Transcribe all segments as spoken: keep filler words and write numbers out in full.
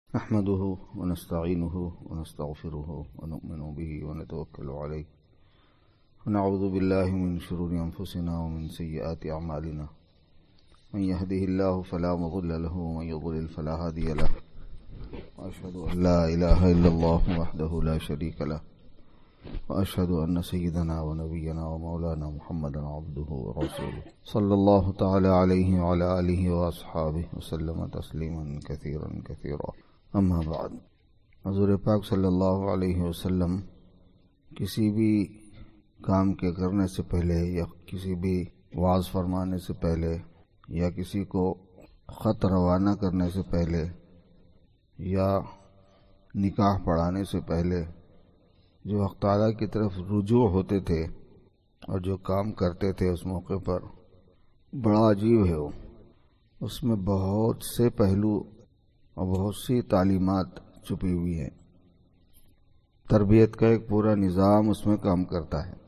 نحمده ونستعينه ونستغفره ونؤمن به ونتوكل عليه ونعوذ بالله من شرور أنفسنا ومن سيئات أعمالنا من يهده الله فلا مضل له ومن يضلل فلا هادي له وأشهد أن لا إله إلا الله وحده لا شريك له وأشهد أن سيدنا ونبينا ومولانا محمدا عبده ورسوله صلى الله تعالى عليه وعلى آله وأصحابه وسلم تسليما كثيرا كثيرا اما بعد. حضور پاک صلی اللہ علیہ وسلم کسی بھی کام کے کرنے سے پہلے یا کسی بھی وعظ فرمانے سے پہلے یا کسی کو خط روانہ کرنے سے پہلے یا نکاح پڑھانے سے پہلے جو حق تعالیٰ کی طرف رجوع ہوتے تھے اور جو کام کرتے تھے اس موقع پر بڑا عجیب ہے. وہ اس میں بہت سے پہلو اور بہت سی تعلیمات چھپی ہوئی ہیں. تربیت کا ایک پورا نظام اس میں کام کرتا ہے.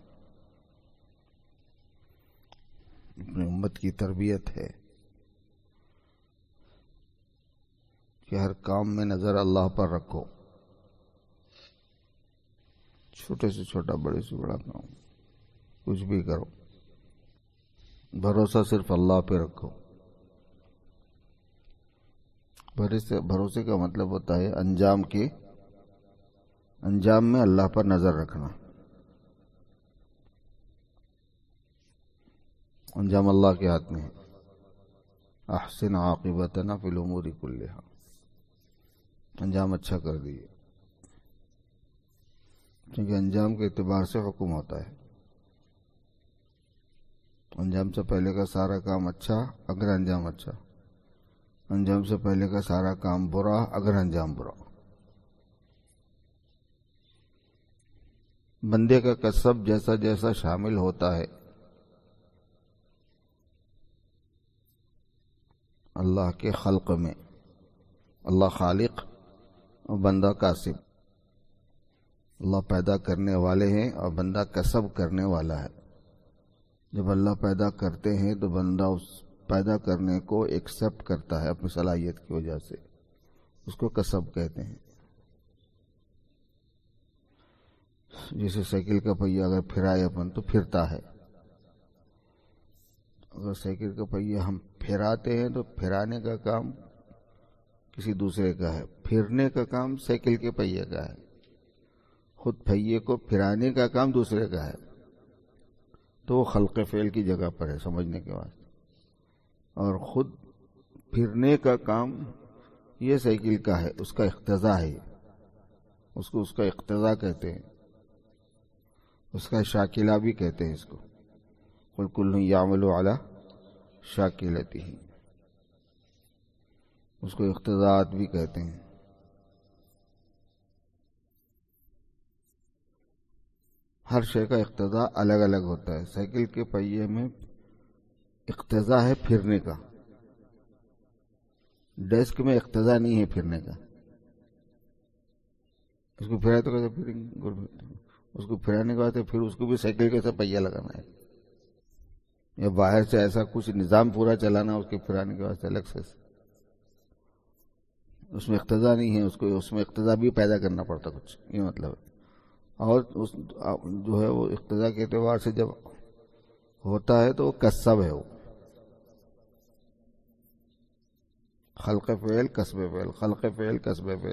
اپنی امت کی تربیت ہے کہ ہر کام میں نظر اللہ پر رکھو، چھوٹے سے چھوٹا بڑے سے بڑا کام کچھ بھی کرو، بھروسہ صرف اللہ پہ رکھو. بھروسے کا مطلب ہوتا ہے انجام کے انجام میں اللہ پر نظر رکھنا. انجام اللہ کے ہاتھ میں ہے. احسن عاقبتنا فی الامور کلھا، انجام اچھا کر دیجیے، کیونکہ انجام کے اعتبار سے حکم ہوتا ہے. انجام سے پہلے کا سارا کام اچھا اگر انجام اچھا، انجام سے پہلے کا سارا کام برا اگر انجام برا. بندے کا کسب جیسا جیسا شامل ہوتا ہے اللہ کے خلق میں، اللہ خالق اور بندہ کاسب. اللہ پیدا کرنے والے ہیں اور بندہ کسب کرنے والا ہے. جب اللہ پیدا کرتے ہیں تو بندہ اس پیدا کرنے کو ایکسپٹ کرتا ہے اپنی صلاحیت کی وجہ سے، اس کو کسب کہتے ہیں. جیسے سائیکل کا پہیہ اگر پھرائے اپن تو پھرتا ہے. اگر سائیکل کا پہیہ ہم پھراتے ہیں تو پھرانے کا کام کسی دوسرے کا ہے، پھرنے کا کام سائیکل کے پہیے کا ہے. خود پہیے کو پھرانے کا کام دوسرے کا ہے، تو وہ خلق فعل کی جگہ پر ہے سمجھنے کے بعد. اور خود پھرنے کا کام یہ سائیکل کا ہے، اس کا اقتضا ہے، اس کو اس کا اقتضا کہتے ہیں، اس کا شاکلہ بھی کہتے ہیں. اس کو قل کل یعمل علی شاکلتہ، اس کو اقتضاءات بھی کہتے ہیں. ہر شے کا اقتضا الگ الگ ہوتا ہے. سائیکل کے پہیے میں اقتضا ہے پھرنے کا، ڈیسک میں اقتضا نہیں ہے پھرنے کا. اس کو پھرائے تو کیسے پھریں گے؟ اس کو پھرانے کے بعد پھر اس کو بھی سائیکل کے ساتھ پہیہ لگانا ہے، یا باہر سے ایسا کچھ نظام پورا چلانا اس کے پھرانے کے بعد الگ سے. اس میں اقتضا نہیں ہے، اس کو اس میں اقتضا بھی پیدا کرنا پڑتا کچھ، یہ مطلب ہے. اور اس جو ہے وہ اقتضا کے اعتبار سے جب ہوتا ہے تو وہ کسب ہے. وہ خلق فعل کسب فعل، خلق فعل کسب فعل.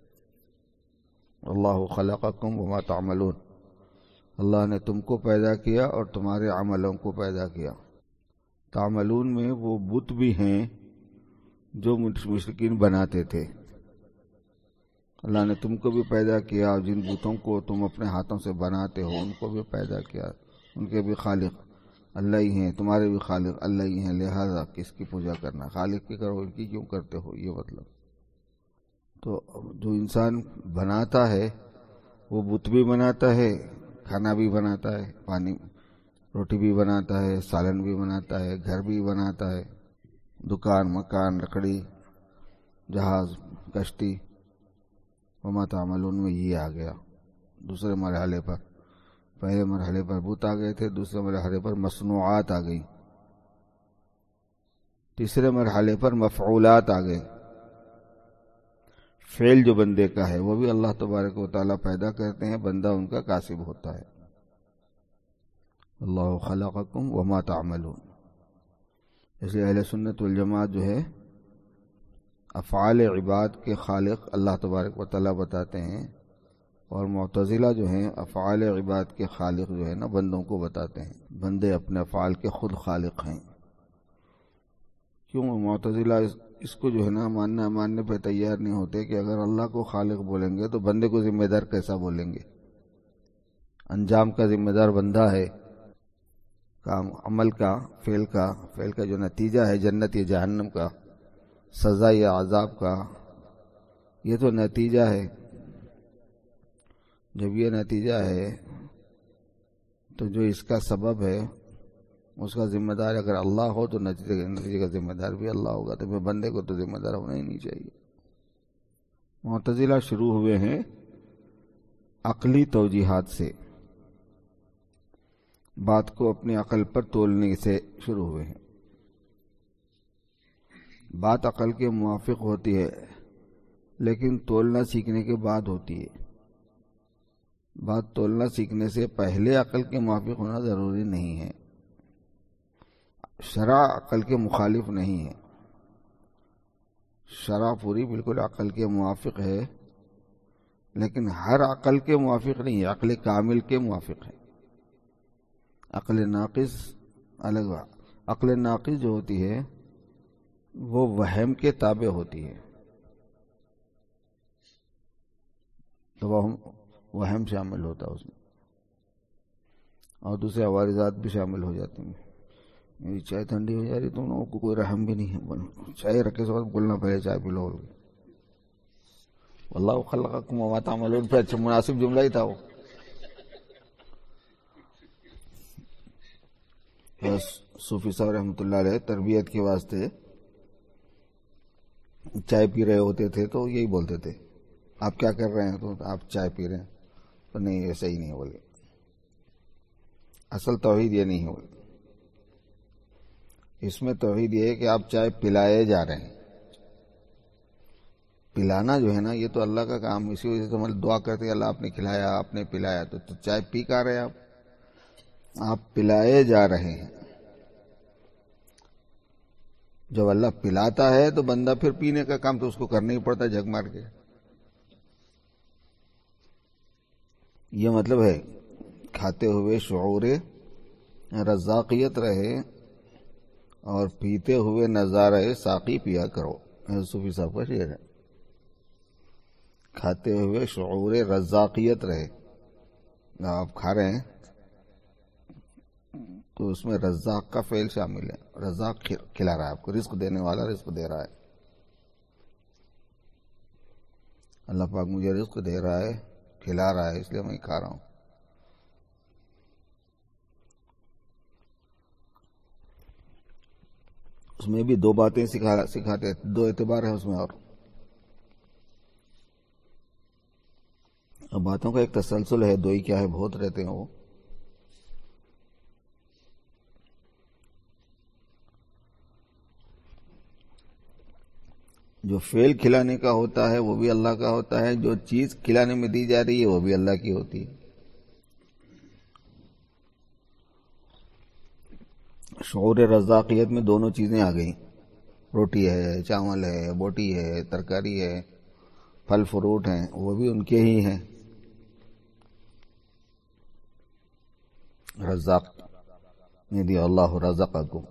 اللہ خلقکم وما تعملون، اللہ نے تم کو پیدا کیا اور تمہارے عملوں کو پیدا کیا. تعملون میں وہ بت بھی ہیں جو مشرکین بناتے تھے. اللہ نے تم کو بھی پیدا کیا اور جن بتوں کو تم اپنے ہاتھوں سے بناتے ہو ان کو بھی پیدا کیا. ان کے بھی خالق اللہ ہی ہیں، تمہارے بھی خالق اللہ ہی ہیں، لہذا کس کی پوجا کرنا، خالق کی کرو، ان کی کیوں کرتے ہو، یہ مطلب. تو جو انسان بناتا ہے وہ بت بھی بناتا ہے، کھانا بھی بناتا ہے، پانی روٹی بھی بناتا ہے، سالن بھی بناتا ہے، گھر بھی بناتا ہے، دکان مکان لکڑی جہاز کشتی. وما تعملون میں یہ آ گیا دوسرے مرحلے پر. پہلے مرحلے پر بت آ گئے تھے، دوسرے مرحلے پر مصنوعات آ گئی، تیسرے مرحلے پر مفعولات آ گئے. فعل جو بندے کا ہے وہ بھی اللہ تبارک و تعالیٰ پیدا کرتے ہیں، بندہ ان کا کاسب ہوتا ہے۔ اللہ خلقکم وما تعملون۔ اس لیے اہل سنت والجماعت جو ہے افعال عباد کے خالق اللہ تبارک و تعالیٰ بتاتے ہیں، اور معتزلہ جو ہیں افعال عباد کے خالق جو ہے نا بندوں کو بتاتے ہیں، بندے اپنے افعال کے خود خالق ہیں۔ کیوں معتزلہ اس, اس کو جو ہے نا ماننا ماننے پہ تیار نہیں ہوتے کہ اگر اللہ کو خالق بولیں گے تو بندے کو ذمہ دار کیسا بولیں گے؟ انجام کا ذمہ دار بندہ ہے، کام عمل کا، فعل کا فعل کا جو نتیجہ ہے جنت یا جہنم کا، سزا یا عذاب کا، یہ تو نتیجہ ہے۔ جب یہ نتیجہ ہے تو جو اس کا سبب ہے اس کا ذمہ دار اگر اللہ ہو تو نتیجے کا ذمہ دار بھی اللہ ہوگا، تو پھر بندے کو تو ذمہ دار ہونا ہی نہیں چاہیے۔ معتزلہ شروع ہوئے ہیں عقلی توجیحات سے، بات کو اپنی عقل پر تولنے سے شروع ہوئے ہیں۔ بات عقل کے موافق ہوتی ہے لیکن تولنا سیکھنے کے بعد ہوتی ہے۔ بات تولنا سیکھنے سے پہلے عقل کے موافق ہونا ضروری نہیں ہے۔ شرع عقل کے مخالف نہیں ہے، شرع پوری بالکل عقل کے موافق ہے، لیکن ہر عقل کے موافق نہیں ہے، عقل کامل کے موافق ہے۔ عقل ناقص الگ بات، عقل ناقص جو ہوتی ہے وہ وہم کے تابع ہوتی ہے، تو وہم وہم شامل ہوتا ہے اس میں، اور دوسرے عوارضات بھی شامل ہو جاتے ہیں۔ میری چائے ٹھنڈی ہو جا رہی، تم لوگوں کو کوئی رحم بھی نہیں ہے، چائے رکھے سو بولنا پہلے چائے پی لو۔ واللہ خلقکم وما تعملون پہ اچھا مناسب جملہ ہی تھا وہ۔ صوفی صاحب رحمۃ اللہ علیہ تربیت کے واسطے چائے پی رہے ہوتے تھے تو یہی بولتے تھے، آپ کیا کر رہے ہیں؟ تو آپ چائے پی رہے ہیں۔ تو نہیں، ایسا ہی نہیں ہے بولے، اصل توحید یہ نہیں ہے بولے، اس میں توحید یہ ہے کہ آپ چائے پلائے جا رہے ہیں۔ پلانا جو ہے نا یہ تو اللہ کا کام، اسی وجہ سے ہم دعا کرتے ہیں اللہ آپ نے کھلایا، آپ نے پلایا، تو چائے پی کا رہے ہیں آپ آپ پلائے جا رہے ہیں۔ جب اللہ پلاتا ہے تو بندہ پھر پینے کا کام تو اس کو کرنا ہی پڑتا ہے جھگ مار کے۔ یہ مطلب ہے کھاتے ہوئے شعور رزاقیت رہے اور پیتے ہوئے نظارہ ساقی پیا کرو، صوفی صاحب کا شعر ہے۔ کھاتے ہوئے شعور رزاقیت رہے، آپ کھا رہے ہیں تو اس میں رزاق کا فعل شامل ہے، رزاق کھلا رہا ہے آپ کو، رزق دینے والا رزق دے رہا ہے۔ اللہ پاک مجھے رزق دے رہا ہے، کھلا رہا ہے، اس لیے میں کھا رہا ہوں۔ اس میں بھی دو باتیں سکھاتے، دو اعتبار ہے اس میں، اور باتوں کا ایک تسلسل ہے، دو ہی کیا ہے بہت رہتے ہیں وہ۔ جو فعل کھلانے کا ہوتا ہے وہ بھی اللہ کا ہوتا ہے، جو چیز کھلانے میں دی جا رہی ہے وہ بھی اللہ کی ہوتی ہے۔ شعور رزاقیت میں دونوں چیزیں آ گئیں، روٹی ہے، چاول ہے، بوٹی ہے، ترکاری ہے، پھل فروٹ ہیں، وہ بھی ان کے ہی ہیں۔ رزاق نے دیا، اللہ رزقکم،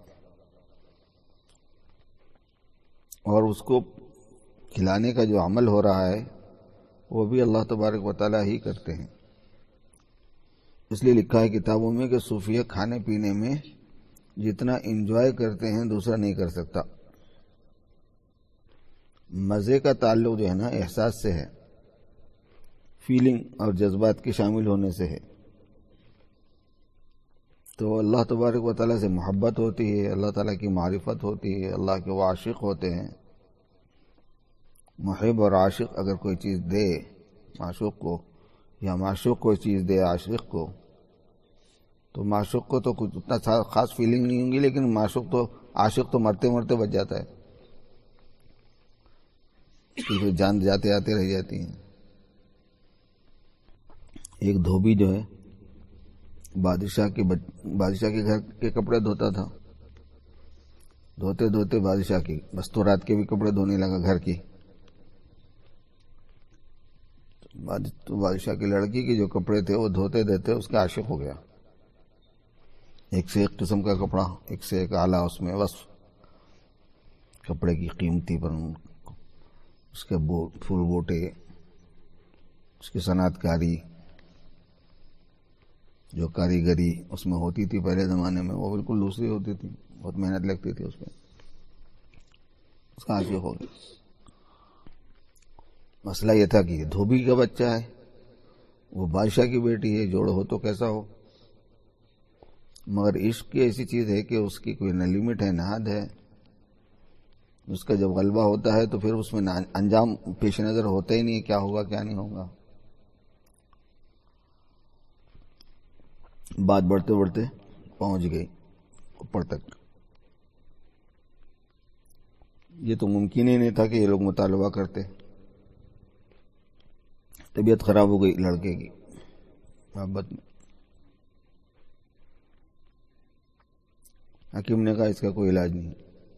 اور اس کو کھلانے کا جو عمل ہو رہا ہے وہ بھی اللہ تبارک و تعالیٰ ہی کرتے ہیں۔ اس لیے لکھا ہے کتابوں میں کہ صوفیہ کھانے پینے میں جتنا انجوائے کرتے ہیں دوسرا نہیں کر سکتا۔ مزے کا تعلق جو ہے نا احساس سے ہے، فیلنگ اور جذبات کے شامل ہونے سے ہے۔ تو اللہ تبارک و تعالیٰ سے محبت ہوتی ہے، اللہ تعالیٰ کی معرفت ہوتی ہے، اللہ کے وہ عاشق ہوتے ہیں۔ محب اور عاشق اگر کوئی چیز دے معشوق کو، یا معشوق کوئی چیز دے عاشق کو، تو معشوق کو تو کچھ اتنا خاص فیلنگ نہیں ہوں گی، لیکن معشوق تو عاشق تو مرتے مرتے بچ جاتا ہے۔ اس کی پھر جان جاتے آتے رہ جاتی ہیں. ایک دھوبی جو ہے بادشاہ کے بچ... بادشاہ کے گھر کے کپڑے دھوتا تھا. دھوتے دھوتے بادشاہ کی مستورات کے بھی کپڑے دھونے لگا گھر کی. تو بادشاہ کی لڑکی کے جو کپڑے تھے وہ دھوتے دھوتے اس کا عاشق ہو گیا. ایک سے ایک قسم کا کپڑا، ایک سے ایک اعلیٰ اس میں وصف، کپڑے کی قیمتی پر اس کے پھول بوٹے، اس کی صنعت کاری، جو کاریگری اس میں ہوتی تھی پہلے زمانے میں وہ بالکل دوسری ہوتی تھی، بہت محنت لگتی تھی اس میں. اس کا عاشق ہو گیا. مسئلہ یہ تھا کہ یہ دھوبی کا بچہ ہے، وہ بادشاہ کی بیٹی ہے، جوڑ ہو تو کیسا ہو. مگر عشق کی ایسی چیز ہے کہ اس کی کوئی نہ لمٹ ہے نہ حد ہے. اس کا جب غلبہ ہوتا ہے تو پھر اس میں انجام پیش نظر ہوتا ہی نہیں، کیا ہوگا کیا نہیں ہوگا. بات بڑھتے بڑھتے پہنچ گئی اوپر تک. یہ تو ممکن ہی نہیں تھا کہ یہ لوگ مطالبہ کرتے. طبیعت خراب ہو گئی لڑکے کی محبت میں. حکیم نے کہا اس کا کوئی علاج نہیں.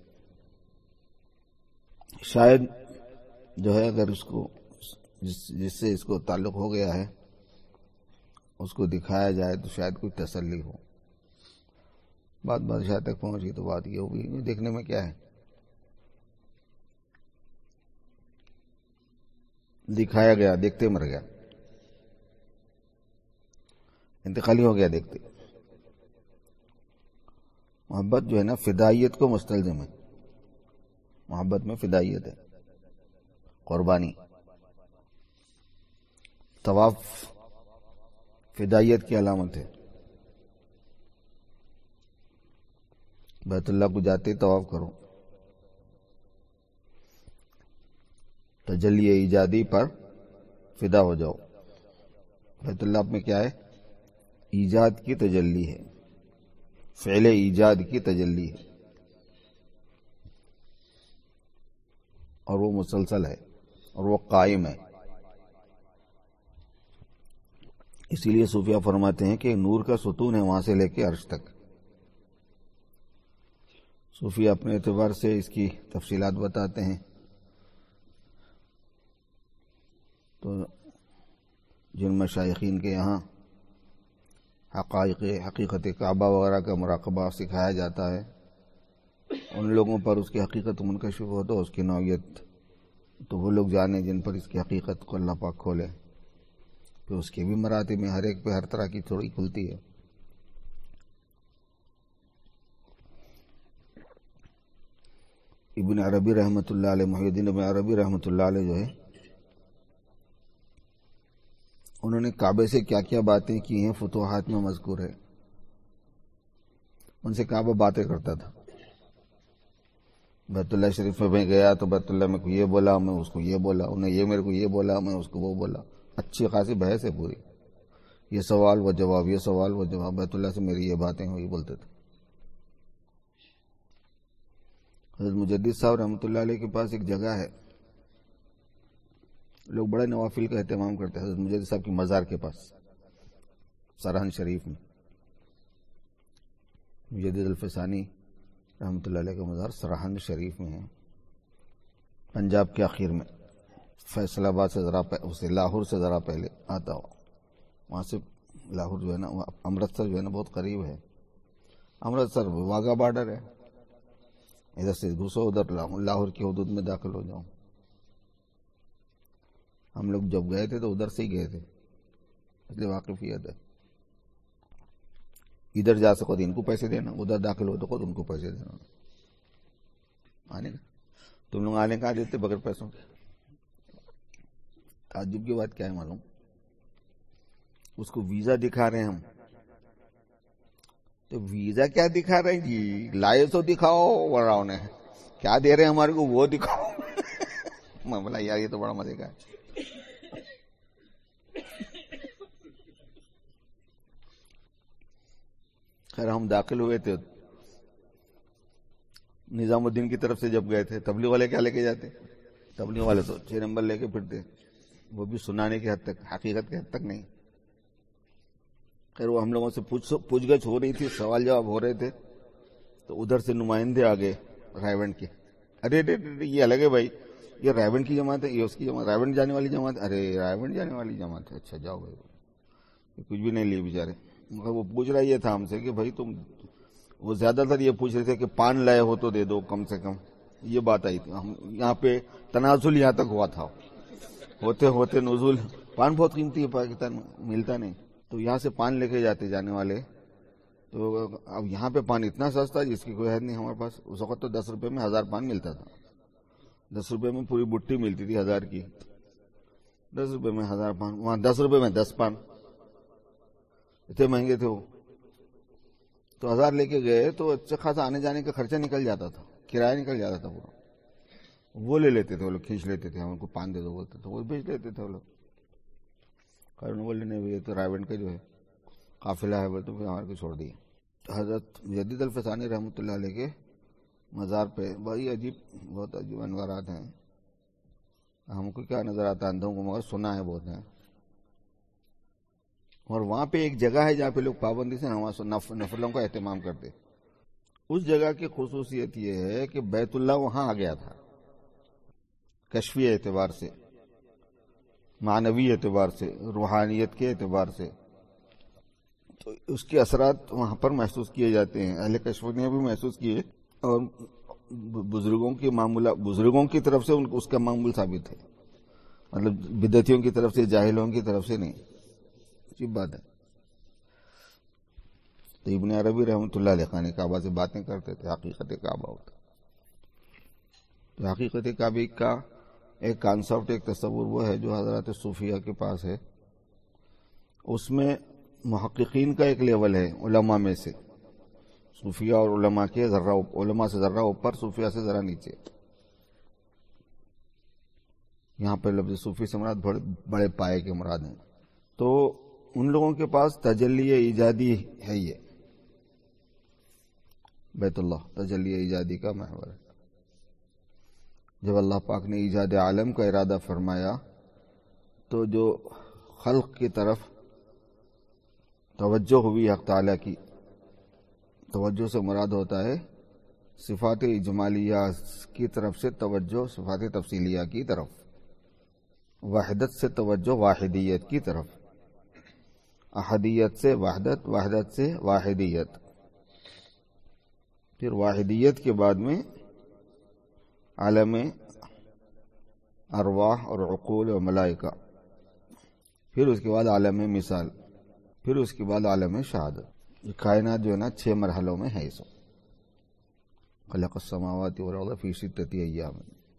شاید جو ہے اگر اس کو جس, جس سے اس کو تعلق ہو گیا ہے اس کو دکھایا جائے تو شاید کوئی تسلی ہو. بات بادشاہ تک پہنچی تو بات یہ ہوگی دیکھنے میں کیا ہے. دکھایا گیا، دیکھتے مر گیا، انتقالی ہو گیا دیکھتے. محبت جو ہے نا فدائیت کو مستلزم ہے. محبت میں فدائیت ہے، قربانی. طواف فدائیت کی علامت ہے. بیت اللہ کو جاتے طواف کرو، تجلی ایجادی پر فدا ہو جاؤ. بیت اللہ میں کیا ہے؟ ایجاد کی تجلی ہے، فعل ایجاد کی تجلی ہے، اور وہ مسلسل ہے اور وہ قائم ہے. اسی لیے صوفیہ فرماتے ہیں کہ نور کا ستون ہے وہاں سے لے کے عرش تک. صوفیہ اپنے اعتبار سے اس کی تفصیلات بتاتے ہیں. تو جن مشائخین کے یہاں حقائق حقیقت کعبہ وغیرہ کا مراقبہ سکھایا جاتا ہے، ان لوگوں پر اس کی حقیقت منکشف ہو تو اس کی نوعیت تو وہ لوگ جانے جن پر اس کی حقیقت کو اللہ پاک کھولے. پھر اس کے بھی مراتب میں ہر ایک پہ ہر طرح کی تھوڑی کھلتی ہے. ابن عربی رحمۃ اللہ علیہ، محی الدین ابن عربی رحمۃ اللہ علیہ جو ہے، انہوں نے کعبے سے کیا کیا باتیں کی ہیں فتوحات میں مذکور ہے. ان سے کعبہ باتیں کرتا تھا. بیت اللہ شریف میں گیا تو بیت اللہ میں کو یہ بولا، میں اس کو یہ بولا، انہیں یہ میرے کو یہ بولا، میں اس کو وہ بولا. اچھی خاصی بحث ہے پوری، یہ سوال و جواب، یہ سوال و جواب. بیت اللہ سے میری یہ باتیں ہوئی بولتے تھے. حضرت مجدد صاحب رحمۃ اللہ علیہ کے پاس ایک جگہ ہے، لوگ بڑے نوافل کا اہتمام کرتے ہیں. حضرت مجدد صاحب کی مزار کے پاس سرہن شریف میں مجدد الفسانی رحمۃ اللہ علیہ کا مزار سرہن شریف میں ہے، پنجاب کے آخر میں. فیصل آباد سے ذرا اسے لاہور سے ذرا پہلے آتا ہو. وہاں سے لاہور جو ہے نا، امرتسر جو ہے نا بہت قریب ہے. امرتسر واگا بارڈر ہے، ادھر سے گھسو ادھر لاہور کی حدود میں داخل ہو جاؤ. ہم لوگ جب گئے تھے تو ادھر سے ہی گئے تھے، اس لیے واقفیت ہے. ادھر جا سکو تو ان کو پیسے دینا، ادھر داخل ہو تو خود ان کو پیسے دینا. آنے کا تم لوگ آنے کا آ دیتے بغیر پیسوں کے. تعجب کی بات کیا ہے معلوم؟ اس کو ویزا دکھا رہے ہیں ہم، تو ویزا کیا دکھا رہے ہیں جی؟ لائے تو دکھاؤ، ورنہ انہیں کیا دے رہے ہیں ہمارے کو وہ دکھاؤ. میں بولا یار یہ تو بڑا مزے کا ہے. خیر ہم داخل ہوئے تھے نظام الدین کی طرف سے، جب گئے تھے تبلیغ والے کیا لے کے جاتے؟ تبلیغ والے تو چھ نمبر لے کے پھرتے، وہ بھی سنانے کی حد تک، حقیقت کی حد تک نہیں. خیر وہ ہم لوگوں سے پوچھ پوچھ گچھ ہو رہی تھی، سوال جواب ہو رہے تھے، تو ادھر سے نمائندے آ گئے رائے کے. ارے ارے یہ الگ ہے بھائی، یہ رائے کی جماعت ہے، یہ اس کی جماعت، رائے جانے والی جماعت. ارے رائے جانے والی جماعت ہے، اچھا جاؤ بھائی. کچھ بھی نہیں لیے بیچارے. مگر وہ پوچھ رہا یہ تھا ہم سے کہ بھائی تم، وہ زیادہ تر یہ پوچھ رہے تھے کہ پان لائے ہو تو دے دو کم سے کم، یہ بات آئی تھی. ہم یہاں پہ تنازل یہاں تک ہوا تھا، ہوتے ہوتے نزول. پان بہت قیمتی ہے، پاکستان میں ملتا نہیں، تو یہاں سے پان لے کے جاتے جانے والے. تو اب یہاں پہ پان اتنا سستا ہے جس کی کوئی حد نہیں ہمارے پاس. اس وقت تو دس روپے میں ہزار پان ملتا تھا، دس روپے میں پوری بٹی ملتی تھی ہزار کی. دس روپے میں ہزار پان، وہاں دس روپے میں دس پان، اتنے مہنگے تھے وہ. تو ہزار لے کے گئے تو اچھا خاصا آنے جانے کا خرچہ نکل جاتا تھا، کرایہ نکل جاتا تھا پورا. وہ لے لیتے تھے وہ لوگ، کھینچ لیتے تھے، ہم ان کو پان دے دو بولتے تھے، وہ بیچ لیتے تھے وہ لوگ. خیر بولے نہیں یہ تو رائے کا جو ہے قافلہ ہے، بولے تو پھر ہمارے کو چھوڑ دیا. حضرت مجدد الفسانی رحمۃ اللہ علیہ کے مزار پہ بڑی عجیب، بہت عجیب انوارات ہیں. ہم کو کیا نظر آتا ہے اندھوں کو، مگر سنا ہے بہت ہے. اور وہاں پہ ایک جگہ ہے جہاں پہ لوگ پابندی سے نفلوں کا اہتمام کرتے. اس جگہ کی خصوصیت یہ ہے کہ بیت اللہ وہاں آ گیا تھا، کشفی اعتبار سے، معنوی اعتبار سے، روحانیت کے اعتبار سے. تو اس کے اثرات وہاں پر محسوس کیے جاتے ہیں، اہل کشف نے بھی محسوس کیے، اور بزرگوں کی معمولہ بزرگوں کی طرف سے اس کا معمول ثابت ہے، مطلب بدعتیوں کی طرف سے، جاہلوں کی طرف سے نہیں. عجیب بات ہے. تو ابن عربی رحمۃ اللہ علیہ خانہ کعبہ سے باتیں کرتے تھے، حقیقت کعبہ ہوتا. تو حقیقت کعبہ کا ایک کانسیپٹ، ایک تصور وہ ہے جو حضرات صوفیہ کے پاس ہے. اس میں محققین کا ایک لیول ہے علماء میں سے، صوفیہ اور علماء کے ذرہ، علماء سے ذرہ اوپر، صوفیہ سے ذرہ نیچے. یہاں پہ لفظ صوفی سے مراد بڑے پائے کے مراد ہیں. تو ان لوگوں کے پاس تجلی ایجادی ہے، یہ بیت اللہ تجلی ایجادی کا محور ہے. جب اللہ پاک نے ایجاد عالم کا ارادہ فرمایا تو جو خلق کی طرف توجہ ہوئی حق تعالیٰ کی، توجہ سے مراد ہوتا ہے صفات اجمالیہ کی طرف سے توجہ صفات تفصیلیہ کی طرف، وحدت سے توجہ واحدیت کی طرف، احدیت سے وحدت، وحدت سے واحدیت، پھر واحدیت کے بعد میں عالم ارواح اور عقول و ملائکہ، پھر اس کے بعد عالم مثال، پھر اس کے بعد عالم شہادت. یہ کائنات جو ہے نا چھ مرحلوں میں ہے. سب خلق السماوات والارض فی ستۃ ایام،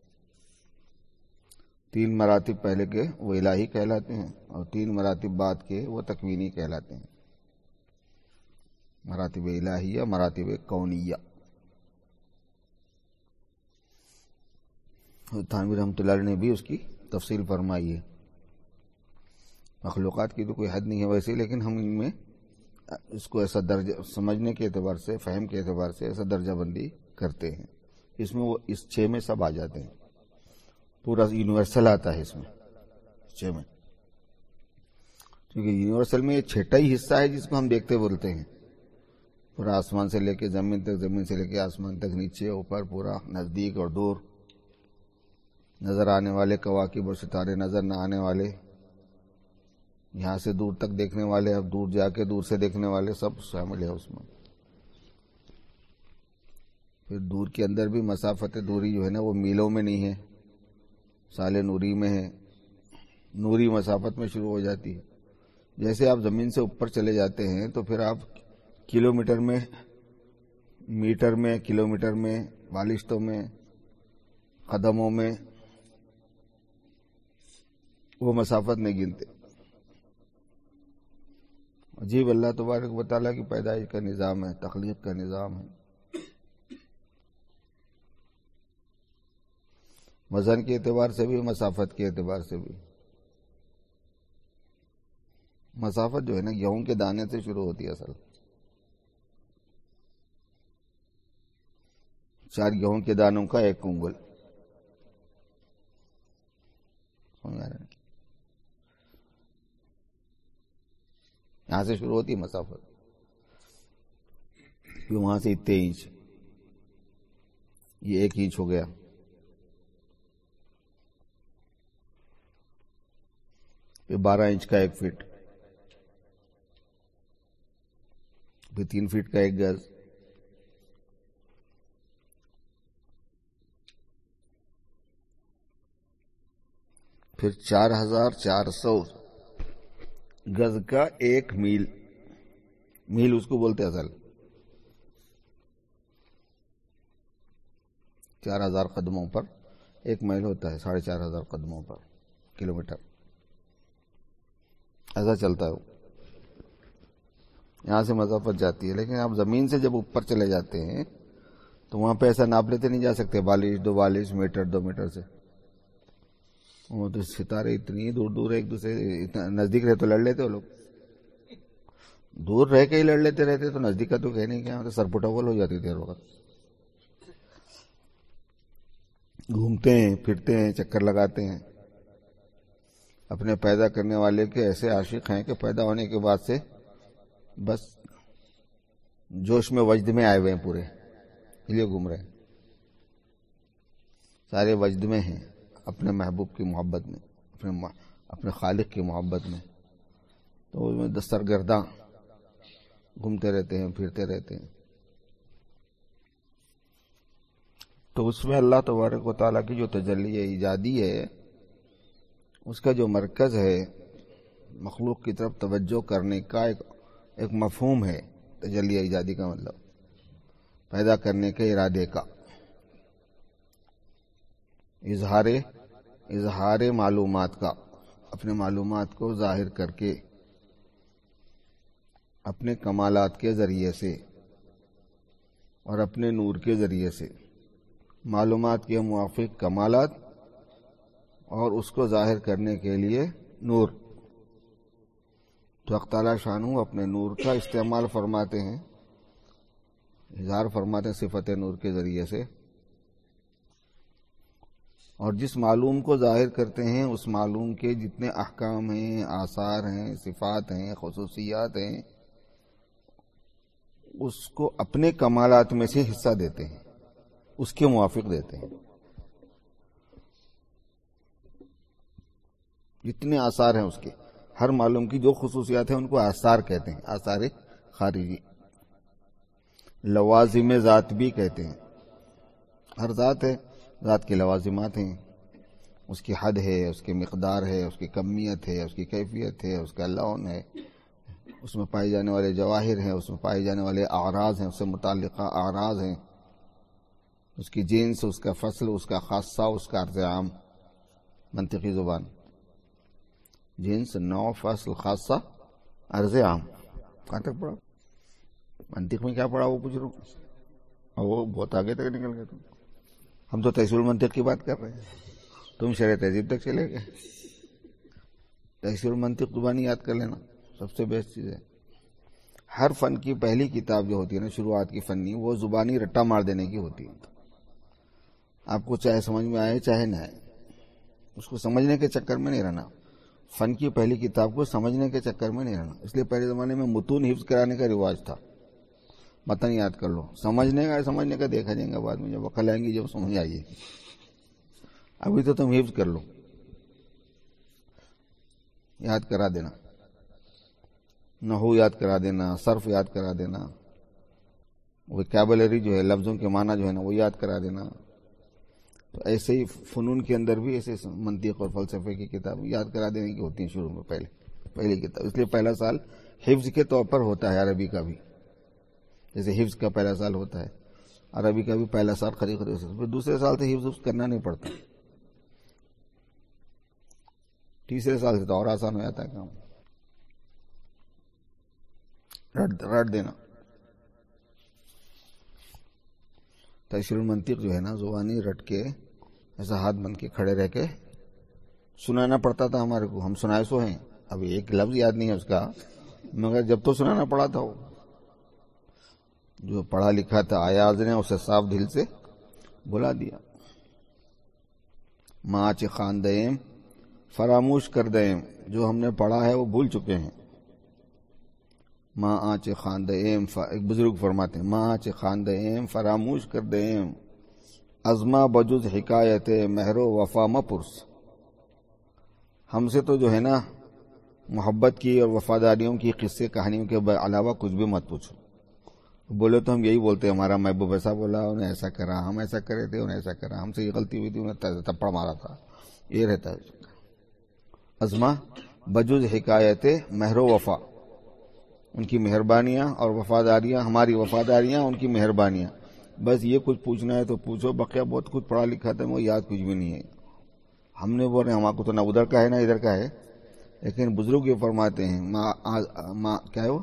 تین مراتب پہلے کے وہ الہی کہلاتے ہیں، اور تین مراتب بعد کے وہ تکوینی کہلاتے ہیں. مراتب الہیہ، مراتب کونیہ. تھانوی رحمۃ اللہ علیہ نے بھی اس کی تفصیل فرمائی ہے. مخلوقات کی تو کوئی حد نہیں ہے ویسے، لیکن ہم ان میں اس کو ایسا درجہ سمجھنے کے اعتبار سے، فہم کے اعتبار سے ایسا درجہ بندی کرتے ہیں. اس میں وہ اس چھ میں سب آ جاتے ہیں، پورا یونیورسل آتا ہے اس میں چھ میں، کیونکہ یونیورسل میں یہ چھٹا ہی حصہ ہے جس کو ہم دیکھتے بولتے ہیں. پورا آسمان سے لے کے زمین تک، زمین سے لے کے آسمان تک، نیچے اوپر، پورا نزدیک اور دور، نظر آنے والے کواکب اور ستارے، نظر نہ آنے والے، یہاں سے دور تک دیکھنے والے، اب دور جا کے دور سے دیکھنے والے، سب شامل ہے اس میں. پھر دور کے اندر بھی مسافت دوری جو ہے نا وہ میلوں میں نہیں ہے، سال نوری میں ہے. نوری مسافت میں شروع ہو جاتی ہے. جیسے آپ زمین سے اوپر چلے جاتے ہیں تو پھر آپ کلومیٹر میں، میٹر میں، کلومیٹر میں، بالشتوں میں، قدموں میں وہ مسافت نہیں گنتے. عجیب اللہ تبارک و تعالیٰ کی پیدائش کا نظام ہے، تخلیق کا نظام ہے. وزن کے اعتبار سے بھی، مسافت کے اعتبار سے بھی. مسافت جو ہے نا گیہوں کے دانے سے شروع ہوتی ہے. اصل چار گیہوں کے دانوں کا ایک انگل، یہاں سے شروع ہوتی ہے مسافت، پھر وہاں سے اتنے انچ، یہ ایک انچ ہو گیا، پھر بارہ انچ کا ایک فٹ، پھر تین فٹ کا ایک گز، پھر چار ہزار چار سو گز کا ایک میل، میل اس کو بولتے اصل، چار ہزار قدموں پر ایک میل ہوتا ہے، ساڑھے چار ہزار قدموں پر کلو میٹر، ایسا چلتا ہے وہ، یہاں سے مسافت جاتی ہے۔ لیکن آپ زمین سے جب اوپر چلے جاتے ہیں تو وہاں پہ ایسا ناپ لیتے نہیں جا سکتے بالیس دو بالیس میٹر دو میٹر سے، وہ تو ستارے اتنی دور دور ایک دوسرے، نزدیک رہے تو لڑ لیتے وہ لوگ، دور رہ کے ہی لڑ لیتے رہتے، تو نزدیک کا تو کہنے کیا، تو سر پٹول ہو جاتی تھی ہر وقت۔ گھومتے ہیں پھرتے ہیں، چکر لگاتے ہیں، اپنے پیدا کرنے والے کے ایسے عاشق ہیں کہ پیدا ہونے کے بعد سے بس جوش میں وجد میں آئے ہوئے ہیں، پورے اس لیے گھوم رہے ہیں، سارے وجد میں ہیں اپنے محبوب کی محبت میں، اپنے اپنے خالق کی محبت میں، تو اس میں دس سرگرداں گھومتے رہتے ہیں پھرتے رہتے ہیں۔ تو اس میں اللہ تبارک و تعالیٰ کی جو تجلی ایجادی ہے، اس کا جو مرکز ہے مخلوق کی طرف توجہ کرنے کا ایک ایک مفہوم ہے، تجلی ایجادی کا مطلب پیدا کرنے کے ارادے کا، اظہار اظہار معلومات کا، اپنے معلومات کو ظاہر کر کے اپنے کمالات کے ذریعے سے اور اپنے نور کے ذریعے سے معلومات کے موافق کمالات اور اس کو ظاہر کرنے کے لیے نور، تو حق تعالیٰ شانہ اپنے نور کا استعمال فرماتے ہیں، اظہار فرماتے ہیں صفت نور کے ذریعے سے، اور جس معلوم کو ظاہر کرتے ہیں اس معلوم کے جتنے احکام ہیں، آثار ہیں، صفات ہیں، خصوصیات ہیں، اس کو اپنے کمالات میں سے حصہ دیتے ہیں، اس کے موافق دیتے ہیں۔ جتنے آثار ہیں اس کے، ہر معلوم کی جو خصوصیات ہیں ان کو آثار کہتے ہیں، آثار خارجی، لوازم ذات بھی کہتے ہیں۔ ہر ذات ہے، ذات کے لوازمات ہیں، اس کی حد ہے، اس کی مقدار ہے، اس کی کمیت ہے، اس کی کیفیت ہے، اس کا لون ہے، اس میں پائے جانے والے جواہر ہیں، اس میں پائے جانے والے اعراض ہیں، اس سے متعلقہ اعراض ہیں، اس کی جنس، اس کا فصل، اس کا خاصہ، اس کا عرض عام، منطقی زبان، جنس، نوع، فصل، خاصہ، عرض عام، کہاں تک پڑھا؟ منطق میں کیا پڑھا وہ پوچھ رہا ہوں، اور وہ بہت آگے تک نکل گئے تم، ہم تو تحصیل المنطق کی بات کر رہے ہیں، تم شرح تہذیب تک چلے گئے۔ تحصیل المنطق زبانی یاد کر لینا، سب سے بیسٹ چیز ہے۔ ہر فن کی پہلی کتاب جو ہوتی ہے نا، شروعات کی فنی، وہ زبانی رٹا مار دینے کی ہوتی ہے، آپ کو چاہے سمجھ میں آئے چاہے نہ آئے، اس کو سمجھنے کے چکر میں نہیں رہنا، فن کی پہلی کتاب کو سمجھنے کے چکر میں نہیں رہنا۔ اس لیے پہلے زمانے میں متون حفظ کرانے کا رواج تھا، متن یاد کر لو، سمجھنے کا سمجھنے کا دیکھا جائے گا بعد میں، جب عقل آئیں گی جب سمجھ آئیے، ابھی تو تم حفظ کر لو، یاد کرا دینا، نحو یاد کرا دینا، صرف یاد کرا دینا، ویکیبلری جو ہے لفظوں کے معنی جو ہے نا وہ یاد کرا دینا۔ تو ایسے ہی فنون کے اندر بھی ایسے منطق اور فلسفے کی کتاب یاد کرا دینے کی ہوتی ہیں شروع میں، پہلے پہلی کتاب، اس لیے پہلا سال حفظ کے طور پر ہوتا ہے، عربی کا بھی جیسے حفظ کا پہلا سال ہوتا ہے، عربی کا بھی پہلا سال قریب قریب سے، پھر دوسرے سال سے حفظ کرنا نہیں پڑتا، تیسرے سال سے تو اور آسان ہو جاتا ہے کام، رٹ رٹ دینا۔ تحصیل المنطق جو ہے نا زبانی رٹ کے ایسا ہاتھ بن کے کھڑے رہ کے سنانا پڑتا تھا ہمارے کو، ہم سنائے سو ہیں، ابھی ایک لفظ یاد نہیں ہے اس کا، مگر جب تو سنانا پڑا تھا، وہ جو پڑھا لکھا تھا آیاز نے اسے صاف دل سے بلا دیا۔ ماچ خاندیم فراموش کر دیم، جو ہم نے پڑھا ہے وہ بھول چکے ہیں، ماں آنچ خواندہ ایم، ایک بزرگ فرماتے ہیں ماں آنچ خواندہ ایم فراموش کر دیم، ازما بجز حکایت مہر و وفا مپرس. ہم سے تو جو ہے نا محبت کی اور وفاداریوں کی قصے کہانیوں کے علاوہ کچھ بھی مت پوچھو. بولے تو ہم یہی بولتے ہیں ہمارا محبوب ایسا بولا، انہیں ایسا کرا، ہم ایسا کرے تھے، انہیں ایسا کرا، ہم سے یہ غلطی ہوئی تھی، انہیں تھپڑ مارا تھا. یہ رہتا ہے ازما بجز حکایت مہر و وفا، ان کی مہربانیاں اور وفاداریاں، ہماری وفاداریاں ان کی مہربانیاں. بس یہ کچھ پوچھنا ہے تو پوچھو، بقیہ بہت کچھ پڑھا لکھا تھا، وہ یاد کچھ بھی نہیں ہے. ہم نے بولے ہمارے کو تو نہ ادھر کا ہے نہ ادھر کا ہے، لیکن بزرگ یہ فرماتے ہیں ماں ماں کیا ہے وہ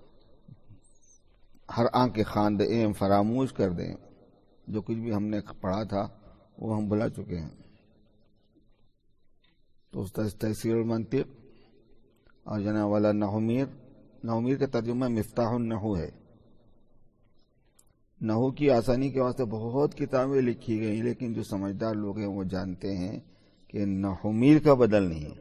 ہر آنکھ کے خواندہ ایم فراموش کر دیں. جو کچھ بھی ہم نے پڑھا تھا وہ ہم بھلا چکے ہیں. تو اس تفسیر المنطق اور جناب والا نحومیر، نحومیر کا ترجمہ مفتاح النحو ہے. نحو کی آسانی کے واسطے بہت کتابیں لکھی گئی، لیکن جو سمجھدار لوگ ہیں وہ جانتے ہیں کہ نحومیر کا بدل نہیں ہے،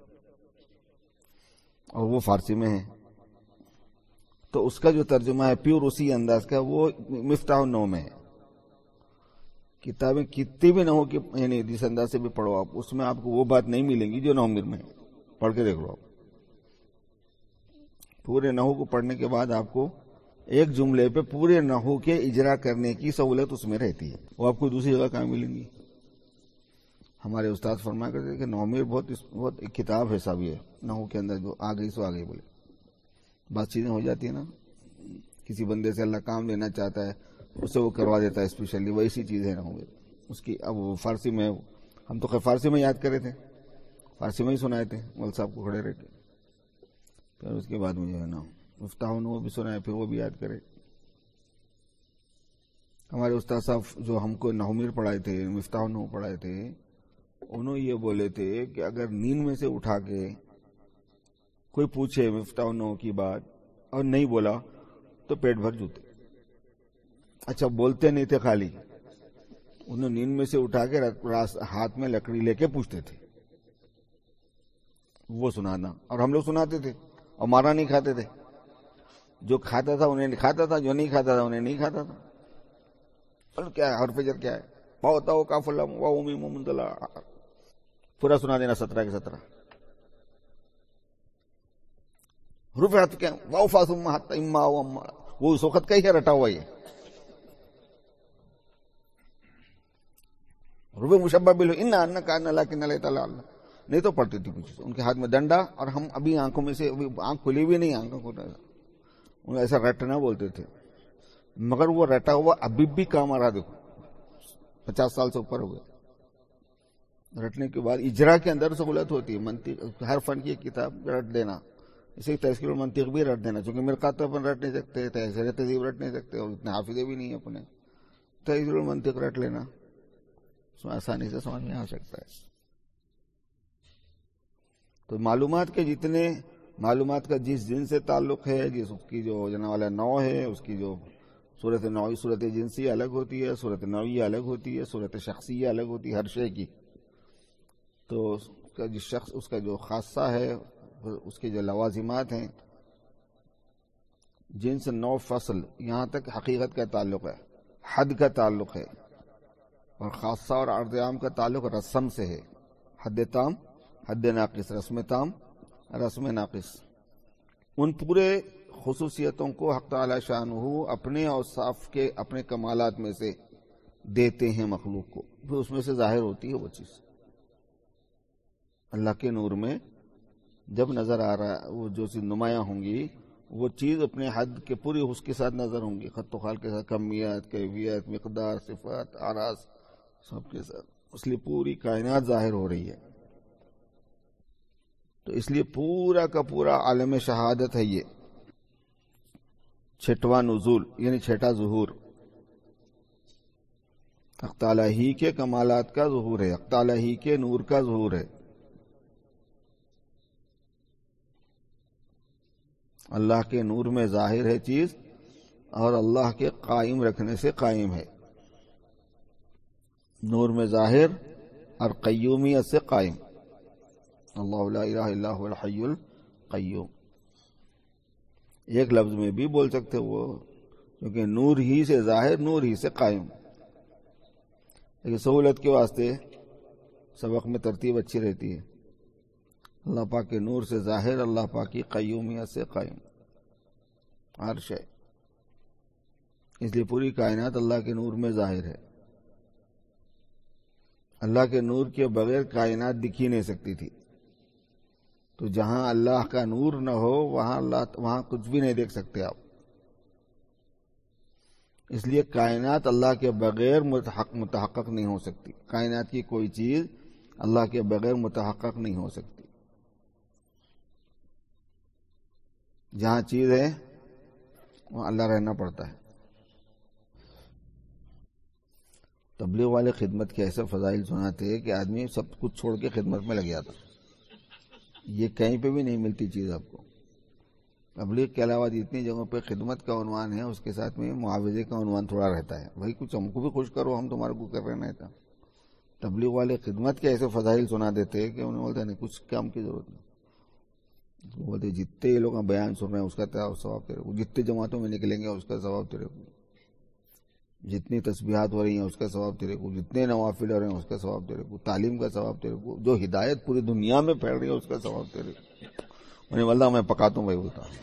اور وہ فارسی میں ہے. تو اس کا جو ترجمہ ہے پیور اسی انداز کا، وہ مفتاح النحو میں ہے. کتابیں کتنی بھی نحو کی یعنی جس انداز سے بھی پڑھو آپ، اس میں آپ کو وہ بات نہیں ملیں گی جو نحومیر میں ہے. پڑھ کے دیکھ لو آپ. پورے نحو کو پڑھنے کے بعد آپ کو ایک جملے پہ پورے نحو کے اجرا کرنے کی سہولت اس میں رہتی ہے، وہ آپ کو دوسری جگہ کہاں ملیں گی. ہمارے استاد فرمایا کرتے کہ نحومیر بہت بہت ایک کتاب ہے صاحب، یہ نحو کے اندر جو آ گئی سو آ گئی. بولے بات چیزیں ہو جاتی ہیں نا، کسی بندے سے اللہ کام لینا چاہتا ہے اسے وہ کروا دیتا ہے اسپیشلی، ویسی چیز ہے نحومیر اس کی. اب وہ فارسی میں، ہم تو خیر فارسی میں یاد کرے تھے، فارسی میں ہی سنائے تھے مول صاحب کو کھڑے رہ کے. پھر اس کے بعد مجھے ہے نا مفتاح النحو بھی سنائے، پھر وہ بھی یاد کرے. ہمارے استاد صاحب جو ہم کو نحومیر پڑھائے تھے، مفتاح النحو پڑھائے تھے، انہوں یہ بولے تھے کہ اگر نیند میں سے اٹھا کے کوئی پوچھے مفتاح النحو کی بات اور نہیں بولا تو پیٹ بھر جوتے. اچھا بولتے نہیں تھے خالی، انہوں نیند میں سے اٹھا کے ہاتھ میں لکڑی لے کے پوچھتے تھے، وہ سنانا، اور ہم لوگ سناتے تھے اور مارا نہیں کھاتے تھے. جو کھاتا تھا انہیں کھاتا تھا، جو نہیں کھاتا تھا انہیں نہیں کھاتا تھا. اور کیا ہے حرف جر کیا ہے، پاؤتا ہو کا فلم و امی ممدلا، پورا سنا دینا سترہ کے سترہ. رفعت کیا واؤ فاثم حتی اما و اما، وہ اس وقت کا ہی ہے رٹا ہوا. یہ رفع مشبہ بل ان ان کا ان لکن اللہ تعالی نہیں تو پڑھتی تھی کچھ. ان کے ہاتھ میں ڈنڈا، اور ہم ابھی آنکھوں میں سے آنکھ کھلی ہوئی نہیں، آنکھوں کو ایسا رٹنا بولتے تھے، مگر وہ رٹا ہوا ابھی بھی کام آ رہا. دیکھو پچاس سال سے اوپر ہو گئے. رٹنے کے بعد اجرا کے اندر سہولت ہوتی ہے. منطق ہر فن کی کتاب رٹ دینا، اسے تذکیر المنطق بھی رٹ دینا، چونکہ مرقات تو اپن رٹ نہیں سکتے، تحریر تہذیب رٹ نہیں سکتے، اور اتنے حافظے بھی نہیں اپنے. تذکیر المنطق رٹ لینا آسانی سے سمجھ میں آ سکتا ہے. تو معلومات کے جتنے معلومات کا جس جن سے تعلق ہے، جس اس کی جو جنا والا نوع ہے، اس کی جو صورت نوعی صورت جنسی الگ ہوتی ہے، صورت نوعی الگ ہوتی ہے، صورت شخصیہ الگ ہوتی ہے ہر شے کی. تو اس کا جو شخص اس کا جو خاصہ ہے، اس کے جو لوازمات ہیں، جنس نوع فصل، یہاں تک حقیقت کا تعلق ہے، حد کا تعلق ہے، اور خاصہ اور عرض عام کا تعلق رسم سے ہے. حد تام، حد ناقص، رسم تام، رسم ناقص. ان پورے خصوصیتوں کو حق تعالی شانہ اپنے اوصاف کے اپنے کمالات میں سے دیتے ہیں مخلوق کو، پھر اس میں سے ظاہر ہوتی ہے وہ چیز. اللہ کے نور میں جب نظر آ رہا ہے وہ جو چیز نمایاں ہوں گی، وہ چیز اپنے حد کے پوری اس کے ساتھ نظر ہوں گی، خط و خال کے ساتھ، کمیت، کیفیت، مقدار، صفات، اعراض سب کے ساتھ. اس لیے پوری کائنات ظاہر ہو رہی ہے. تو اس لیے پورا کا پورا عالم شہادت ہے یہ چھٹواں نزول، یعنی چھٹا ظہور. حق تعالی ہی کے کمالات کا ظہور ہے، حق تعالی ہی کے نور کا ظہور ہے. اللہ کے نور میں ظاہر ہے چیز، اور اللہ کے قائم رکھنے سے قائم ہے. نور میں ظاہر اور قیومیت سے قائم. اللہ لا الہ الا هو الحی القیوم. ایک لفظ میں بھی بول سکتے وہ، کیونکہ نور ہی سے ظاہر، نور ہی سے قائم. لیکن سہولت کے واسطے سبق میں ترتیب اچھی رہتی ہے. اللہ پاک کے نور سے ظاہر، اللہ پاک کی قیومیت سے قائم ہر شے. اس لیے پوری کائنات اللہ کے نور میں ظاہر ہے. اللہ کے نور کے بغیر کائنات دکھ ہی نہیں سکتی تھی. تو جہاں اللہ کا نور نہ ہو وہاں اللہ وہاں کچھ بھی نہیں دیکھ سکتے آپ. اس لیے کائنات اللہ کے بغیر متحق متحقق نہیں ہو سکتی. کائنات کی کوئی چیز اللہ کے بغیر متحقق نہیں ہو سکتی. جہاں چیز ہے وہاں اللہ رہنا پڑتا ہے. تبلیغ والے خدمت کے ایسے فضائل سناتے ہیں کہ آدمی سب کچھ چھوڑ کے خدمت میں لگ جاتا. یہ کہیں پہ بھی نہیں ملتی چیز آپ کو. تبلیغ کے علاوہ جتنی جگہوں پہ خدمت کا عنوان ہے اس کے ساتھ میں معاوضے کا عنوان تھوڑا رہتا ہے. بھائی کچھ ہم کو بھی خوش کرو، ہم تمہارے کو کر رہے نہیں تھا. تبلیغ والے خدمت کے ایسے فضائل سنا دیتے ہیں کہ انہیں بولتے نہیں کچھ کام کی ضرورت نہیں. بولتے جتنے یہ لوگ بیان سن رہے ہیں اس کا ثواب تیرے کو، جتنے جماعتوں میں نکلیں گے اس کا ثواب تیرے کو، جتنی تسبیحات ہو رہی ہیں اس کا ثواب تیرے کو، جتنے نوافل ہو رہے ہیں اس کا ثواب تیرے کو، تعلیم کا ثواب تیرے کو، جو ہدایت پوری دنیا میں پھیل رہی ہے اس کا ثواب تیرے کو. انہیں واللہ میں پکاتا ہوں بھائی بولتا ہوں.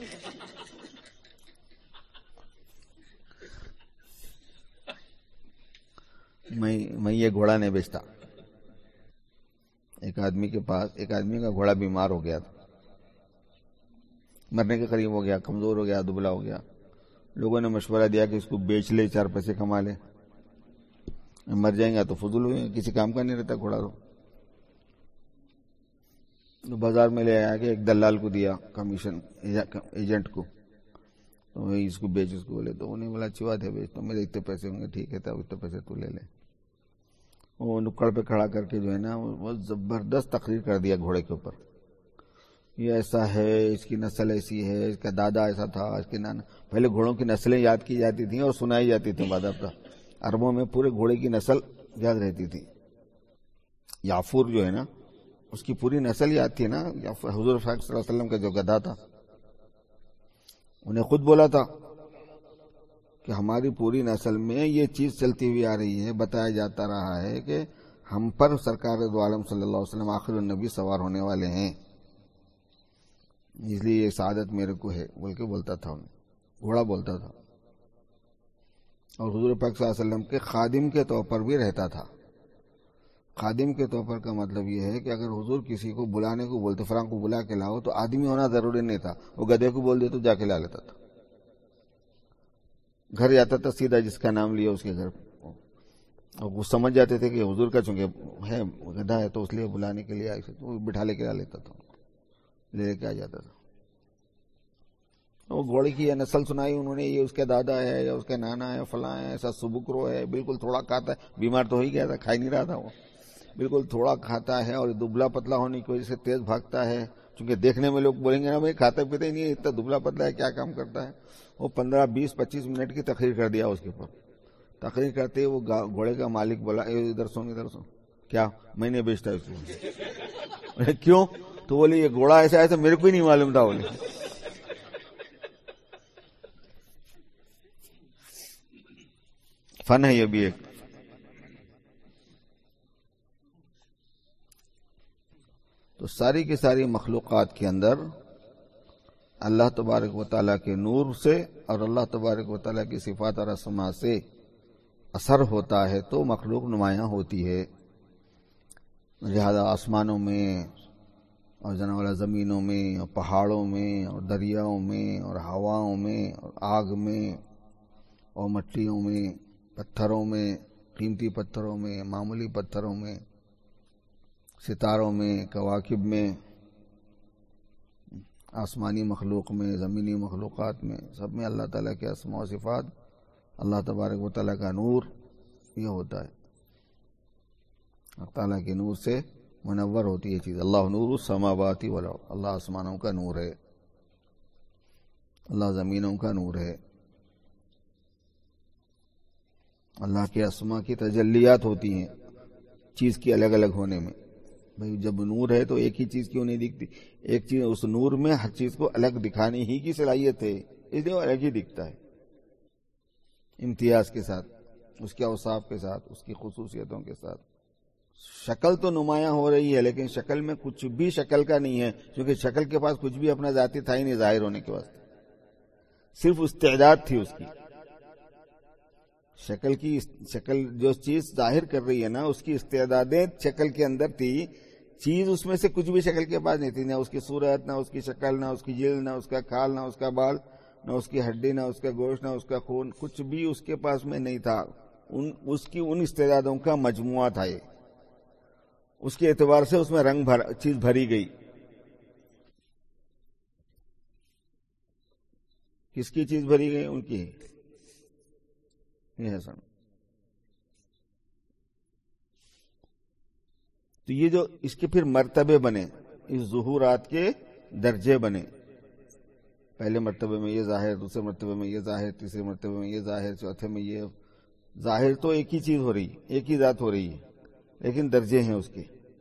میں میں یہ گھوڑا نہیں بیچتا. ایک آدمی کے پاس ایک آدمی کا گھوڑا بیمار ہو گیا تھا، مرنے کے قریب ہو گیا، کمزور ہو گیا، دبلا ہو گیا. لوگوں نے مشورہ دیا کہ اس کو بیچ لے، چار پیسے کما لے، مر جائیں گا تو فضول ہوئے، کسی کام کا نہیں رہتا گھوڑا. تو بازار میں لے آیا کہ ایک دلال کو دیا، کمیشن ایجنٹ کو، تو اس کو بیچ، اس کو بولے. تو انہیں بولا اچھی بات ہے بیچ، تو میرے اتنے پیسے ہوں گے. ٹھیک ہے تو اتنے پیسے تو لے لے. وہ نکڑ پہ کھڑا کر کے جو ہے نا وہ زبردست تقریر کر دیا گھوڑے کے اوپر. یہ ایسا ہے، اس کی نسل ایسی ہے، اس کا دادا ایسا تھا، اس کے نانا. پہلے گھوڑوں کی نسلیں یاد کی جاتی تھیں اور سنائی جاتی تھیں باضابطہ. عربوں میں پورے گھوڑے کی نسل یاد رہتی تھی. یافور جو ہے نا اس کی پوری نسل یاد تھی نا. حضور صلی اللہ علیہ وسلم کا جو گدھا تھا انہیں خود بولا تھا کہ ہماری پوری نسل میں یہ چیز چلتی ہوئی آ رہی ہے. بتایا جاتا رہا ہے کہ ہم پر سرکار دو عالم صلی اللہ علیہ وسلم آخر النبی سوار ہونے والے ہیں، اس لیے یہ سعادت میرے کو ہے بول کے بولتا تھا. انہیں گھوڑا بولتا تھا. اور حضور پاک صلی اللہ علیہ وسلم کے خادم کے طور پر بھی رہتا تھا. خادم کے طور پر کا مطلب یہ ہے کہ اگر حضور کسی کو بلانے کو بولتے، فلاں کو بلا کے لاؤ، تو آدمی ہونا ضروری نہیں تھا. وہ گدھے کو بول دے تو جا کے لا لیتا تھا. گھر جاتا تھا سیدھا، جس کا نام لیا اس کے گھر. اور وہ سمجھ جاتے تھے کہ حضور کا چونکہ ہے گدھا ہے تو اس لیے بلانے کے لیے وہ بٹھا لے کے لا لیتا تھا، لے کے آ جاتا تھا. وہ گھوڑے کی یہ نسل سنائی انہوں نے، یہ اس کے دادا ہے یا اس کے نانا ہے، فلاں ہے، ایسا سبکرو ہے، بالکل تھوڑا کھاتا ہے. بیمار تو ہو ہی گیا تھا، کھا ہی نہیں رہا تھا. وہ بالکل تھوڑا کھاتا ہے اور دبلا پتلا ہونے کی وجہ سے تیز بھاگتا ہے. چونکہ دیکھنے میں لوگ بولیں گے نا بھائی کھاتا پیتا ہی نہیں ہے، اتنا دبلا پتلا ہے، کیا کام کرتا ہے. وہ پندرہ بیس پچیس منٹ کی تقریر کر دیا اس کے اوپر. تقریر کرتے وہ گھوڑے کا مالک بولا ادھر سن ادھر سن، کیا میں نے بیچتا اس کو؟ کیوں؟ تو بولے یہ گھوڑا ایسا ایسا میرے کو ہی نہیں معلوم تھا. بولے فن ہے یہ بھی ایک. تو ساری کی ساری مخلوقات کے اندر اللہ تبارک و تعالیٰ کے نور سے اور اللہ تبارک و تعالیٰ کی صفات اور اسماء سے اثر ہوتا ہے تو مخلوق نمایاں ہوتی ہے. لہذا آسمانوں میں اور جناب والا زمینوں میں اور پہاڑوں میں اور دریاؤں میں اور ہواؤں میں اور آگ میں اور مٹیوں میں، پتھروں میں، قیمتی پتھروں میں، معمولی پتھروں میں، ستاروں میں، کواکب میں، آسمانی مخلوق میں، زمینی مخلوقات میں، سب میں اللہ تعالیٰ کے اسماء و صفات، اللہ تبارک و تعالیٰ کا نور یہ ہوتا ہے. اللہ تعالیٰ کے نور سے منور ہوتی ہے چیز. اللہ نور السماوات والارض، اللہ آسمانوں کا نور ہے، اللہ زمینوں کا نور ہے. اللہ کے اسماء کی تجلیات ہوتی ہیں چیز کی الگ الگ ہونے میں. بھئی جب نور ہے تو ایک ہی چیز کیوں نہیں دکھتی؟ ایک چیز اس نور میں ہر چیز کو الگ دکھانے ہی کی صلاحیت ہے. اس لیے وہ الگ ہی دکھتا ہے، امتیاز کے ساتھ، اس کے اوصاف کے ساتھ، اس کی خصوصیتوں کے ساتھ۔ شکل تو نمایاں ہو رہی ہے لیکن شکل میں کچھ بھی شکل کا نہیں ہے، کیونکہ شکل کے پاس کچھ بھی اپنا ذاتی تھا ہی نہیں ظاہر ہونے کے واسطے، صرف استعداد تھی اس کی۔ شکل کی شکل جو چیز ظاہر کر رہی ہے نا، اس کی استعدادیں شکل کے اندر تھی، چیز اس میں سے کچھ بھی شکل کے پاس نہیں تھی، نہ اس کی صورت، نہ اس کی شکل، نہ اس کی جلد، نہ اس کا کھال، نہ اس کا بال، نہ اس کی ہڈی، نہ اس کا گوشت، نہ اس کا خون، کچھ بھی اس کے پاس میں نہیں تھا۔ ان اس کی ان استعدادوں کا مجموعہ تھا یہ، اس کے اعتبار سے اس میں رنگ بھر چیز بھری گئی۔ کس کی چیز بھری گئی؟ ان کی، یہ ہے سن۔ تو یہ جو اس کے پھر مرتبے بنے، اس ظہورات کے درجے بنے، پہلے مرتبے میں یہ ظاہر، دوسرے مرتبے میں یہ ظاہر، تیسرے مرتبے میں یہ ظاہر، چوتھے میں یہ ظاہر۔ تو ایک ہی چیز ہو رہی ہے، ایک ہی ذات ہو رہی ہے، لیکن درجے ہیں اس کے۔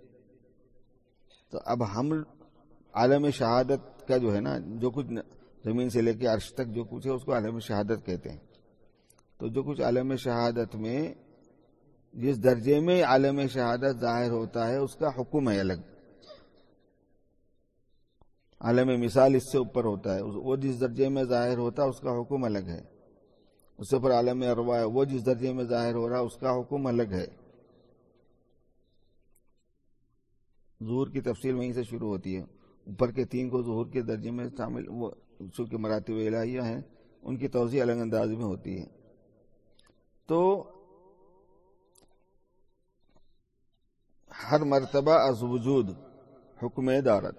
تو اب ہم عالم شہادت کا جو ہے نا، جو کچھ زمین سے لے کے عرش تک جو کچھ ہے اس کو عالم شہادت کہتے ہیں۔ تو جو کچھ عالم شہادت میں، جس درجے میں عالم شہادت ظاہر ہوتا ہے اس کا حکم ہے الگ۔ عالم مثال اس سے اوپر ہوتا ہے، وہ جس درجے میں ظاہر ہوتا ہے اس کا حکم الگ ہے۔ اس سے پر عالم ارواح ہے، وہ جس درجے میں ظاہر ہو رہا ہے اس کا حکم الگ ہے۔ ظہور کی تفصیل وہیں سے شروع ہوتی ہے۔ اوپر کے تین کو ظہور کے درجے میں شامل، وہ چونکہ مراتب الہیہ ہیں، ان کی توضیح الگ انداز میں ہوتی ہے۔ تو ہر مرتبہ از وجود حکم دارت،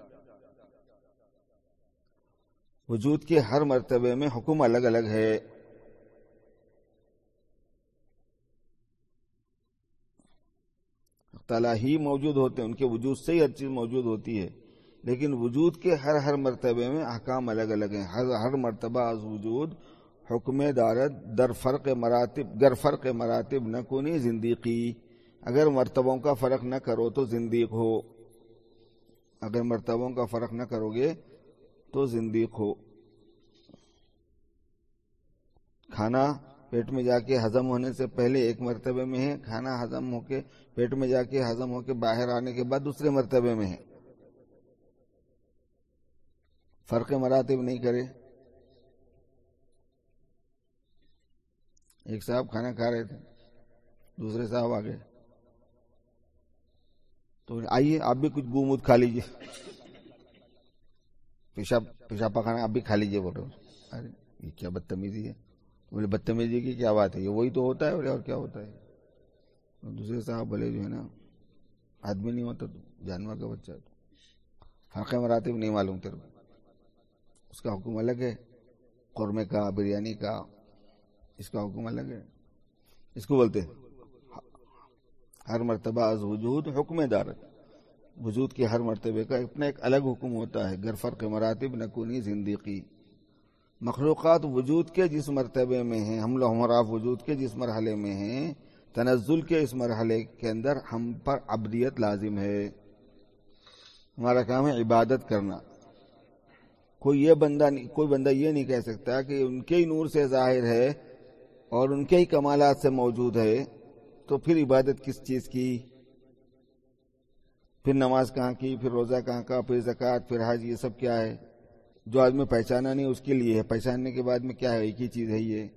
وجود کے ہر مرتبے میں حکم الگ الگ ہے۔ تعالیٰ ہی موجود ہوتے ہیں، ان کے وجود سے ہی ہر چیز موجود ہوتی ہے، لیکن وجود کے ہر ہر مرتبے میں احکام الگ الگ ہیں۔ ہر ہر مرتبہ از وجود حکم دارت در فرق مراتب، گر فرق مراتب نہ کنی زندیقی، اگر مرتبوں کا فرق نہ کرو تو زندیق ہو، اگر مرتبوں کا فرق نہ کرو گے تو زندیق ہو۔ کھانا پیٹ میں جا کے ہضم ہونے سے پہلے ایک مرتبے میں ہے، کھانا ہضم ہو کے پیٹ میں جا کے ہضم ہو کے باہر آنے کے بعد دوسرے مرتبے میں ہے۔ فرق مراتب نہیں کرے۔ ایک صاحب کھانا کھا رہے تھے، دوسرے صاحب آ گئے، تو آئیے آپ بھی کچھ گو مود کھا لیجیے، پیشاب پیشاب پخانا آپ بھی کھا لیجیے۔ بول رہے ارے یہ کیا بدتمیزی ہے؟ بولے بدتمیزی کی کیا بات ہے، یہ وہی تو ہوتا ہے۔ بولے اور کیا ہوتا ہے؟ اور دوسرے صاحب بولے جو ہے نا، آدمی نہیں ہوتا تو جانور کا بچہ ہے، تو فرق مراتب نہیں معلوم تیرے کو، اس کا حکم الگ ہے، قورمے کا، بریانی کا، اس کا حکم الگ ہے۔ اس کو بولتے ہر مرتبہ از وجود حکم دارت، وجود کے ہر مرتبے کا اپنا ایک الگ حکم ہوتا ہے۔ گر فرق مراتب نکونی زندیقی، مخلوقات وجود کے جس مرتبے میں ہیں، ہم لوگ ہمراف وجود کے جس مرحلے میں ہیں، تنزل کے اس مرحلے کے اندر ہم پر عبدیت لازم ہے۔ ہمارا کام ہے عبادت کرنا۔ کوئی یہ بندہ کوئی بندہ یہ نہیں کہہ سکتا کہ ان کے ہی نور سے ظاہر ہے اور ان کے ہی کمالات سے موجود ہے، تو پھر عبادت کس چیز کی؟ پھر نماز کہاں کی؟ پھر روزہ کہاں کا؟ پھر زکوٰۃ، پھر حج، یہ سب کیا ہے؟ جو آدمی پہچانا نہیں اس کے لیے ہے، پہچاننے کے بعد میں کیا ہے؟ ایک ہی چیز ہے یہ۔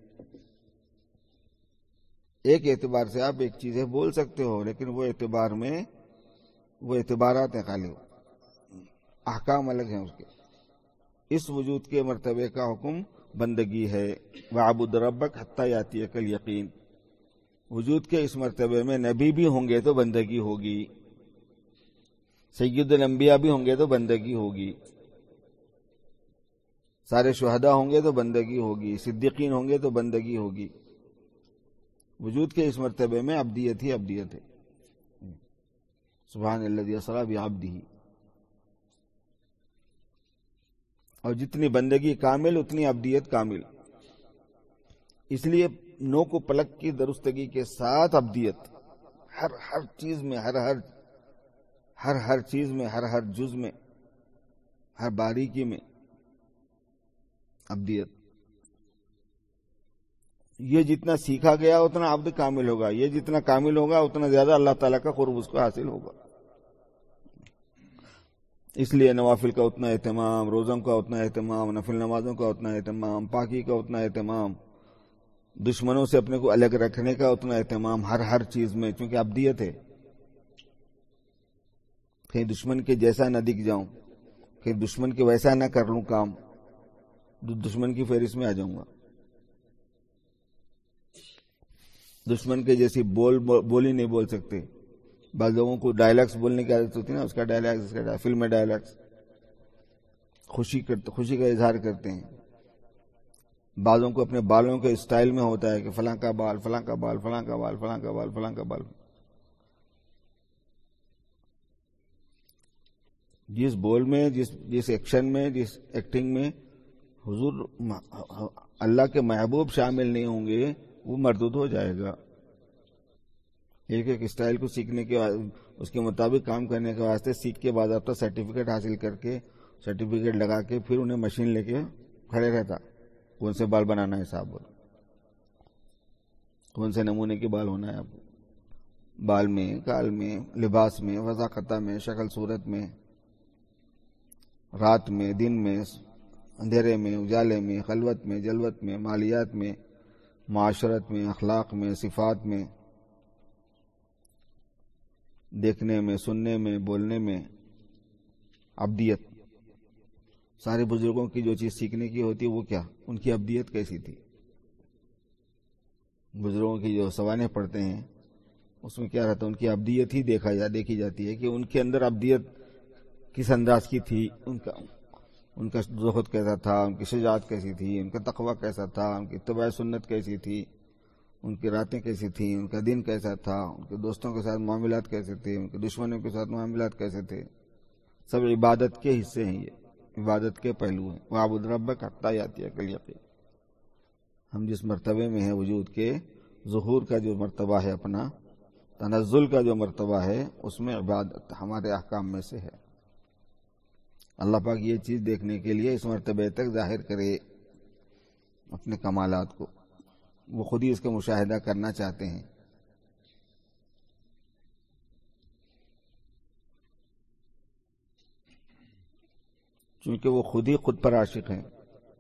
ایک اعتبار سے آپ ایک چیز ہے بول سکتے ہو، لیکن وہ اعتبار میں وہ اعتبارات ہیں خالی، احکام الگ ہیں اس کے۔ اس وجود کے مرتبے کا حکم بندگی ہے۔ وَعْبُدْ رَبَّكَ حَتَّى يَأْتِيَكَ الْيَقِينُ، وجود کے اس مرتبے میں نبی بھی ہوں گے تو بندگی ہوگی، سید الانبیاء بھی ہوں گے تو بندگی ہوگی، سارے شہداء ہوں گے تو بندگی ہوگی، صدیقین ہوں گے تو بندگی ہوگی۔ وجود کے اس مرتبے میں عبدیت ہی عبدیت ہے۔ سبحان الذی اسری بعبدہ، اور جتنی بندگی کامل اتنی عبدیت کامل، اس لیے نو کو پلک کی درستگی کے ساتھ عبدیت، ہر ہر چیز میں، ہر ہر ہر ہر چیز میں، ہر ہر جز میں، ہر باریکی میں عبدیت۔ یہ جتنا سیکھا گیا اتنا عبد کامل ہوگا، یہ جتنا کامل ہوگا اتنا زیادہ اللہ تعالیٰ کا قرب اس کو حاصل ہوگا. اس لیے نوافل کا اتنا اہتمام، روزوں کا اتنا اہتمام، نفل نمازوں کا اتنا اہتمام، پاکی کا اتنا اہتمام، دشمنوں سے اپنے کو الگ رکھنے کا اتنا اہتمام، ہر ہر چیز میں، کیونکہ ابدیت ہے. کہیں دشمن کے جیسا نہ دکھ جاؤں، کہیں دشمن کے ویسا نہ کر لوں کام، دشمن کی فہرست میں آ جاؤں گا. دشمن کے جیسی بول بولی نہیں بول سکتے. بعض لوگوں کو ڈائلاگس بولنے کی عادت ہوتی ہے نا، اس کا ڈائلاگس، اس کا فلم میں ڈائلاگس، خوشی کرتے خوشی کا اظہار کرتے ہیں. بعضوں کو اپنے بالوں کے اسٹائل میں ہوتا ہے کہ فلاں کا بال، فلاں کا بال، فلاں کا بال، فلاں کا بال، فلاں کا بال. جس بول میں، جس جس ایکشن میں، جس ایکٹنگ میں حضور اللہ کے محبوب شامل نہیں ہوں گے وہ مردود ہو جائے گا. ایک ایک اسٹائل کو سیکھنے کے اس کے مطابق کام کرنے کے واسطے سیکھ کے بعد اب تک سرٹیفکیٹ حاصل کر کے، سرٹیفکیٹ لگا کے پھر انہیں مشین لے کے کھڑے رہتا. کون سے بال بنانا ہے صاحب، کون سے نمونے کے بال ہونا ہے آپ کو، بال میں، کال میں، لباس میں، وضاقتہ میں، شکل صورت میں، رات میں، دن میں، اندھیرے میں، اجالے میں، خلوت میں، جلوت میں، مالیات میں، معاشرت میں، اخلاق میں، صفات میں، دیکھنے میں، سننے میں، بولنے میں. عبدیت. سارے بزرگوں کی جو چیز سیکھنے کی ہوتی ہے وہ کیا، ان کی عبدیت کیسی تھی. بزرگوں کی جو سوانح پڑھتے ہیں اس میں کیا رہتا ہے، ان کی عبدیت ہی دیکھا جا دیکھی جاتی ہے کہ ان کے اندر عبدیت کس انداز کی تھی، ان کا ان کا زہد کیسا تھا، ان کی شجاعت کیسی تھی، ان کا تقوی کیسا تھا، ان کی اتباع سنت کیسی تھی، ان کی راتیں کیسی تھیں، ان کا دن کیسا تھا، ان کے دوستوں کے ساتھ معاملات کیسے تھے، ان کے دشمنوں کے ساتھ معاملات کیسے تھے. سب عبادت کے حصے ہیں، یہ عبادت کے پہلو ہیں. وَاعْبُدْ رَبَّكَ حَتَّىٰ يَأْتِيَكَ الْيَقِينُ. ہم جس مرتبے میں ہیں وجود کے، ظہور کا جو مرتبہ ہے، اپنا تنزل کا جو مرتبہ ہے، اس میں عبادت ہمارے احکام میں سے ہے. اللہ پاک یہ چیز دیکھنے کے لیے اس مرتبے تک ظاہر کرے اپنے کمالات کو، وہ خود ہی اس کا مشاہدہ کرنا چاہتے ہیں. چونکہ وہ خود ہی خود پر عاشق ہیں،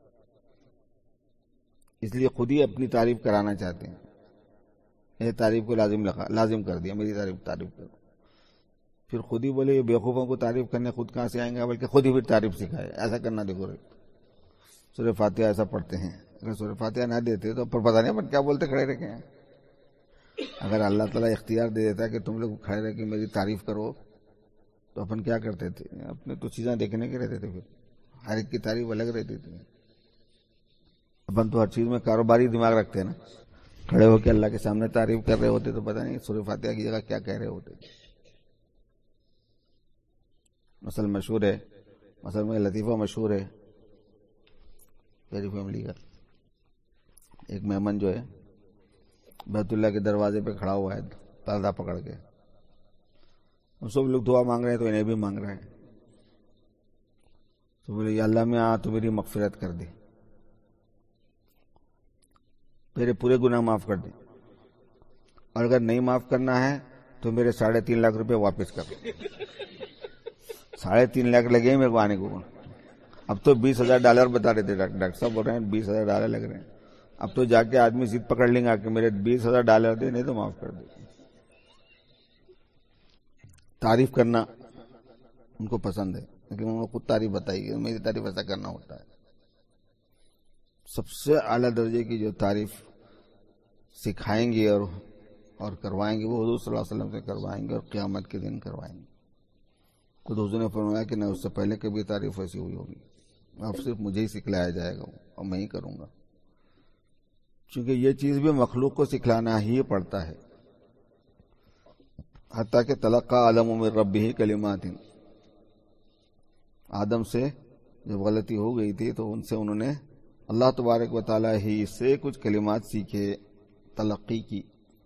اس لیے خود ہی اپنی تعریف کرانا چاہتے ہیں. یہ تعریف کو لازم لگا لازم کر دیا، میری تعریف تعریف کرو. پھر خود ہی بولے یہ بیوقوفوں کو تعریف کرنے خود کہاں سے آئیں گے، بلکہ خود ہی پھر تعریف سکھائے. ایسا کرنا دیکھو رہے سورہ فاتحہ ایسا پڑھتے ہیں، اگر سورہ فاتحہ نہ دیتے تو پر پتہ نہیں اپن کیا بولتے کھڑے رکھے ہیں. اگر اللہ تعالیٰ اختیار دے دیتا کہ تم لوگ کھڑے رہ کے میری تعریف کرو تو اپن کیا کرتے تھے، اپنے تو چیزیں دیکھنے کے رہتے تھے. پھر ہر ایک کی تعریف الگ رہتی تھی. اپن تو ہر چیز میں کاروباری دماغ رکھتے ہیں نا، کھڑے ہو کے اللہ کے سامنے تعریف کر رہے ہوتے تو پتہ نہیں سورہ فاتحہ کی جگہ کیا کہہ رہے ہوتے. مثلا مشہور ہے، مثلا میں لطیفہ مشہور ہے میری فیملی کا. ایک مہمان جو ہے بیت اللہ کے دروازے پہ کھڑا ہوا ہے پردہ پکڑ کے، سب لوگ دعا مانگ رہے ہیں تو انہیں بھی مانگ رہے ہیں. تو بولے یا اللہ میں آ تو میری مغفرت کر دے، میرے پورے گناہ معاف کر دے، اور اگر نہیں معاف کرنا ہے تو میرے ساڑھے تین لاکھ روپے واپس کر. ساڑھے تین لاکھ لگے ہیں میرے کو آنے کو. اب تو بیس ہزار ڈالر بتا رہے تھے ڈاکٹر صاحب، بول رہے ہیں بیس ہزار ڈالر لگ رہے ہیں. اب تو جا کے آدمی ضد پکڑ لیں گا کہ میرے بیس ہزار ڈالر دے، نہیں تو معاف کر دے. تعریف کرنا ان کو پسند ہے، لیکن انہوں نے خود تعریف بتائی کہ میری تعریف ایسا کرنا ہوتا ہے. سب سے اعلیٰ درجے کی جو تعریف سکھائیں گے اور اور کروائیں گے وہ حضور صلی اللہ علیہ وسلم سے کروائیں گے، اور قیامت کے دن کروائیں گے. خود حضور نے فرمایا کہ نہ اس سے پہلے کبھی تعریف ایسی ہوئی ہوگی، اب صرف مجھے ہی سکھلایا جائے گا اور میں ہی کروں گا. چونکہ یہ چیز بھی مخلوق کو سکھلانا ہی پڑتا ہے. حتیٰ کہ تلقى آدم من ربه کلمات، آدم سے جب غلطی ہو گئی تھی تو ان سے انہوں نے اللہ تبارک و تعالیٰ ہی سے کچھ کلمات سیکھے، تلقی کی.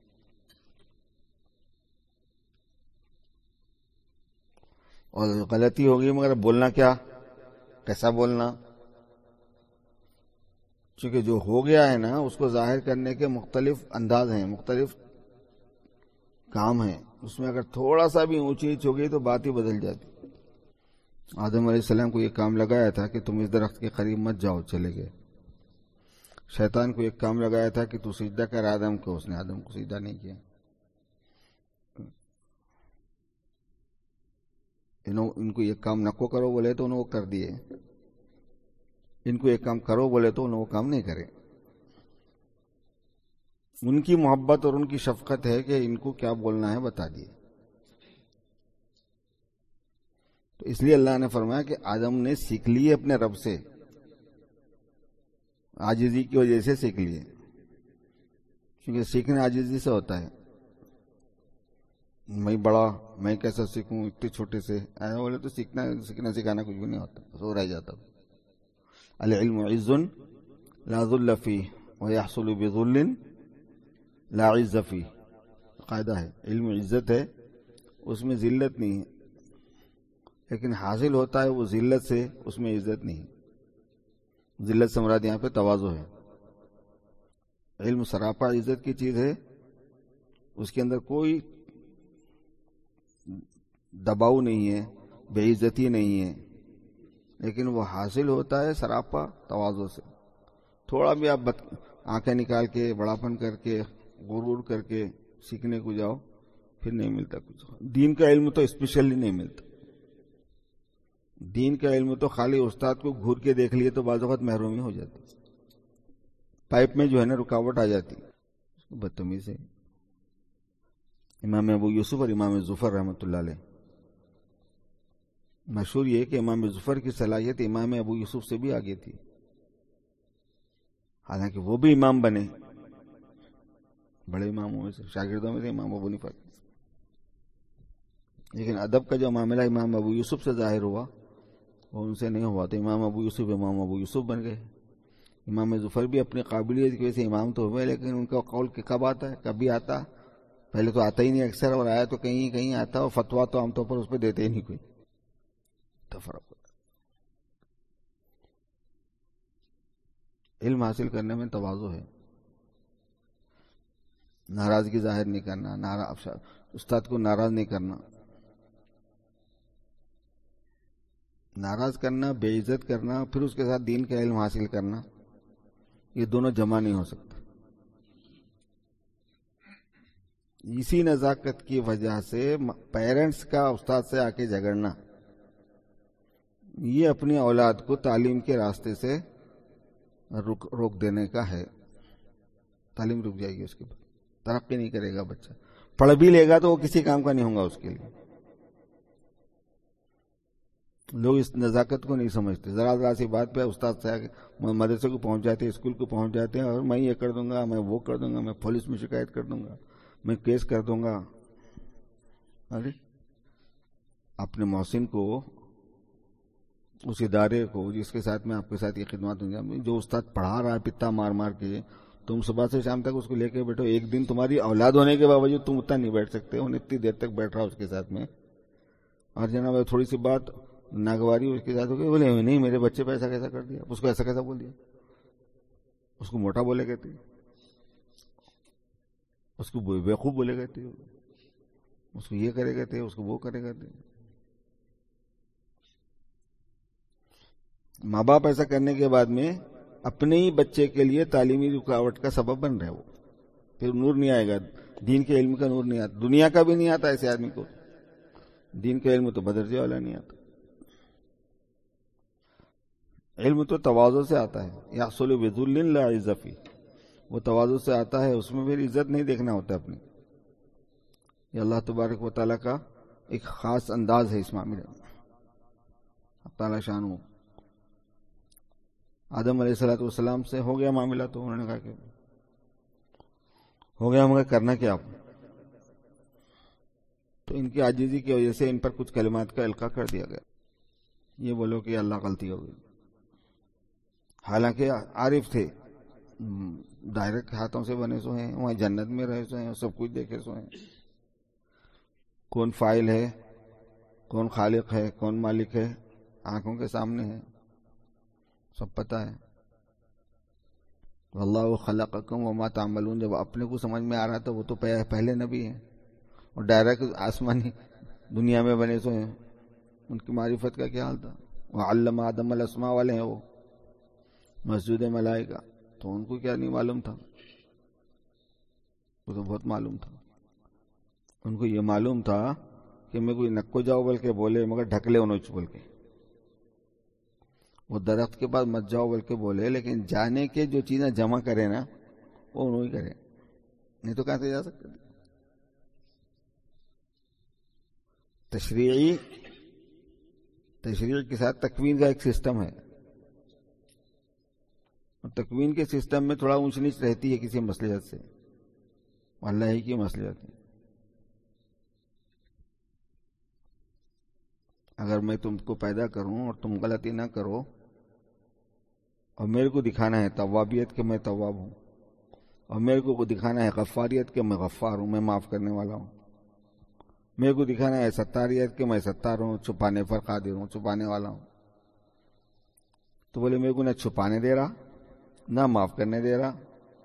اور غلطی ہو گئی مگر بولنا کیا، کیسا بولنا. چونکہ جو ہو گیا ہے نا اس کو ظاہر کرنے کے مختلف انداز ہیں، مختلف کام ہیں، اس میں اگر تھوڑا سا بھی اونچ نیچ ہو گئی تو بات ہی بدل جاتی۔ آدم علیہ السلام کو یہ کام لگایا تھا کہ تم اس درخت کے قریب مت جاؤ، چلے گئے۔ شیطان کو ایک کام لگایا تھا کہ تو سجدہ کر آدم کو، اس نے آدم کو سجدہ نہیں کیا۔ ان کو یہ کام نہ کو کرو بولے تو انہوں وہ کر دیے، ان کو ایک کام کرو بولے تو انہوں وہ کام نہیں کرے۔ ان کی محبت اور ان کی شفقت ہے کہ ان کو کیا بولنا ہے بتا دیے۔ تو اس لیے اللہ نے فرمایا کہ آدم نے سیکھ لیے اپنے رب سے، عاجزی کی وجہ سے سیکھ لیے، کیونکہ سیکھنا عاجزی سے ہوتا ہے۔ میں بڑا، میں کیسا سیکھوں، اتنے چھوٹے سے آیا بولے تو سیکھنا سیکھنا سکھانا کچھ بھی نہیں ہوتا، سو رہ جاتا۔ العلم عز لا ذل فیہ ویحصل بذل لا عز فیہ، قاعدہ ہے۔ علم عزت ہے، اس میں ذلت نہیں ہے، لیکن حاصل ہوتا ہے وہ ذلت سے، اس میں عزت نہیں۔ ذلت سے مراد یہاں پہ تواضع ہے۔ علم سراپا عزت کی چیز ہے، اس کے اندر کوئی دباؤ نہیں ہے، بے عزتی نہیں ہے، لیکن وہ حاصل ہوتا ہے سراپا تواضع سے۔ تھوڑا بھی آپ آنکھیں نکال کے، بڑاپن کر کے، غرور کر کے سیکھنے کو جاؤ، پھر نہیں ملتا کچھ۔ دین کا علم تو اسپیشلی نہیں ملتا۔ دین کا علم تو خالی استاد کو گھور کے دیکھ لیے تو بعض اوقات محرومی ہو جاتی، پائپ میں جو ہے نا رکاوٹ آ جاتی، بدتمیزی سے۔ امام ابو یوسف اور امام ظفر رحمۃ اللہ علیہ، مشہور یہ کہ امام ظفر کی صلاحیت امام ابو یوسف سے بھی آگے تھی، حالانکہ وہ بھی امام بنے، بڑے اماموں میں سے، شاگردوں میں سے امام ابو حنیفہ، لیکن ادب کا جو معاملہ امام ابو یوسف سے ظاہر ہوا وہ ان سے نہیں ہوا، تو امام ابو یوسف امام ابو یوسف بن گئے۔ امام ظفر بھی اپنی قابلیت کی وجہ سے امام تو ہوئے، لیکن ان کا قول کب آتا ہے، کبھی آتا، پہلے تو آتا ہی نہیں اکثر، اور آیا تو کہیں کہیں آتا، اور فتویٰ تو عام طور پر اس پہ دیتے ہی نہیں کوئی، تو فرق ہوتا۔ علم حاصل کرنے میں تواضع ہے، ناراضگی ظاہر نہیں کرنا، ناراض استاد کو ناراض نہیں کرنا، ناراض کرنا، بے عزت کرنا، پھر اس کے ساتھ دین کا علم حاصل کرنا، یہ دونوں جمع نہیں ہو سکتے۔ اسی نزاکت کی وجہ سے پیرنٹس کا استاد سے آ کے جھگڑنا، یہ اپنی اولاد کو تعلیم کے راستے سے روک روک دینے کا ہے۔ تعلیم رک جائے گی، اس کے بعد ترقی نہیں کرے گا بچہ، پڑھ بھی لے گا تو وہ کسی کام کا نہیں ہوگا اس کے لیے۔ لوگ اس نزاکت کو نہیں سمجھتے، ذرا ذرا سی بات پہ استاد سے آگے مدرسے کو پہنچ جاتے ہیں، اسکول کو پہنچ جاتے ہیں، اور میں یہ کر دوں گا، میں وہ کر دوں گا، میں پولیس میں شکایت کر دوں گا، میں کیس کر دوں گا۔ ارے اپنے محسن کو، اس ادارے کو جس کے ساتھ میں آپ کے ساتھ یہ خدمات ہوں، جو استاد پڑھا رہا ہے پتا مار مار کے، تم صبح سے شام تک اس کو لے کے بیٹھو، ایک دن تمہاری اولاد ہونے کے باوجود تم اتنا نہیں بیٹھ سکتے، انہیں اتنی دیر تک بیٹھ رہا اس کے ساتھ میں، اور جناب تھوڑی سی بات ناگواری اس کے ساتھ ہو گئی، بولے نہیں میرے بچے پہ ایسا کیسا کر دیا، اس کو ایسا کیسا بول دیا، اس کو موٹا بولے کہتے، اس کو بیوقوف بولے کہتے، اس کو یہ کرے کہتے، اس کو وہ کرے کہتے۔ ماں باپ ایسا کرنے کے بعد میں اپنے ہی بچے کے لیے تعلیمی رکاوٹ کا سبب بن رہے، وہ پھر نور نہیں آئے گا، دین کے علم کا نور نہیں آتا، دنیا کا بھی نہیں آتا ایسے آدمی کو، دین کا علم تو بدرجے والا نہیں آتا۔ علم تو تواضع سے آتا ہے، یحصل بذل لا عز فیہ، وہ تواضع سے آتا ہے، اس میں پھر عزت نہیں دیکھنا ہوتا اپنی۔ یہ اللہ تبارک و تعالیٰ کا ایک خاص انداز ہے اس معاملے میں، تعالیٰ شان ہو۔ آدم علیہ الصلوۃ والسلام سے ہو گیا معاملہ، تو انہوں نے کہا کہ ہو گیا، مگر کرنا کیا آپ، تو ان کی عاجزی کی وجہ سے ان پر کچھ کلمات کا القاء کر دیا گیا، یہ بولو کہ اللہ غلطی ہو گئی، حالانکہ عارف تھے، ڈائریکٹ ہاتھوں سے بنے سو ہیں، وہاں جنت میں رہے سو ہیں، سب کچھ دیکھے سو ہیں، کون فاعل ہے، کون خالق ہے، کون مالک ہے، آنکھوں کے سامنے ہے، سب پتہ ہے۔ واللہ خلقکم وما تعملون جب اپنے کو سمجھ میں آ رہا تھا وہ تو پہلے نبی ہیں اور ڈائریکٹ آسمانی دنیا میں بنے سو ہیں، ان کی معرفت کا کیا حال تھا. وعلم آدم الاسماء والے ہیں وہ مسجود ملائکہ، تو ان کو کیا نہیں معلوم تھا؟ وہ تو بہت معلوم تھا. ان کو یہ معلوم تھا کہ میں کوئی نکو جاؤ بول کے بولے مگر ڈھکلے انہوں بول کے، وہ درخت کے پاس مت جاؤ بول کے بولے لیکن جانے کے جو چیزیں جمع کرے نا وہ انہوں ہی کرے، نہیں تو کہاں سے جا سکتے. تشریعی تشریع کے ساتھ تکوین کا ایک سسٹم ہے، اور تکوین کے سسٹم میں تھوڑا اونچ نیچ رہتی ہے کسی مصلحت سے، اللہ ہی کی مصلحت ہے. اگر میں تم کو پیدا کروں اور تم غلطی نہ کرو اور میرے کو دکھانا ہے توابیت کہ میں تواب ہوں، اور میرے کو دکھانا ہے غفاریت کہ میں غفار ہوں، میں معاف کرنے والا ہوں، میرے کو دکھانا ہے ستاریت کہ میں ستار ہوں، چھپانے پر قادر ہوں، چھپانے والا ہوں، تو بولے میرے کو نہ چھپانے دے رہا نہ معاف کرنے دے رہا.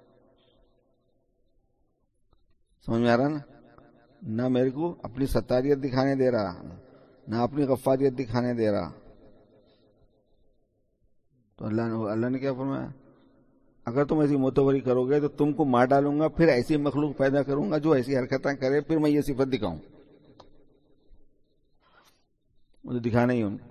سمجھ میں آ رہا نا؟ نہ میرے کو اپنی ستاریت دکھانے دے رہا نہ اپنی غفاریت دکھانے دے رہا. تو اللہ نے اللہ نے کیا فرمایا؟ اگر تم ایسی معتبری کرو گے تو تم کو مار ڈالوں گا، پھر ایسی مخلوق پیدا کروں گا جو ایسی حرکتیں کرے، پھر میں یہ صفت دکھاؤں. مجھے دکھانا ہی ان کو.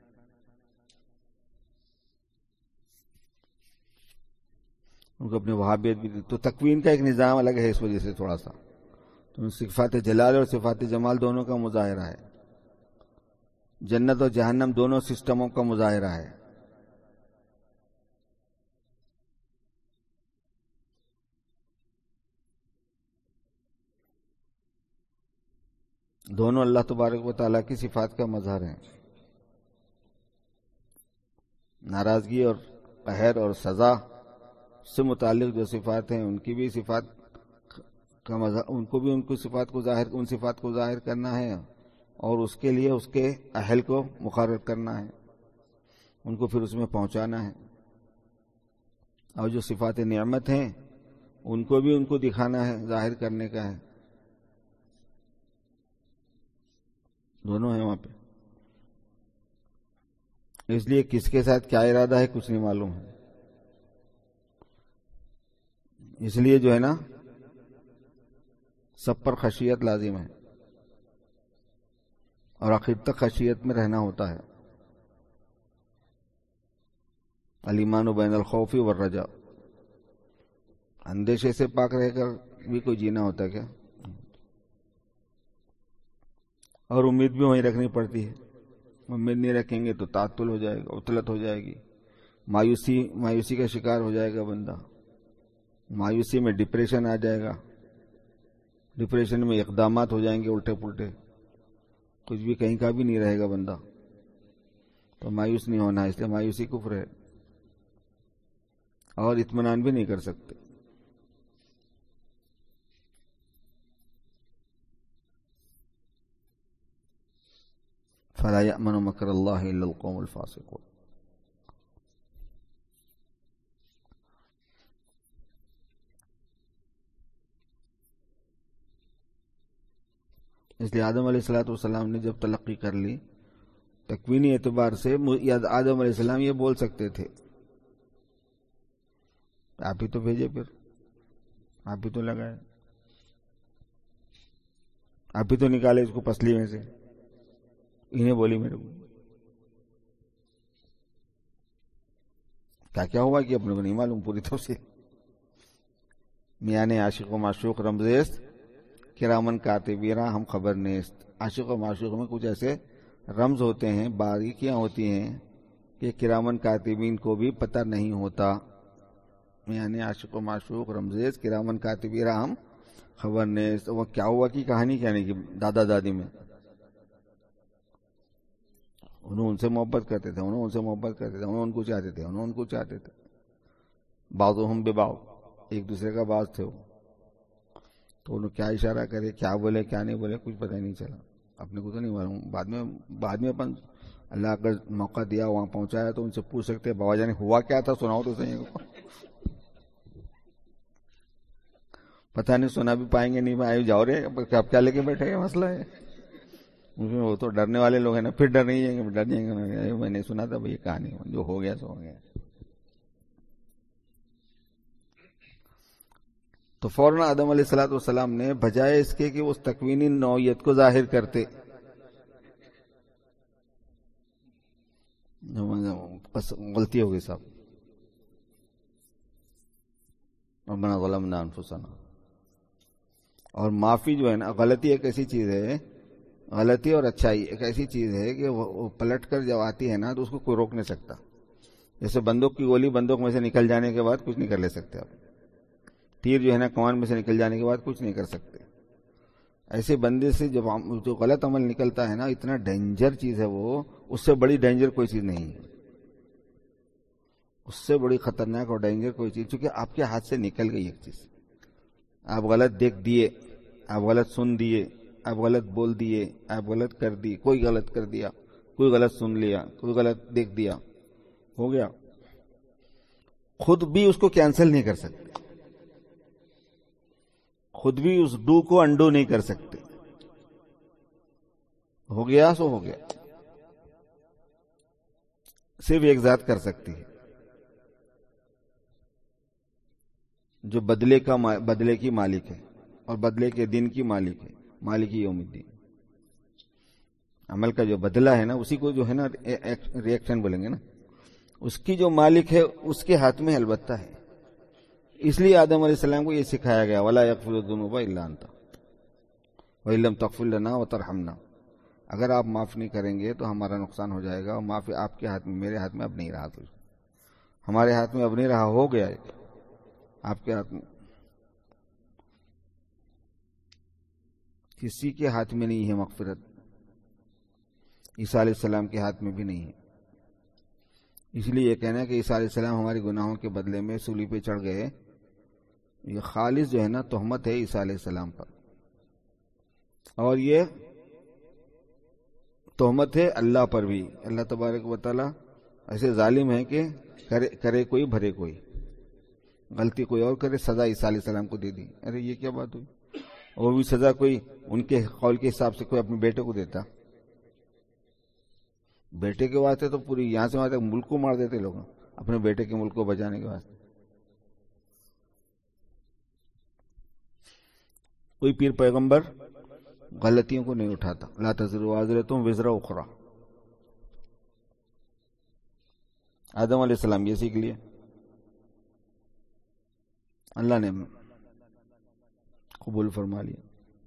ان کو اپنے وہابیت بھی دی. تو تکوین کا ایک نظام الگ ہے اس وجہ سے تھوڑا سا. تو صفات جلال اور صفات جمال دونوں کا مظاہرہ ہے، جنت اور جہنم دونوں سسٹموں کا مظاہرہ ہے. دونوں اللہ تبارک و تعالیٰ کی صفات کا مظہر ہیں. ناراضگی اور قہر اور سزا سے متعلق جو صفات ہیں ان کی بھی صفات کا مظہر، ان کو بھی ان کی صفات کو ظاہر ان صفات کو ظاہر کرنا ہے اور اس کے لیے اس کے اہل کو مقرر کرنا ہے، ان کو پھر اس میں پہنچانا ہے. اور جو صفات نعمت ہیں ان کو بھی ان کو دکھانا ہے، ظاہر کرنے کا ہے. دونوں ہیں وہاں پہ. اس لیے کس کے ساتھ کیا ارادہ ہے کچھ نہیں معلوم ہے. اس لیے جو ہے نا سب پر خشیت لازم ہے اور آخر تک خشیت میں رہنا ہوتا ہے. الایمان بین الخوف والرجاء، اندیشے سے پاک رہ کر بھی کوئی جینا ہوتا ہے کیا؟ اور امید بھی وہیں رکھنی پڑتی ہے. امید نہیں رکھیں گے تو تعطل ہو جائے گا، عطلت ہو جائے گی، مایوسی مایوسی کا شکار ہو جائے گا بندہ. مایوسی میں ڈپریشن آ جائے گا، ڈپریشن میں اقدامات ہو جائیں گے الٹے پلٹے، کچھ بھی کہیں کا بھی نہیں رہے گا بندہ. تو مایوس نہیں ہونا، اس لیے مایوسی کفر ہے اور اطمینان بھی نہیں کر سکتے. فلا یأمن مکر اللہ الا القوم الفاسقون. اس لیے آدم علیہ الصلوۃ والسلام نے جب تلقی کر لی تکوینی اعتبار سے، آدم علیہ السلام یہ بول سکتے تھے آپ ہی تو بھیجے، پھر آپ ہی تو لگائے، آپ ہی تو نکالے اس کو پسلی میں سے. انہیں بولی میرے کو کیا کیا ہوا کہ اپنے کو نہیں معلوم پوری تفصیل. میاں نے عاشق و معشوق رمزیست کرامن کاتبیرا ہم خبر نیست. عاشق و معشوق میں کچھ ایسے رمز ہوتے ہیں، باریکیاں ہوتی ہیں کہ کرامن کاتبین کو بھی پتہ نہیں ہوتا. یعنی عاشق و معشوق رمزیز کرامن کاتبیرا ہم خبر نیست. وہ کیا ہوا کی کہانی کہنے کی دادا دادی میں انہوں ان سے محبت کرتے تھے، انہوں ان سے محبت کرتے تھے، انہوں ان کو چاہتے تھے، انہوں ان کو چاہتے تھے. بعضهم ببعض، ایک دوسرے کا باز تھے وہ. تو انہوں کیا اشارہ کرے، کیا بولے کیا نہیں بولے کچھ پتہ ہی نہیں چلا. اپنے کو تو نہیں معلوم. بعد میں بعد میں اپن اللہ اگر موقع دیا وہاں پہنچایا تو ان سے پوچھ سکتے بابا جان ہوا کیا تھا، سناؤ تو صحیح. پتہ نہیں سنا بھی پائیں گے نہیں پائیں، جاؤ رے آپ کیا لے کے بیٹھے گا، مسئلہ ہے. وہ تو ڈرنے والے لوگ ہیں نا، پھر ڈر نہیں جائیں گے، ڈر جائیں گے. میں نے سنا تھا بھائی کہانی، جو ہو گیا سو ہو گیا. تو فوراً آدم علیہ الصلوۃ والسلام نے بجائے اس کے کہ اس تکوینی نوعیت کو ظاہر کرتے، غلطی ہو گئی صاحب، ربنا ظلمنا انفسنا. اور معافی جو ہے نا، غلطی ایک ایسی چیز ہے، غلطی اور اچھائی ایک ایسی چیز ہے کہ وہ پلٹ کر جب آتی ہے نا تو اس کو کوئی روک نہیں سکتا. جیسے بندوق کی گولی بندوق میں سے نکل جانے کے بعد کچھ نہیں کر لے سکتے آپ، تیر جو ہے نا کمان میں سے نکل جانے کے بعد کچھ نہیں کر سکتے. ایسے بندے سے جب جو غلط عمل نکلتا ہے نا، اتنا ڈینجر چیز ہے وہ، اس سے بڑی ڈینجر کوئی چیز نہیں ہے، اس سے بڑی خطرناک اور ڈینجر کوئی چیز، چونکہ آپ کے ہاتھ سے نکل گئی ایک چیز. آپ غلط دیکھ دیے، آپ غلط سن دیے، آپ غلط بول دیے، آپ غلط کر دی، کوئی غلط کر دیا، کوئی غلط سن لیا، کوئی غلط دیکھ دیا، ہو گیا. خود بھی اس کو کینسل نہیں کر سکتے، خود بھی اس ڈو کو انڈو نہیں کر سکتے. ہو گیا سو ہو گیا. صرف ایک ذات کر سکتی ہے جو بدلے کا بدلے کی مالک ہے اور بدلے کے دن کی مالک ہے، مالک یوم الدین. عمل کا جو بدلہ ہے نا، اسی کو جو ہے نا ریئیکشن بولیں گے نا، اس کی جو مالک ہے اس کے ہاتھ میں البتہ ہے. اس لیے آدم علیہ السلام کو یہ سکھایا گیا، وَلَا يَغْفِرُ الذُّنُوبَ إِلَّا أَنْتَ وَإِن لَّمْ تَغْفِرْ لَنَا وَتَرْحَمْنَا. اگر آپ معاف نہیں کریں گے تو ہمارا نقصان ہو جائے گا، اور معافی آپ کے ہاتھ میں، میرے ہاتھ میں اب نہیں رہا، تو ہمارے ہاتھ میں اب نہیں رہا، ہو گیا آپ کے ہاتھ میں. کسی کے ہاتھ میں نہیں ہے مغفرت، عیسیٰ علیہ السلام کے ہاتھ میں بھی نہیں ہے. اس لیے یہ کہنا ہے کہ عیسیٰ علیہ السلام ہمارے گناہوں کے بدلے میں صلیب پہ چڑھ گئے، یہ خالص جو ہے نا تہمت ہے عیسیٰ علیہ السلام پر، اور یہ تہمت ہے اللہ پر بھی. اللہ تبارک و تعالیٰ ایسے ظالم ہے کہ کرے کرے کوئی بھرے کوئی، غلطی کوئی اور کرے، سزا عیسیٰ علیہ السلام کو دے دی. ارے یہ کیا بات ہوئی؟ اور بھی سزا کوئی ان کے قول کے حساب سے کوئی اپنے بیٹے کو دیتا، بیٹے کے واسطے تو پوری یہاں سے وہاں تک ملک کو مار دیتے لوگ، اپنے بیٹے کے ملک کو بچانے کے واسطے. کوئی پیر پیغمبر غلطیوں کو نہیں اٹھاتا، لا تزر وازرۃ وزر اخری. آدم علیہ السلام یہ سیکھ لیے، اللہ نے قبول فرما لیا.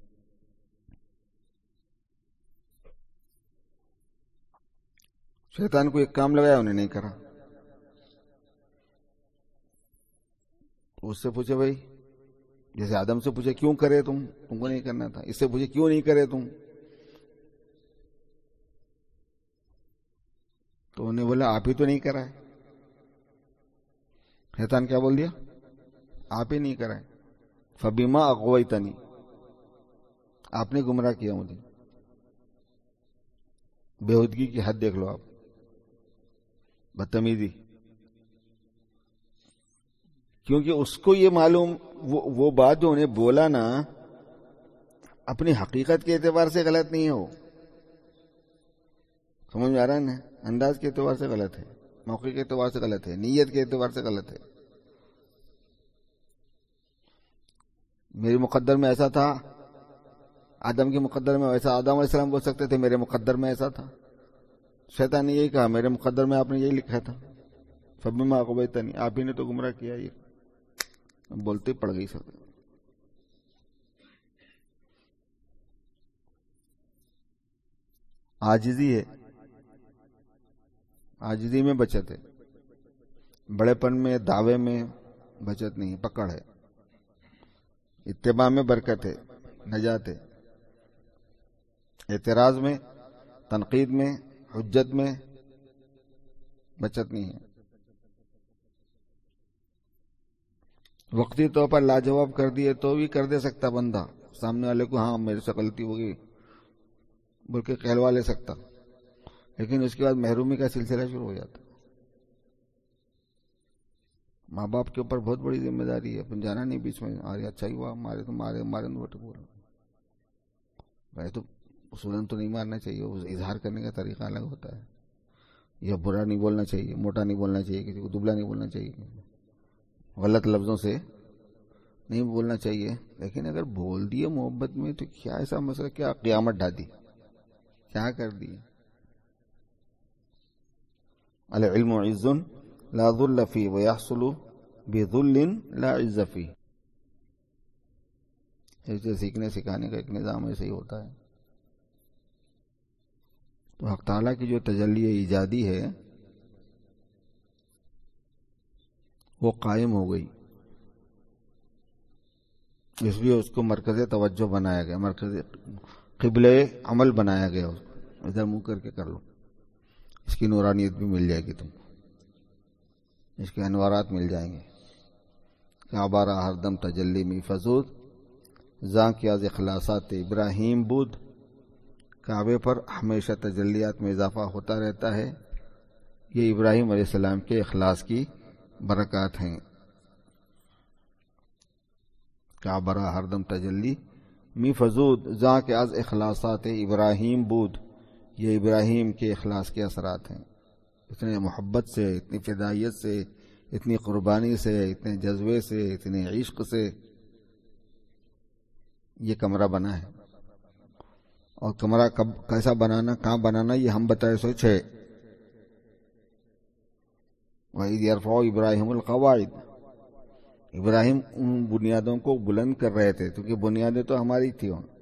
شیطان کو ایک کام لگایا، انہیں نہیں کرا. اس سے پوچھے بھائی، جیسے آدم سے پوچھے کیوں کرے تم تم کو نہیں کرنا تھا، اس سے پوچھے کیوں نہیں کرے تم، تو انہیں بولا آپ ہی تو نہیں کرا ہے. شیطان کیا بول دیا؟ آپ ہی نہیں کرا ہے. فبما اغویتنی، آپ نے گمراہ کیا مجھے. بےہودگی کی حد دیکھ لو آپ، بدتمیزی. کیونکہ اس کو یہ معلوم، وہ, وہ بات جو انہیں بولا نا، اپنی حقیقت کے اعتبار سے غلط نہیں ہے، وہ سمجھ میں آ رہا ہے نا، انداز کے اعتبار سے غلط ہے، موقع کے اعتبار سے غلط ہے، نیت کے اعتبار سے غلط ہے. میرے مقدر میں ایسا تھا، آدم کے مقدر میں ویسا. آدم علیہ السلام بول سکتے تھے میرے مقدر میں ایسا تھا. شیطان نے یہی کہا میرے مقدر میں آپ نے یہی لکھا تھا، فبما اغویتنی، آپ ہی نے تو گمراہ کیا. یہ بولتے پڑ گئی سب. عاجزی ہے، عاجزی میں بچت ہے، بڑے پن میں دعوے میں بچت نہیں، پکڑ ہے. اتباع میں برکت ہے، نجات ہے. اعتراض میں، تنقید میں، حجت میں بچت نہیں ہے. وقتی طور پر لاجواب کر دیے تو بھی کر دے سکتا بندہ سامنے والے کو، ہاں میرے سے غلطی ہوگی بول کے کہلوا لے سکتا، لیکن اس کے بعد محرومی کا سلسلہ شروع ہو جاتا. ماں باپ کے اوپر بہت بڑی ذمہ داری ہے. اپن جانا نہیں بیچ میں, ارے اچھا ہی ہوا مارے تو مارے مارے تو بول بھائی, تو اصولاً تو نہیں مارنا چاہیے. اظہار کرنے کا طریقہ الگ ہوتا ہے. یا برا نہیں بولنا چاہیے, موٹا نہیں بولنا چاہیے, کسی کو دبلا نہیں بولنا چاہیے, غلط لفظوں سے نہیں بولنا چاہیے. لیکن اگر بول دیے محبت میں تو کیا ایسا مسئلہ, کیا قیامت ڈھا دی, کیا کر دی. العلم عز لا ذل فی ویحصل بذل لا عز فی. اسے سیکھنے سکھانے کا ایک نظام ایسے ہی ہوتا ہے. تو حق تعالیٰ کی جو تجلی ایجادی ہے وہ قائم ہو گئی, اس لیے اس کو مرکز توجہ بنایا گیا, مرکز قبلہ عمل بنایا گیا. اس کو ادھر منہ کر کے کر لو, اس کی نورانیت بھی مل جائے گی تم کو, اس کے انوارات مل جائیں گے. کعبہ را ہر دم تجلی می فزود زاں کی از اخلاصات ابراہیم بود. کعبے پر ہمیشہ تجلیات میں اضافہ ہوتا رہتا ہے. یہ ابراہیم علیہ السلام کے اخلاص کی برکات ہیں. کعبہ را ہر دم تجلی می فزود زاں کے از اخلاصات ابراہیم بود. یہ ابراہیم کے اخلاص کے اثرات ہیں. اتنے محبت سے, اتنی فدائیت سے, اتنی قربانی سے, اتنے جذبے سے, اتنے عشق سے یہ کمرہ بنا ہے. اور کمرہ کب کیسا بنانا, کہاں بنانا, یہ ہم بتائے سوچ ہے. وَإِذْ يَرْفَعُ إِبْرَاهِيمُ الْقَوَاعِدَ, ابراہیم ان بنیادوں کو بلند کر رہے تھے, کیونکہ بنیادیں تو ہماری تھی وہاں,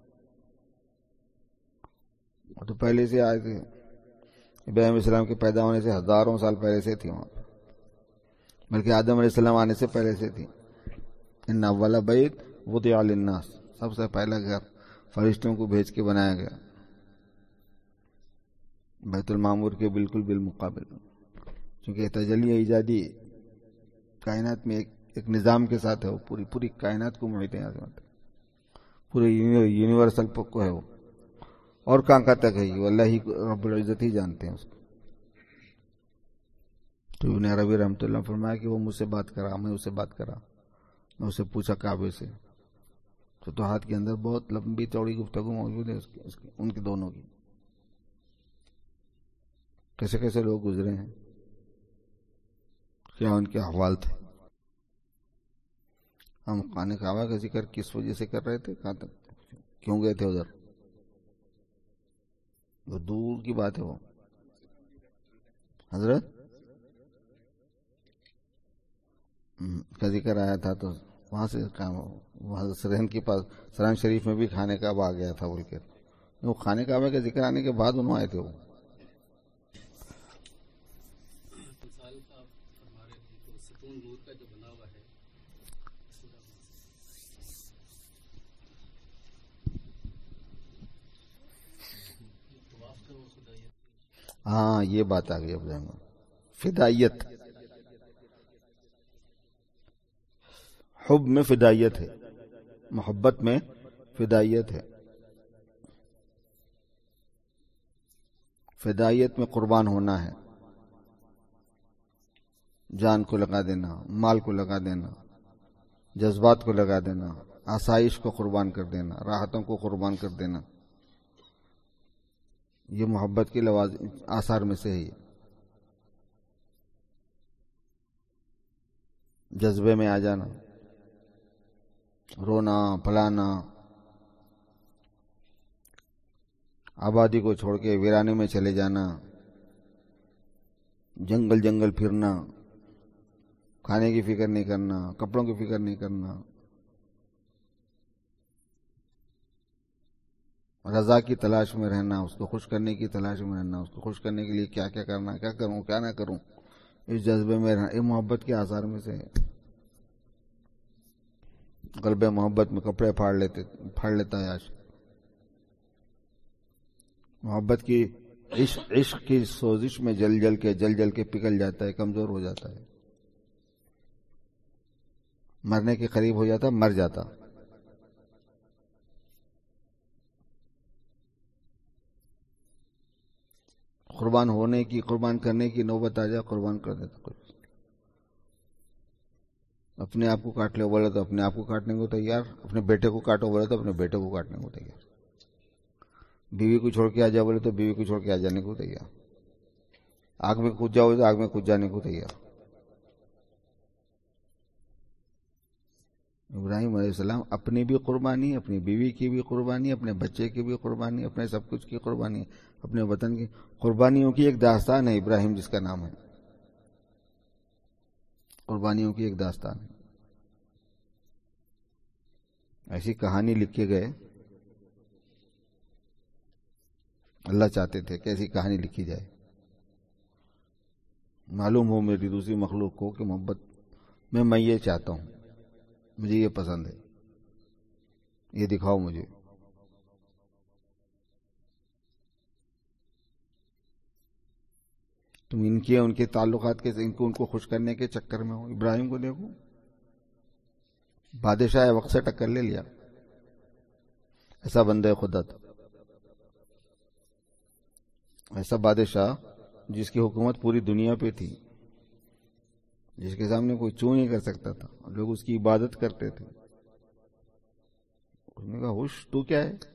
وہ تو پہلے سے آئے تھے. ابراہیم علیہ السلام کے پیدا ہونے سے ہزاروں سال پہلے سے تھی وہاں, بلکہ آدم علیہ السلام آنے سے پہلے سے تھی. ان اول بیت وضع للناس, سب سے پہلا گھر فرشتوں کو بھیج کے بنایا گیا, بیت المعمور کے بالکل بالمقابل. چونکہ تجلی ایجادی کائنات میں ایک, ایک نظام کے ساتھ ہے, وہ پوری پوری کائنات کو محیط ہے, پورے یونیورسل کو ہے وہ, اور کہاں کہاں تک ہے یہ اللہ ہی رب العزت ہی جانتے ہیں اس کو. تو ابن عربی رحمۃ اللہ فرمایا کہ وہ مجھ سے بات کرا, میں اسے بات کرا, میں اسے پوچھا کعبے سے. فتوحات کے اندر بہت لمبی چوڑی گفتگو موجود ہے اس کی, اس کی, ان کے دونوں کی, کیسے کیسے لوگ گزرے ہیں, کیا ان کے احوال تھے. ہم خانہ کعبہ کا ذکر کس وجہ سے کر رہے تھے, کہاں تک کیوں گئے تھے ادھر, وہ دور کی بات ہے. وہ حضرت کا ذکر آیا تھا تو وہاں سے کام, وہاں سرہن کے پاس سرہن شریف میں بھی خانہ کعبہ آ گیا تھا بول کے, وہ خانہ کعبہ کا ذکر آنے کے بعد انہوں آئے تھے. وہ ہاں یہ بات آ گئی اب جائیں گا. فدائیت, حب میں فدائیت ہے, محبت میں فدائیت ہے. فدائیت میں قربان ہونا ہے, جان کو لگا دینا, مال کو لگا دینا, جذبات کو لگا دینا, آسائش کو قربان کر دینا, راحتوں کو قربان کر دینا. یہ محبت کے لوازم آثار میں سے ہے. جذبے میں آ جانا, رونا پلانا, آبادی کو چھوڑ کے ویرانے میں چلے جانا, جنگل جنگل پھرنا, کھانے کی فکر نہیں کرنا, کپڑوں کی فکر نہیں کرنا, رضا کی تلاش میں رہنا, اس کو خوش کرنے کی تلاش میں رہنا, اس کو خوش کرنے کے لیے کیا کیا کرنا, کیا کروں کیا نہ کروں, اس جذبے میں رہنا. یہ محبت کے آثار میں سے ہے. قلب محبت میں کپڑے پھاڑ لیتے پھاڑ لیتا ہے عاشق. محبت کی عشق عشق کی سوزش میں جل جل کے جل جل کے پگھل جاتا ہے, کمزور ہو جاتا ہے, مرنے کے قریب ہو جاتا, مر جاتا. قربان ہونے کی, قربان کرنے کی نوبت آ جائے, قربان کر دیتا. اپنے آپ کو کاٹ لو بولے تو اپنے آپ کو کاٹنے کو تیار، اپنے بیٹے کو کاٹو بولے تو اپنے بیٹے کو کاٹنے کو تیار، بیوی کو چھوڑ کے آ جاؤ بولے تو بیوی کو چھوڑ کے آ جانے کو تیار، آگ میں کود جاؤ تو آگ میں کود جانے کو تیار۔ ابراہیم علیہ السلام اپنی بھی قربانی، اپنی بیوی کی بھی قربانی، اپنے بچے کی بھی قربانی، اپنے سب کچھ کی قربانی، اپنے وطن کی قربانیوں کی ایک داستان ہے ابراہیم جس کا نام ہے، قربانیوں کی ایک داستان ہے۔ ایسی کہانی لکھ کے گئے، اللہ چاہتے تھے کہ ایسی کہانی لکھی جائے، معلوم ہو میری دوسری مخلوق کو کہ محبت میں میں یہ چاہتا ہوں، مجھے یہ پسند ہے، یہ دکھاؤ مجھے۔ تم ان کے ان کے تعلقات کے ان کو ان کو خوش کرنے کے چکر میں ہو۔ ابراہیم کو دیکھو، بادشاہ وقت سے ٹکر لے لیا، ایسا بندہ خدا تھا، ایسا بادشاہ جس کی حکومت پوری دنیا پہ تھی، جس کے سامنے کوئی چوں نہیں کر سکتا تھا، لوگ اس کی عبادت کرتے تھے۔ اس نے کہا ہوش تو کیا ہے؟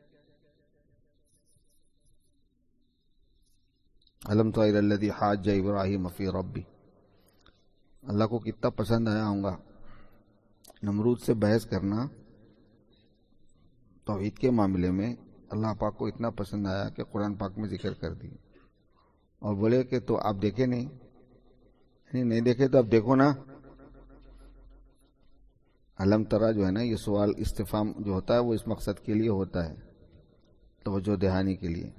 الم تر الی الذی حاج ابراہیم فی ربہ، اللہ کو کتنا پسند آیا ہوں گا نمرود سے بحث کرنا توحید کے معاملے میں، اللہ پاک کو اتنا پسند آیا کہ قرآن پاک میں ذکر کر دی، اور بولے کہ تو آپ دیکھے نہیں، نہیں دیکھے تو اب دیکھو نا۔ علم ترا جو ہے نا، یہ سوال استفہام جو ہوتا ہے وہ اس مقصد کے لیے ہوتا ہے، توجہ دہانی کے لیے،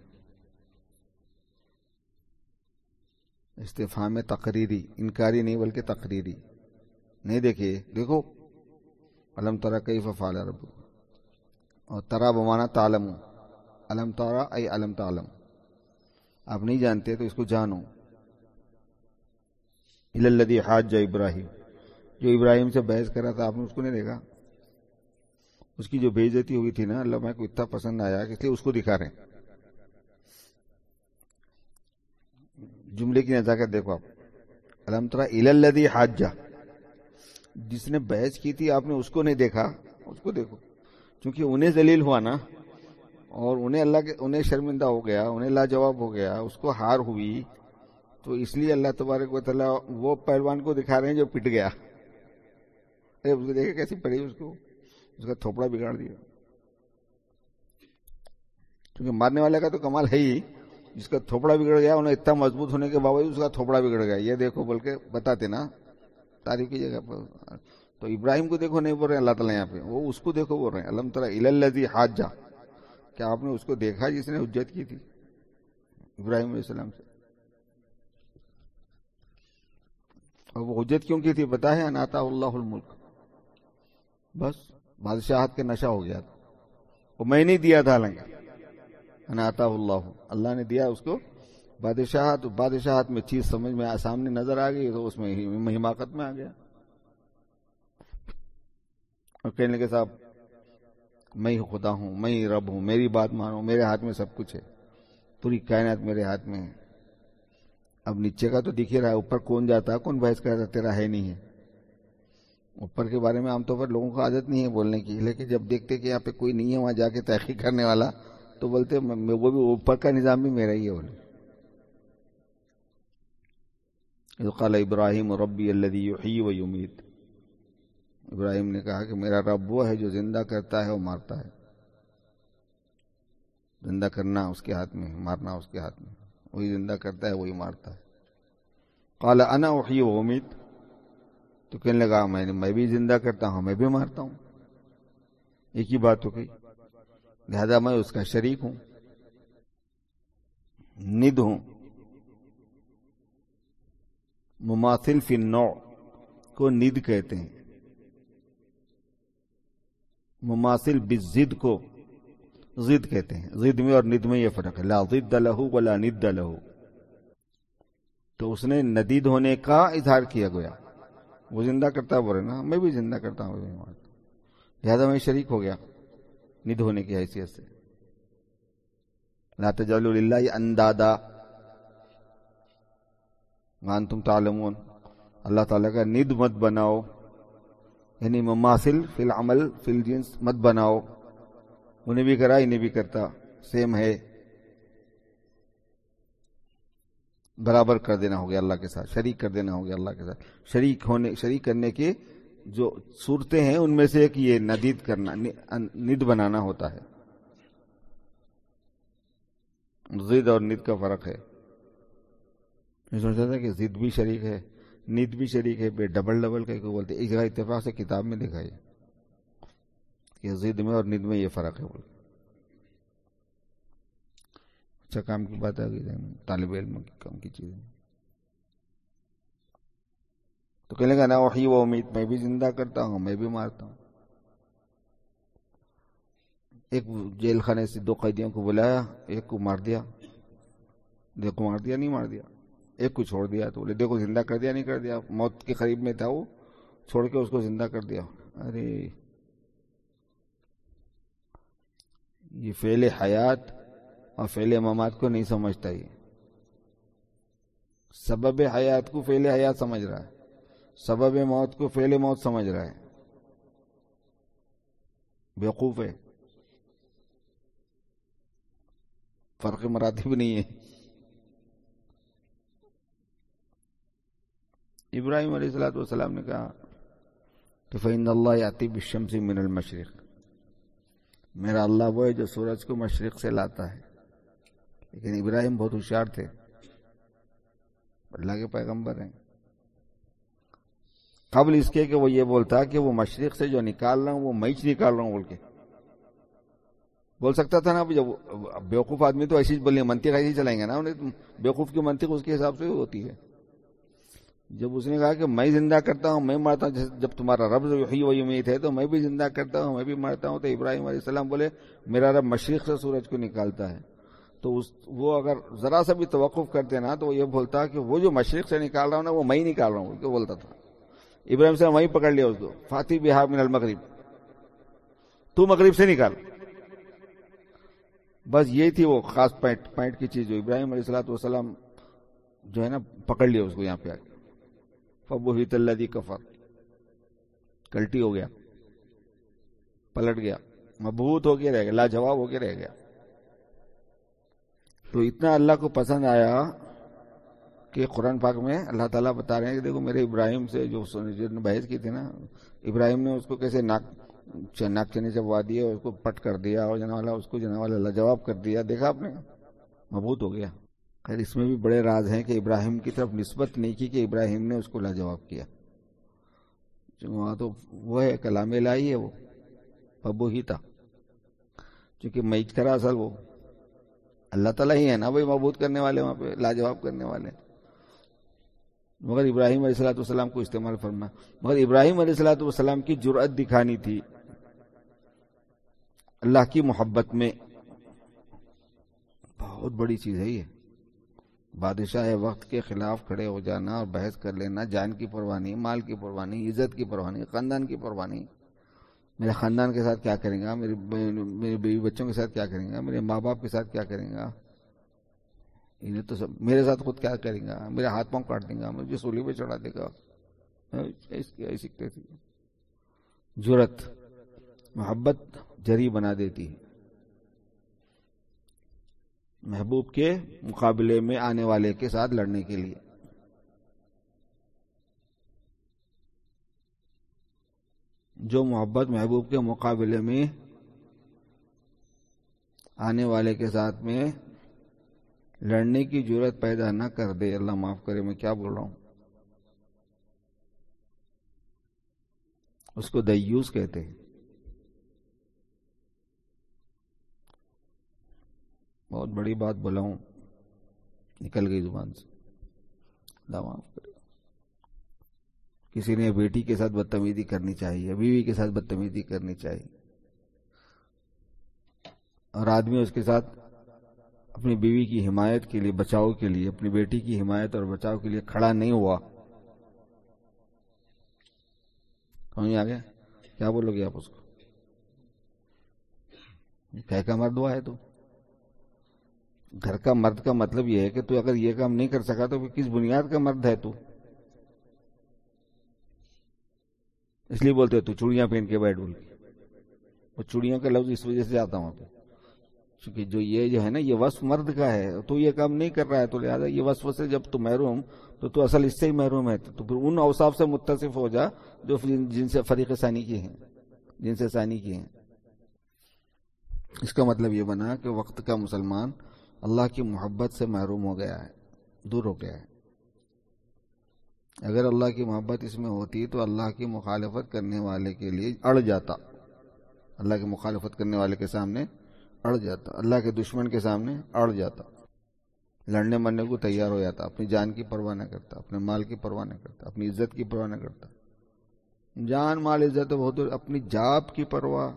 استفہام تقریری، انکاری نہیں بلکہ تقریری۔ نہیں دیکھے دیکھو، علم ترا کیف فعل ربک، اور ترا بمانا تعلم، علم ترا ای علم تعلم، آپ نہیں جانتے تو اس کو جانو۔ الی الذی حاج ابراہیم، جو ابراہیم سے بحث کر رہا تھا آپ نے اس کو نہیں دیکھا؟ اس کی جو بے عزتی ہوئی تھی نا، اللہ میں کو اتنا پسند آیا کہ اس لیے اس کو دکھا رہے ہیں۔ جملے کی نزاکت دیکھو آپ، الم تری الی الذی حاج، جس نے بحث کی تھی آپ نے اس کو نہیں دیکھا، اس کو دیکھو، چونکہ انہیں ذلیل ہوا نا، اور انہیں اللہ کے انہیں شرمندہ ہو گیا، انہیں لاجواب ہو گیا، اس کو ہار ہوئی، تو اس لیے اللہ تبارک و تعالیٰ وہ پہلوان کو دکھا رہے ہیں جو پٹ گیا۔ ارے اس کو دیکھے کیسی پڑی، اس کو اس کا تھوپڑا بگاڑ دیا، کیونکہ مارنے والے کا تو کمال ہے ہی، جس کا تھوپڑا بگڑ گیا، انہیں اتنا مضبوط ہونے کے باوجود اس کا تھوپڑا بگڑ گیا، یہ دیکھو بول کے بتاتے نا تعریف کی جگہ پر۔ تو ابراہیم کو دیکھو نہیں بول رہے اللہ تعالیٰ یہاں پہ، وہ اس کو دیکھو بول رہے ہیں، الم تری الی الذی حاج، کیا آپ نے اس کو دیکھا جس نے حجت کی تھی ابراہیم علیہ السلام سے؟ اور وہ حجت کیوں کی تھی پتا ہے؟ ان آتاہ اللہ الملک، بس بادشاہت کا نشہ ہو گیا تھا، وہ میں نہیں دیا تھا، حالانکہ ان آتاہ اللہ، اللہ نے دیا اس کو بادشاہت، بادشاہت میں چیز سمجھ میں سامنے نظر آ گئی تو اس میں حماقت میں آ گیا، اور کہنے لگے صاحب میں ہی خدا ہوں، میں ہی رب ہوں، میری بات مانو، میرے ہاتھ میں سب کچھ ہے، پوری کائنات میرے ہاتھ میں ہے۔ اب نیچے کا تو دکھ ہی رہا ہے، اوپر کون جاتا ہے، کون بحث کرتا، تیرا ہے نہیں ہے۔ اوپر کے بارے میں عام طور پر لوگوں کو عادت نہیں ہے بولنے کی، لیکن جب دیکھتے کہ یہاں پہ کوئی نہیں ہے وہاں جا کے تحقیق کرنے والا، تو بولتے وہ بھی اوپر کا نظام بھی میرا ہی ہے۔ بولے اذ قال ابراہیم ربی الذی یحیی و یمیت، ابراہیم نے کہا کہ میرا رب وہ ہے جو زندہ کرتا ہے اور مارتا ہے، زندہ کرنا اس کے ہاتھ میں، مارنا اس کے ہاتھ میں، وہی زندہ کرتا ہے وہی مارتا ہے۔ قال انا احیی و امیت، تو کہنے لگا میں میں بھی زندہ کرتا ہوں میں بھی مارتا ہوں، ایک ہی بات ہو گئی، لہذا میں اس کا شریک ہوں، ند ہوں، مماثل فی النوع کو ند کہتے ہیں، مماثل بالضد کو ضد کہتے ہیں، ضد میں اور ند میں یہ فرق ہے، لا ضد لہ ولا ند لہ، تو اس نے ندید ہونے کا اظہار کیا گیا، وہ زندہ کرتا بولے نا میں بھی زندہ کرتا ہوں، لہذا میں شریک ہو گیا ند ہونے کی حیثیت سے۔ لا تجعلوا للہ اندادا وانتم تعلمون، اللہ تعالیٰ کا ند مت بناؤ یعنی مماثل فی العمل فی الجنس مت بناؤ، انہیں بھی کرا انہیں بھی کرتا، سیم ہے، برابر کر دینا ہو گیا اللہ کے ساتھ، شریک کر دینا ہو گیا اللہ کے ساتھ. شریک ہونے شریک کرنے کے جو صورتیں ہیں ان میں سے ایک یہ ندید کرنا، ند بنانا ہوتا ہے. ضد اور ند کا فرق ہے. میں سوچتا تھا کہ ضد بھی شریک ہے، ند بھی شریک ہے، پھر ڈبل ڈبل کا کو بولتے. ایک جگہ اتفاق سے کتاب میں لکھا ہے کہ ضد میں اور ند میں یہ فرق ہے. بولتے اچھا کام کی بات آ گئی طالب علم کی کام کی چیزیں. تو کہنے کا نا وحی و امید، میں بھی زندہ کرتا ہوں میں بھی مارتا ہوں. ایک جیل خانے سے دو قیدیوں کو بلایا، ایک کو مار دیا، دیکھو مار دیا نہیں مار دیا، ایک کو چھوڑ دیا. تو بولے دیکھو زندہ کر دیا نہیں کر دیا. موت کے قریب میں تھا وہ، چھوڑ کے اس کو زندہ کر دیا. ارے یہ فعل حیات اور فعل ممات کو نہیں سمجھتا، یہ سبب حیات کو فعل حیات سمجھ رہا ہے، سبب موت کو فعل موت سمجھ رہا ہے. بیوقوف ہے، فرق مراتب نہیں ہے. ابراہیم علیہ الصلوۃ والسلام نے کہا کہ فإن اللہ یأتی بالشمس من المشرق، میرا اللہ وہ ہے جو سورج کو مشرق سے لاتا ہے. لیکن ابراہیم بہت ہوشیار تھے، اللہ کے پیغمبر ہیں. قبل اس کے کہ وہ یہ بولتا کہ وہ مشرق سے جو نکال رہا ہوں وہ میں ہی نکال رہا ہوں بول کے بول سکتا تھا نا. جب بیوقوف آدمی تو ایسی بولیں منطق ایسی چلائیں گے نا، انہیں بیوقوف کی منطق اس کے حساب سے ہوتی ہے. جب اس نے کہا کہ میں زندہ کرتا ہوں میں مارتا ہوں، جب تمہارا رب یحیی و یمیت ہے تو میں بھی زندہ کرتا ہوں میں بھی مارتا ہوں، تو ابراہیم علیہ السلام بولے میرا رب مشرق سے سورج کو نکالتا ہے. تو اس وہ اگر ذرا سا بھی توقف کرتے نا تو وہ یہ بولتا کہ وہ جو مشرق سے نکال رہا ہوں نا وہ میں ہی نکال رہا ہوں، کیوں بولتا تھا. ابراہیم السلام وہیں پکڑ لیا اس کو، فاتی بہا من المغرب، تو مغرب سے نکال. بس یہی تھی وہ خاص پوائنٹ پوائنٹ کی چیز جو ابراہیم علیہ الصلوۃ والسلام جو ہے نا پکڑ لیا اس کو یہاں پہ آ کے. فبہت الذی کفر، کلٹی ہو گیا، پلٹ گیا، مبہوت ہو کے رہ گیا، لاجواب ہو کے رہ گیا. تو اتنا اللہ کو پسند آیا کہ قرآن پاک میں اللہ تعالیٰ بتا رہے ہیں کہ دیکھو میرے ابراہیم سے جو بحث کی تھی نا، ابراہیم نے اس کو کیسے ناک ناک چنے چبوا دیا، اس کو پٹ کر دیا اور جنا والا اس کو جنا والا لاجواب کر دیا. دیکھا آپ نے، مبہوت ہو گیا. خیر اس میں بھی بڑے راز ہیں کہ ابراہیم کی طرف نسبت نہیں کی کہ ابراہیم نے اس کو لاجواب کیا. وہاں تو وہ ہے کلام الہی ہے، وہ پبو ہی تھا، چونکہ میچ کرا اصل وہ اللہ تعالیٰ ہی ہے نا بھائی، معبود کرنے والے وہاں پہ لاجواب کرنے والے. مگر ابراہیم علیہ الصلوۃ والسلام کو استعمال فرما. مگر ابراہیم علیہ الصلوۃ والسلام کی جرأت دکھانی تھی اللہ کی محبت میں. بہت بڑی چیز ہے یہ، بادشاہ وقت کے خلاف کھڑے ہو جانا اور بحث کر لینا، جان کی پرواہ نہیں، مال کی پرواہ نہیں، عزت کی پرواہ نہیں، خاندان کی پرواہ نہیں. میرے خاندان کے ساتھ کیا کریں گا، میرے میرے بیوی بچوں کے ساتھ کیا کریں گا، میرے ماں باپ کے ساتھ کیا کریں گا، انہیں تو سب میرے ساتھ خود کیا کریں گا، میرے ہاتھ پاؤں کاٹ دیں گا، مجھے سولی پہ چڑھا دے گا. سیکھتے تھے. جرأت محبت جری بنا دیتی ہے. محبوب کے مقابلے میں آنے والے کے ساتھ لڑنے کے لیے. جو محبت محبوب کے مقابلے میں آنے والے کے ساتھ میں لڑنے کی جرأت پیدا نہ کر دے، اللہ معاف کرے میں کیا بول رہا ہوں، اس کو دیوس کہتے ہیں. بہت بڑی بات بولا ہوں، نکل گئی زبان سے، اللہ معاف کرے. کسی نے بیٹی کے ساتھ بدتمیزی کرنی چاہیے، بیوی کے ساتھ بدتمیزی کرنی چاہیے، اور آدمی اس کے ساتھ اپنی بیوی کی حمایت کے لیے، بچاؤ کے لیے، اپنی بیٹی کی حمایت اور بچاؤ کے لیے کھڑا نہیں ہوا. سمجھ آ گیا؟ کیا بولو گے آپ اس کو؟ کہہ کا مرد ہوا ہے تو گھر کا مرد کا مطلب یہ ہے کہ تو اگر یہ کام نہیں کر سکا تو کس بنیاد کا مرد ہے تو؟ اس لیے بولتے تو چوڑیاں پہن کے بیٹھ، بول کے وہ چوڑیوں کا لفظ اس وجہ سے آتا ہوں پہ، کیونکہ جو یہ جو ہے نا یہ وصف مرد کا ہے، تو یہ کام نہیں کر رہا ہے، تو لہٰذا یہ وصف سے جب تو محروم تو تو اصل اس سے ہی محروم ہے، تو پھر ان اوصاف سے متصف ہو جا جو جن سے فریق ثانی کی ہیں، جن سے ثانی کی ہیں۔ اس کا مطلب یہ بنا کہ وقت کا مسلمان اللہ کی محبت سے محروم ہو گیا ہے، دور ہو گیا ہے۔ اگر اللہ کی محبت اس میں ہوتی تو اللہ کی مخالفت کرنے والے کے لیے اڑ جاتا، اللہ کی مخالفت کرنے والے کے سامنے اڑ جاتا، اللہ کے دشمن کے سامنے اڑ جاتا، لڑنے مرنے کو تیار ہو جاتا، اپنی جان کی پرواہ نہ کرتا، اپنے مال کی پرواہ نہ کرتا، اپنی عزت کی پرواہ نہ کرتا۔ جان مال عزت بہت، اپنی جاب کی پرواہ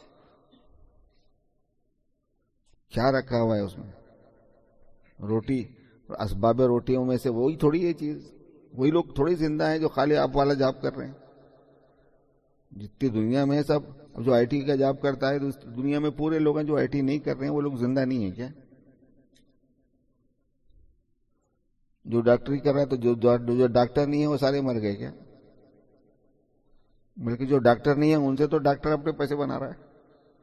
کیا رکھا ہوا ہے اس میں؟ روٹی، اسباب روٹیوں میں سے وہی تھوڑی ہے چیز، وہی لوگ تھوڑی زندہ ہیں جو خالی آپ والا جاب کر رہے ہیں۔ جتنی دنیا میں سب، اب جو آئی ٹی کا جاب کرتا ہے تو دنیا میں پورے لوگ ہیں جو آئی ٹی نہیں کر رہے ہیں، وہ لوگ زندہ نہیں ہیں کیا؟ جو ڈاکٹری کر رہا ہے تو جو جو ڈاکٹر نہیں ہے وہ سارے مر گئے کیا؟ بلکہ جو ڈاکٹر نہیں ہے ان سے تو ڈاکٹر اپنے پیسے بنا رہا ہے۔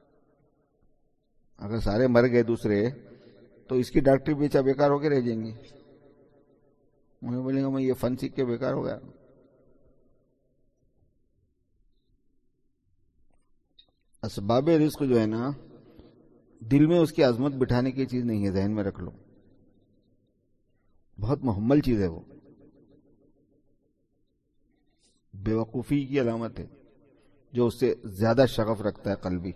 اگر سارے مر گئے دوسرے تو اس کی ڈاکٹری بیچا بیکار ہو کے رہ جائیں گی، مجھے بولیں گا میں یہ فن سیکھ کے بیکار ہو گیا۔ اسباب رزق جو ہے نا دل میں اس کی عظمت بٹھانے کی چیز نہیں ہے، ذہن میں رکھ لو، بہت محمل چیز ہے، وہ بے وقوفی کی علامت ہے جو اس سے زیادہ شغف رکھتا ہے قلبی۔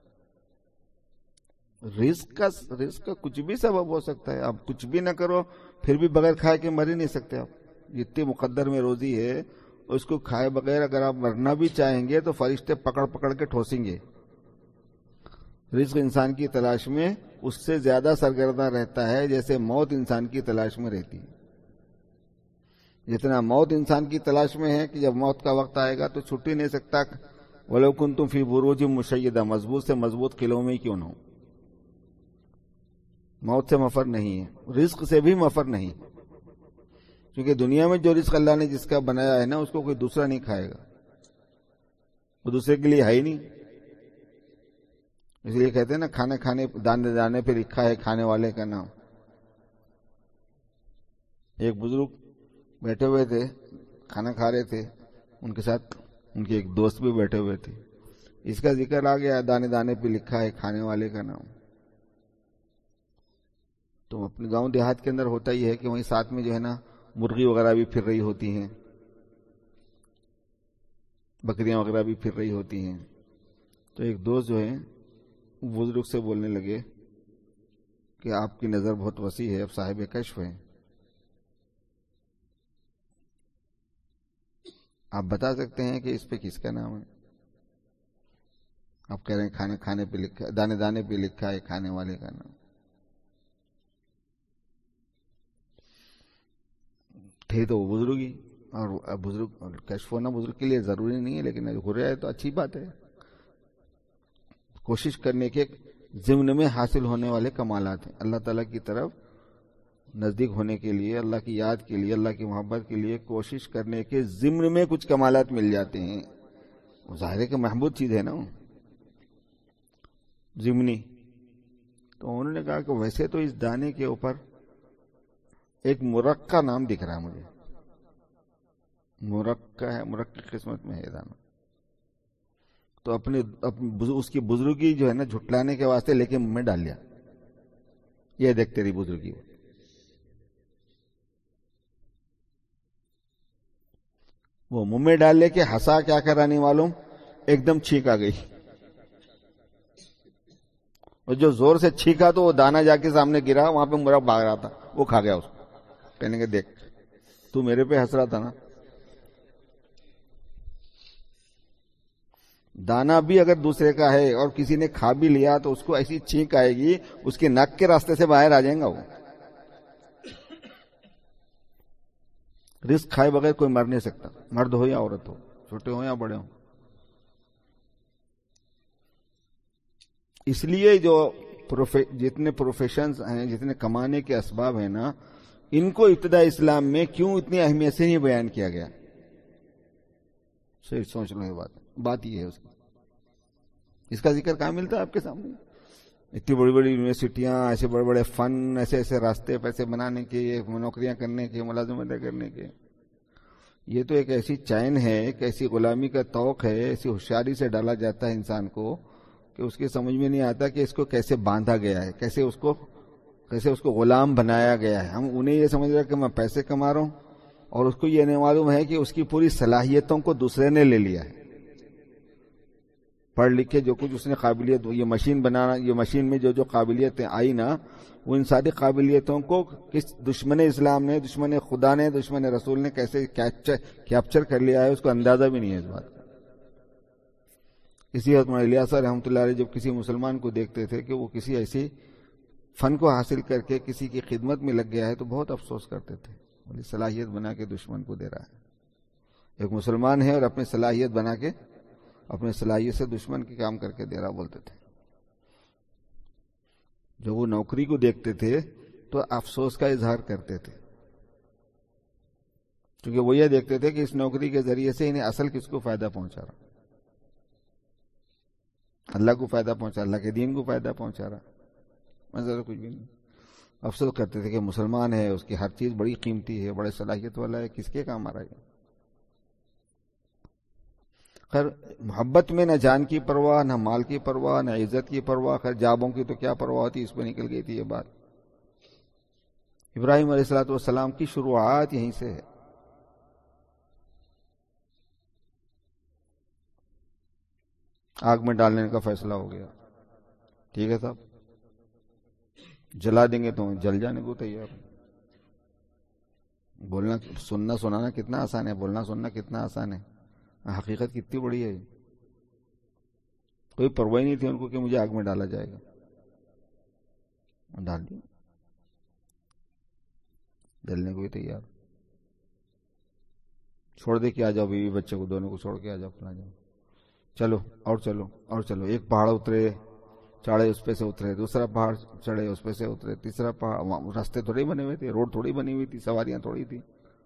رزق کا رزق کا کچھ بھی سبب ہو سکتا ہے، آپ کچھ بھی نہ کرو پھر بھی بغیر کھائے کے مر ہی نہیں سکتے آپ، جتنی مقدر میں روزی ہے اس کو کھائے بغیر اگر آپ مرنا بھی چاہیں گے تو فرشتے پکڑ پکڑ کے ٹھوسیں گے۔ رزق انسان کی تلاش میں اس سے زیادہ سرگرداں رہتا ہے جیسے موت انسان کی تلاش میں رہتی ہے۔ جتنا موت انسان کی تلاش میں ہے کہ جب موت کا وقت آئے گا تو چھٹ ہی نہیں سکتا، وَلَوْ كُنْتُمْ فِي بُرُوجٍ مُشَيَّدَةٍ، مضبوط سے مضبوط قلعوں میں ہی کیوں نہ ہو، موت سے مفر نہیں ہے، رزق سے بھی مفر نہیں، کیونکہ دنیا میں جو رزق اللہ نے جس کا بنایا ہے نا اس کو کوئی دوسرا نہیں کھائے گا، وہ دوسرے کے لیے ہے ہی نہیں۔ اس لیے کہتے ہیں نا کھانے کھانے دانے دانے پہ لکھا ہے کھانے والے کا نام۔ ایک بزرگ بیٹھے ہوئے تھے، کھانا کھا رہے تھے، ان کے ساتھ ان کے ایک دوست بھی بیٹھے ہوئے تھے، اس کا ذکر آ گیا دانے دانے پہ لکھا ہے کھانے والے کا نام۔ تو اپنے گاؤں دیہات کے اندر ہوتا ہی ہے کہ وہیں ساتھ میں جو ہے نا مرغی وغیرہ بھی پھر رہی ہوتی ہیں، بکریاں وغیرہ بھی پھر رہی ہوتی ہیں۔ تو ایک دوست جو ہے بزرگ سے بولنے لگے کہ آپ کی نظر بہت وسیع ہے، اب صاحب کشف ہے، آپ بتا سکتے ہیں کہ اس پہ کس کا نام ہے؟ آپ کہہ رہے ہیں کھانے کھانے پہ لکھا ہے، دانے دانے پہ لکھا ہے کھانے والے کا نام۔ تھے تو وہ بزرگ ہی، اور بزرگ کشف ہونا بزرگ کے لیے ضروری نہیں ہے، لیکن ہو رہا ہے تو اچھی بات ہے۔ کوشش کرنے کے ضمن میں حاصل ہونے والے کمالات ہیں، اللہ تعالیٰ کی طرف نزدیک ہونے کے لیے، اللہ کی یاد کے لیے، اللہ کی محبت کے لیے کوشش کرنے کے ضمن میں کچھ کمالات مل جاتے ہیں، ظاہر ہے کہ محبوب چیز ہے نا ضمنی۔ تو انہوں نے کہا کہ ویسے تو اس دانے کے اوپر ایک مرق کا نام دکھ رہا ہے مجھے، مرق کا ہے، مرق کی قسمت میں ہے دانا، تو اپنے اس کی بزرگی جو ہے نا جھٹلانے کے واسطے لے کے منہ میں ڈال لیا، یہ دیکھ تیری بزرگی۔ وہ منہ میں ڈال لے کے ہنسا، کیا کرا نہیں معلوم، ایک دم چھینک آ گئی، اور جو زور سے چھینکا تو وہ دانا جا کے سامنے گرا، وہاں پہ مرغ بھاگ رہا تھا، وہ کھا گیا اس کو۔ کہنے کے دیکھ تو میرے پہ ہنس رہا تھا نا، دانا بھی اگر دوسرے کا ہے اور کسی نے کھا بھی لیا تو اس کو ایسی چھینک آئے گی اس کے ناک کے راستے سے باہر آ جائیں گا وہ۔ رزق کھائے بغیر کوئی مر نہیں سکتا، مرد ہو یا عورت ہو، چھوٹے ہو یا بڑے ہو۔ اس لیے جو جتنے پروفیشنز ہیں، جتنے کمانے کے اسباب ہیں نا، ان کو ابتدا اسلام میں کیوں اتنی اہمیت سے نہیں بیان کیا گیا؟ سوچ لو یہ بات بات یہ ہے اس کی. اس کا ذکر کہاں ملتا ہے آپ کے سامنے؟ اتنی بڑی بڑی یونیورسٹیاں، ایسے بڑے بڑے فن، ایسے ایسے راستے پیسے بنانے کے، نوکریاں کرنے کے، ملازمتیں کرنے کے. یہ تو ایک ایسی چین ہے، ایک ایسی غلامی کا توق ہے، ایسی ہوشیاری سے ڈالا جاتا ہے انسان کو کہ اس کی سمجھ میں نہیں آتا کہ اس کو کیسے باندھا گیا ہے، کیسے اس کو کیسے اس کو غلام بنایا گیا ہے. ہم انہیں یہ سمجھ رہے کہ میں پیسے کما رہا ہوں، اور اس کو یہ نہیں معلوم ہے کہ اس کی پوری صلاحیتوں کو دوسرے نے لے لیا ہے. پڑھ لکھ کے جو کچھ اس نے قابلیت، یہ مشین بنانا، یہ مشین میں جو جو قابلیتیں آئی نا، وہ ان ساری قابلیتوں کو کس دشمن اسلام نے، دشمن خدا نے، دشمن رسول نے کیسے کیپچر کر لیا ہے، اس کو اندازہ بھی نہیں ہے اس بات کا. اسی حضرت الیاس رحمۃ اللہ علیہ جب کسی مسلمان کو دیکھتے تھے کہ وہ کسی ایسی فن کو حاصل کر کے کسی کی خدمت میں لگ گیا ہے تو بہت افسوس کرتے تھے. بڑی صلاحیت بنا کے دشمن کو دے رہا ہے. ایک مسلمان ہے اور اپنی صلاحیت بنا کے، اپنے صلاحیت سے دشمن کے کام کر کے دے رہا بولتے تھے. جب وہ نوکری کو دیکھتے تھے تو افسوس کا اظہار کرتے تھے، کیونکہ وہ یہ دیکھتے تھے کہ اس نوکری کے ذریعے سے انہیں اصل کس کو فائدہ پہنچا رہا، اللہ کو فائدہ پہنچا، اللہ کے دین کو فائدہ پہنچا رہا. مزہ کچھ بھی نہیں. افسوس کرتے تھے کہ مسلمان ہے، اس کی ہر چیز بڑی قیمتی ہے، بڑے صلاحیت والا ہے، کس کے کام آ رہا ہے. خیر محبت میں نہ جان کی پرواہ، نہ مال کی پرواہ، نہ عزت کی پرواہ. خیر جابوں کی تو کیا پرواہ ہوتی، اس پہ نکل گئی تھی یہ بات. ابراہیم علیہ الصلوۃ والسلام کی شروعات یہیں سے ہے. آگ میں ڈالنے کا فیصلہ ہو گیا، ٹھیک ہے صاحب، جلا دیں گے تو جل جانے کو تیار. بولنا سننا سنانا کتنا آسان ہے، بولنا سننا کتنا آسان ہے، حقیقت کتنی بڑی ہے. کوئی پرواہ نہیں تھی ان کو کہ مجھے آگ میں ڈالا جائے گا، ڈال دیا، جلنے کو بھی تیار. چھوڑ دے کہ آ جاؤ، بیوی بچے کو دونوں کو چھوڑ کے آ جاؤ، پھر آ جاؤ، چلو اور چلو اور چلو. ایک پہاڑ اترے، چڑھے، اس پہ سے اترے، دوسرا پہاڑ چڑھے، اس پہ سے اترے، تیسرا پہاڑ. راستے تھوڑے بنے ہوئے تھے، روڈ تھوڑی بنی ہوئی تھی، سواریاں تھوڑی تھی.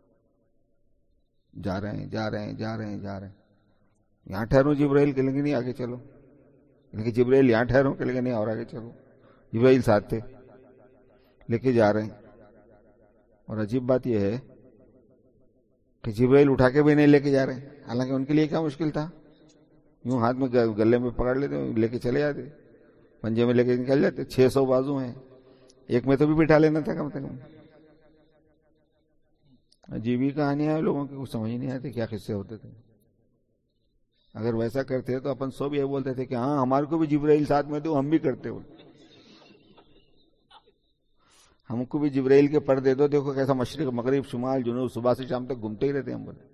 جا رہے ہیں جا رہے ہیں جا رہے ہیں جا رہے ہیں. یہاں ٹھہرو جبرائیل کہ لگے نہیں آگے چلو، لیکن جبرائیل یہاں ٹھہرو کہ لگے نہیں اور آگے چلو. جبرائیل ساتھ تھے، لے کے جا رہے ہیں. اور عجیب بات یہ ہے کہ جبرائیل اٹھا کے بھی نہیں لے کے جا رہے، حالانکہ ان کے لیے کیا مشکل تھا، یوں ہاتھ میں گلے میں پکڑ لیتے، لے کے چلے جاتے، پنجے میں لے کے نکل جاتے. چھ سو بازو ہیں، ایک میں تو بھی بٹھا لینا تھا کم سے کم. عجیب ہی کہانیاں ہیں لوگوں کی، کچھ سمجھ نہیں آتی کیا قصے ہوتے تھے. اگر ویسا کرتے تو اپن سب یہ بولتے تھے کہ ہاں ہمارے کو بھی جبرائیل ساتھ میں دو، ہم بھی کرتے ہو. ہم کو بھی جبرائیل کے پر دے دو، دیکھو کیسا مشرق مغرب شمال جنوب صبح سے شام تک گھومتے ہی رہتے ہم. بولے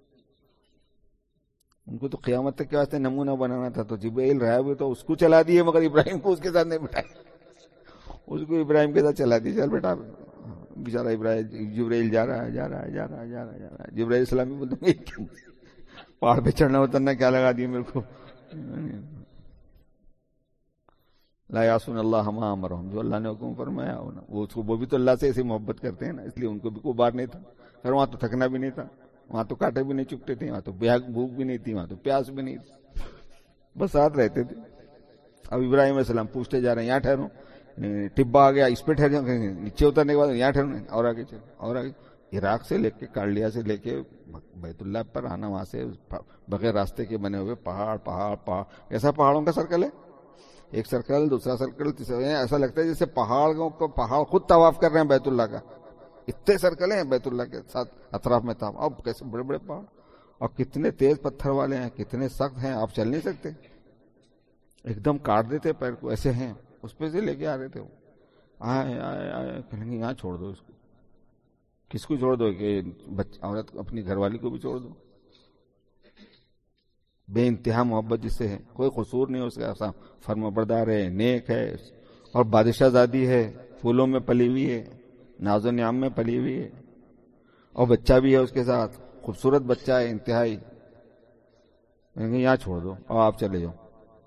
ان کو تو قیامت تک کے واسطے نمونہ بنانا تھا، تو جبرائیل رہا بھی تو اس کو چلا دیے، مگر ابراہیم کو اس کے ساتھ نہیں بٹھائے. اس کو ابراہیم کے ساتھ چلا دی، چل بیٹا. بیچارہ ابراہیم جبرائیل جا رہا ہے جا رہا ہے جا رہا ہے جا رہا ہے جا رہا ہے. جبرائیل السلام بھی بولتے ہیں پہاڑ پہ چڑھنا اترنا کیا لگا دیے میرے کو. لا یعصون اللہ ما امرهم، جو اللہ نے حکم فرمایا ہونا وہ اس کو، وہ بھی تو اللہ سے ایسی محبت کرتے ہیں نا، اس لیے ان کو بھی کوئی بار نہیں تھا. پھر وہاں تو تھکنا بھی نہیں تھا، وہاں تو کاٹے بھی نہیں چکتے تھے، وہاں تو بھوک بھی نہیں تھی، وہاں تو پیاس بھی نہیں تھی، بس ساتھ رہتے تھے. اب ابراہیم علیہ السلام پوچھتے جا رہے ہیں، یہاں ٹھہرو، ٹبا آ گیا اس پہ ٹھہر جاؤ، نیچے اترنے کے بعد یہاں ٹھہرو، اور آگے چلو اور آگے. عراق سے لے کے کارلیا سے لے کے بیت اللہ پر آنا، وہاں سے بغیر راستے کے بنے ہوئے پہاڑ پہاڑ پہاڑ. ایسا پہاڑوں کا سرکل ہے، ایک سرکل دوسرا سرکل تیسرا. ایسا لگتا ہے جیسے پہاڑوں کو پہاڑ خود طواف کر رہے ہیں بیت اللہ کا. اتنے سرکل ہیں بیت اللہ کے ساتھ اطراف میں طواف. اب کیسے بڑے بڑے پہاڑ، اور کتنے تیز پتھر والے ہیں، کتنے سخت ہیں، آپ چل نہیں سکتے، ایک دم کاٹ دیتے پیر کو، ایسے ہیں. اس پہ سے لے کے آ رہے تھے وہ. آئے آئے آئے کہیں گے یہاں چھوڑ دو اس کو. کس کو چھوڑ دو کہ عورت اپنی گھر والی کو بھی چھوڑ دو. بے انتہا محبت جس سے ہے، کوئی قصور نہیں اس کا، فرما بردار ہے، نیک ہے، اور بادشاہ زادی ہے، پھولوں میں پلی ہوئی ہے، ناز و نعم میں پلی ہوئی ہے، اور بچہ بھی ہے اس کے ساتھ، خوبصورت بچہ ہے انتہائی. یہاں چھوڑ دو اور آپ چلے جاؤ.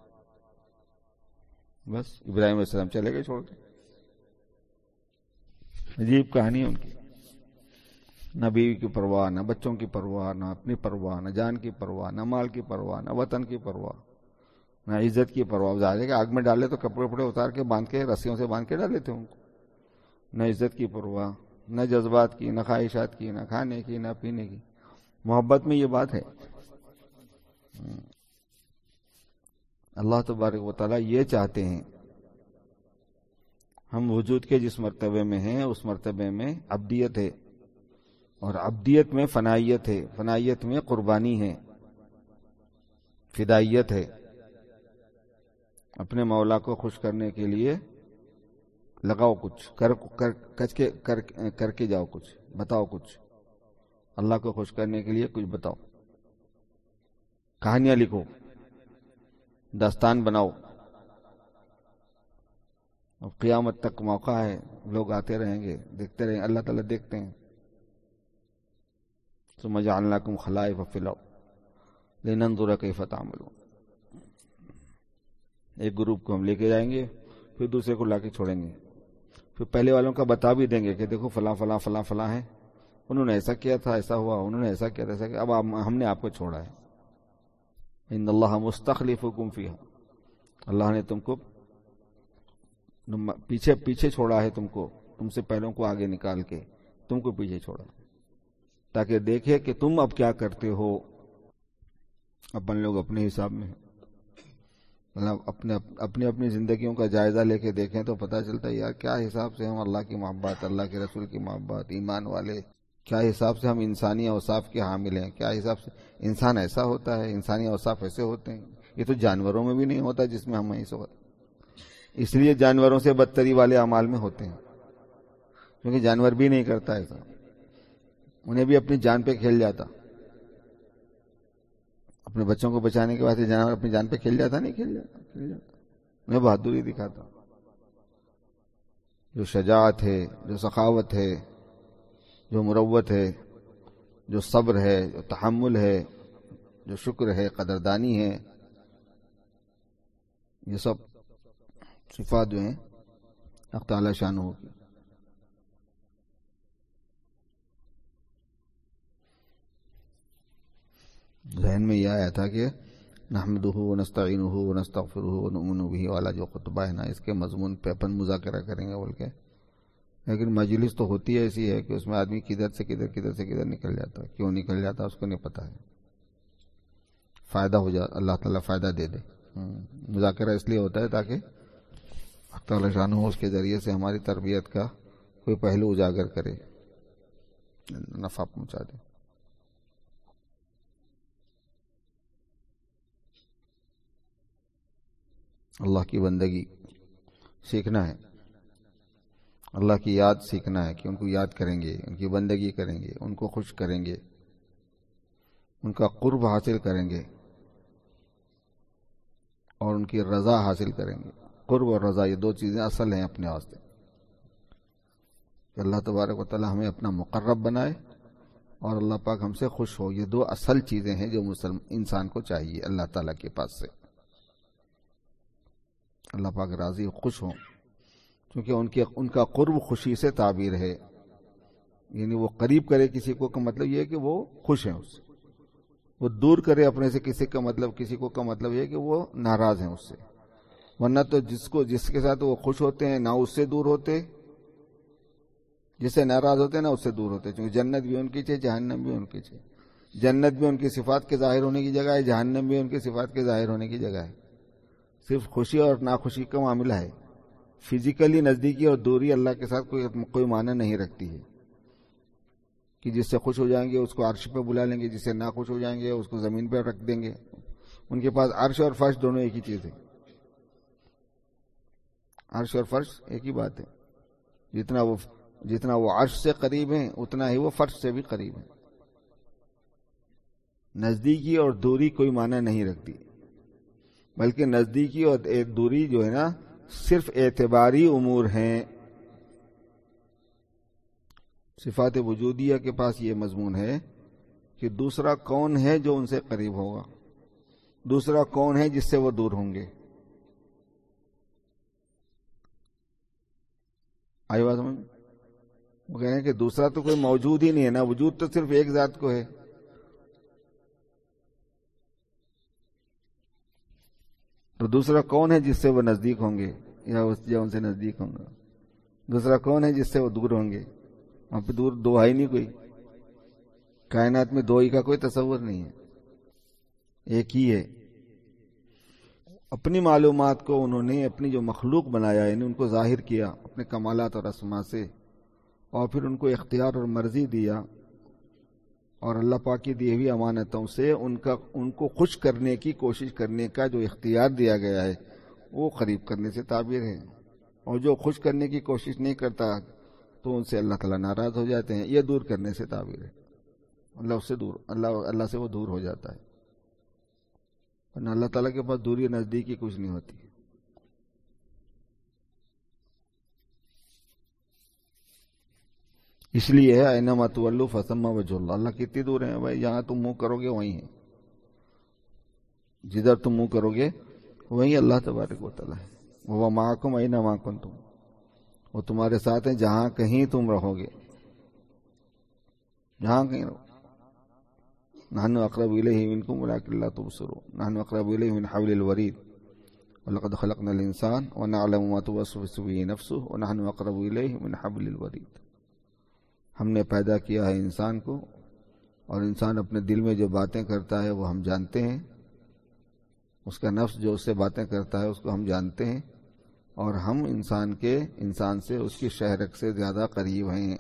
بس ابراہیم علیہ السلام چلے گئے چھوڑ کے. عجیب کہانی ہے ان کی. نہ بیوی کی پرواہ، نہ بچوں کی پرواہ، نہ اپنی پرواہ، نہ جان کی پرواہ، نہ مال کی پرواہ، نہ وطن کی پرواہ، نہ عزت کی پرواہ. ظاہر ہے کہ آگ میں ڈالے تو کپڑے وپڑے اتار کے باندھ کے رسیوں سے باندھ کے ڈالے تھے ان کو. نہ عزت کی پرواہ، نہ جذبات کی، نہ خواہشات کی، نہ کھانے کی، نہ پینے کی. محبت میں یہ بات ہے. اللہ تبارک و تعالیٰ یہ چاہتے ہیں ہم وجود کے جس مرتبے میں ہیں اس مرتبے میں عبدیت ہے، اور عبدیت میں فنائیت ہے، فنائیت میں قربانی ہے، فدائیت ہے. اپنے مولا کو خوش کرنے کے لیے لگاؤ کچھ کر کر کچ کے کر کر کے جاؤ، کچھ بتاؤ، کچھ اللہ کو خوش کرنے کے لیے کچھ بتاؤ. کہانیاں لکھو، داستان بناؤ. اب قیامت تک موقع ہے، لوگ آتے رہیں گے، دیکھتے رہیں. اللہ تعالیٰ دیکھتے ہیں. ثم جعلناکم خلائف فی الارض لننظر کیف تعملون. ایک گروپ کو ہم لے کے جائیں گے، پھر دوسرے کو لا کے چھوڑیں گے، پھر پہلے والوں کا بتا بھی دیں گے کہ دیکھو فلاں فلاں فلاں فلاں ہے، انہوں نے ایسا کیا تھا، ایسا ہوا، انہوں نے ایسا کیا تھا، ایسا کیا. اب ہم نے آپ کو چھوڑا ہے. ان اللہ مستخلفکم فیہا، اللہ نے تم کو پیچھے پیچھے چھوڑا ہے، تم کو، تم سے پہلوں کو آگے نکال کے تم کو پیچھے چھوڑا، تاکہ دیکھے کہ تم اب کیا کرتے ہو. اپن لوگ اپنے حساب میں اپنے اپنی اپنی زندگیوں کا جائزہ لے کے دیکھیں تو پتہ چلتا ہے یار کیا حساب سے ہم اللہ کی محبت، اللہ کے رسول کی محبت، ایمان والے، کیا حساب سے ہم انسانی اوصاف کے حامل ہیں. کیا حساب سے انسان ایسا ہوتا ہے، انسانی اوصاف ایسے ہوتے ہیں. یہ تو جانوروں میں بھی نہیں ہوتا جس میں ہم ایسے ہوتے. اس لیے جانوروں سے بدتری والے اعمال میں ہوتے ہیں، کیونکہ جانور بھی نہیں کرتا ایسا. انہیں بھی اپنی جان پہ کھیل جاتا. اپنے بچوں کو بچانے کے واسطے جانور اپنی جان پہ کھیل جاتا، نہیں کھیل جاتا کھیل جاتا انہیں بہادری دکھاتا. جو شجاعت ہے، جو سخاوت ہے، جو مروت ہے، جو صبر ہے، جو تحمل ہے، جو شکر ہے، قدردانی ہے، یہ سب صفات جو ہیں حق تعالی شانہ کی. ذہن میں یہ آیا تھا کہ نحمدہ ونستعینہ ونستغفرہ ونؤمن بہ والا جو خطبہ ہے نا، اس کے مضمون پہ اپن مذاکرہ کریں گے بول کے. لیکن مجلس تو ہوتی ایسی ہے کہ اس میں آدمی کدھر سے کدھر کدھر سے کدھر نکل جاتا ہے. کیوں نکل جاتا اس کو نہیں پتا ہے. فائدہ ہو جا اللہ تعالیٰ فائدہ دے دے. مذاکرہ اس لیے ہوتا ہے تاکہ حق تعالیٰ شانہ اس کے ذریعے سے ہماری تربیت کا کوئی پہلو اجاگر کرے، نفع پہنچا دے. اللہ کی بندگی سیکھنا ہے، اللہ کی یاد سیکھنا ہے کہ ان کو یاد کریں گے، ان کی بندگی کریں گے، ان کو خوش کریں گے، ان کا قرب حاصل کریں گے اور ان کی رضا حاصل کریں گے. قرب اور رضا یہ دو چیزیں اصل ہیں اپنے واسطے، کہ اللہ تبارک و تعالی ہمیں اپنا مقرب بنائے اور اللہ پاک ہم سے خوش ہو. یہ دو اصل چیزیں ہیں جو مسلم انسان کو چاہیے اللہ تعالیٰ کے پاس سے. اللہ پاک راضی خوش ہوں، کیونکہ ان کے ان کا قرب خوشی سے تعبیر ہے. یعنی وہ قریب کرے کسی کو کا مطلب یہ ہے کہ وہ خوش ہیں اس سے. وہ دور کرے اپنے سے کسی کا مطلب کسی کو کا مطلب یہ ہے کہ وہ ناراض ہیں اس سے. ورنہ تو جس کو جس کے ساتھ وہ خوش ہوتے ہیں نہ اس سے دور ہوتے، جس سے ناراض ہوتے ہیں نہ اس سے دور ہوتے. چونکہ جنت بھی ان کی چاہیے، جہنم بھی ان کی چاہیے. جنت بھی ان کی صفات کے ظاہر ہونے کی جگہ ہے، جہنم بھی ان کی صفات کے ظاہر ہونے کی جگہ ہے. صرف خوشی اور ناخوشی کا معاملہ ہے. فزیکلی نزدیکی اور دوری اللہ کے ساتھ کوئی کوئی معنی نہیں رکھتی ہے کہ جس سے خوش ہو جائیں گے اس کو عرش پہ بلا لیں گے، جس سے ناخوش ہو جائیں گے اس کو زمین پہ رکھ دیں گے. ان کے پاس عرش اور فرش دونوں ایک ہی چیز ہے. عرش اور فرش ایک ہی بات ہے. جتنا وہ جتنا وہ عرش سے قریب ہیں اتنا ہی وہ فرش سے بھی قریب ہیں. نزدیکی اور دوری کوئی معنی نہیں رکھتی، بلکہ نزدیکی اور دوری جو ہے نا صرف اعتباری امور ہیں. صفات وجودیہ کے پاس یہ مضمون ہے کہ دوسرا کون ہے جو ان سے قریب ہوگا، دوسرا کون ہے جس سے وہ دور ہوں گے. آئی بات سمجھ؟ وہ کہہ رہے ہیں کہ دوسرا تو کوئی موجود ہی نہیں ہے نا، وجود تو صرف ایک ذات کو ہے. تو دوسرا کون ہے جس سے وہ نزدیک ہوں گے یا اس یا ان سے نزدیک ہوں گا؟ دوسرا کون ہے جس سے وہ دور ہوں گے؟ وہاں پہ دور دو ہے ہی نہیں کوئی. کائنات میں دو ہی کا کوئی تصور نہیں ہے، ایک ہی ہے. اپنی معلومات کو انہوں نے اپنی جو مخلوق بنایا ہے ان کو ظاہر کیا اپنے کمالات اور اسما سے، اور پھر ان کو اختیار اور مرضی دیا، اور اللہ پاک کی دی ہوئی امانتوں سے ان کا ان کو خوش کرنے کی کوشش کرنے کا جو اختیار دیا گیا ہے وہ قریب کرنے سے تعبیر ہے. اور جو خوش کرنے کی کوشش نہیں کرتا تو ان سے اللہ تعالیٰ ناراض ہو جاتے ہیں، یہ دور کرنے سے تعبیر ہے. اللہ اس سے دور اللہ اللہ سے وہ دور ہو جاتا ہے، ورنہ اللہ تعالیٰ کے پاس دوری نزدیکی کچھ نہیں ہوتی. اس لیے ہے اینما تولوا فثم وجہ اللہ. اللہ کتنی دور ہے بھائی، جہاں تم منہ کرو گے وہیں ہے، جدھر تم منہ کرو گے وہیں اللہ تبارک و تعالیٰ ہے. وہ معکم اینما کنتم، وہ تمہارے ساتھ ہیں جہاں کہیں تم رہو گے، جہاں کہیں رہو. نحن اقرب الیہ منکم ولکن لا تبصرون، نحن اقرب الیہ من حبل الورید ولقد خلقنا الانسان ونعلم ما توسوس به نفسه ونحن اقرب الیہ من حبل الورید. ہم نے پیدا کیا ہے انسان کو، اور انسان اپنے دل میں جو باتیں کرتا ہے وہ ہم جانتے ہیں، اس کا نفس جو اس سے باتیں کرتا ہے اس کو ہم جانتے ہیں، اور ہم انسان کے انسان سے اس کی شہرک سے زیادہ قریب ہیں.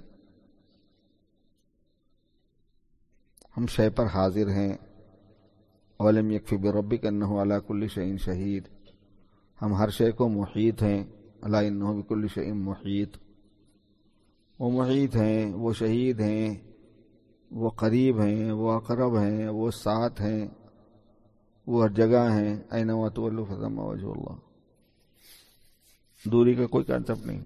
ہم شے پر حاضر ہیں. اولم یکفی بربک انہ علی کل شیء شہید، ہم ہر شے کو محیط ہیں. الا انہ بکل شیء محیط، وہ محیط ہیں، وہ شہید ہیں، وہ قریب ہیں، وہ اقرب ہیں، وہ ساتھ ہیں، وہ ہر جگہ ہیں. اینما تولوا فثم وجہ اللہ. دوری کا کوئی کانسیپٹ نہیں.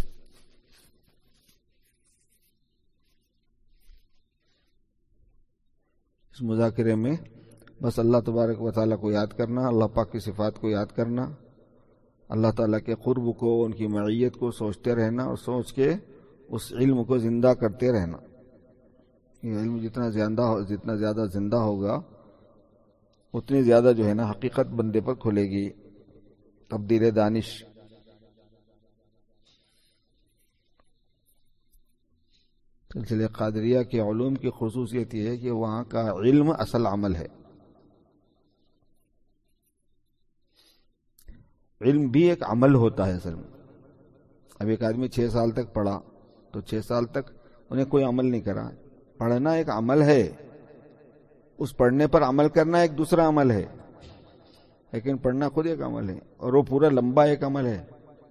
اس مذاکرے میں بس اللہ تبارک و تعالیٰ کو یاد کرنا، اللہ پاک کی صفات کو یاد کرنا، اللہ تعالیٰ کے قرب کو، ان کی معیت کو سوچتے رہنا، اور سوچ کے اس علم کو زندہ کرتے رہنا. یہ علم جتنا زیادہ جتنا زیادہ زندہ ہوگا اتنی زیادہ جو ہے نا حقیقت بندے پر کھلے گی. تبدیل دانش. سلسلہ قادریہ کے علوم کی خصوصیت یہ ہے کہ وہاں کا علم اصل عمل ہے. علم بھی ایک عمل ہوتا ہے اصل میں. اب ایک آدمی چھ سال تک پڑھا تو چھ سال تک انہیں کوئی عمل نہیں کرا. پڑھنا ایک عمل ہے، اس پڑھنے پر عمل کرنا ایک دوسرا عمل ہے، لیکن پڑھنا خود ایک عمل ہے، اور وہ پورا لمبا ایک عمل ہے.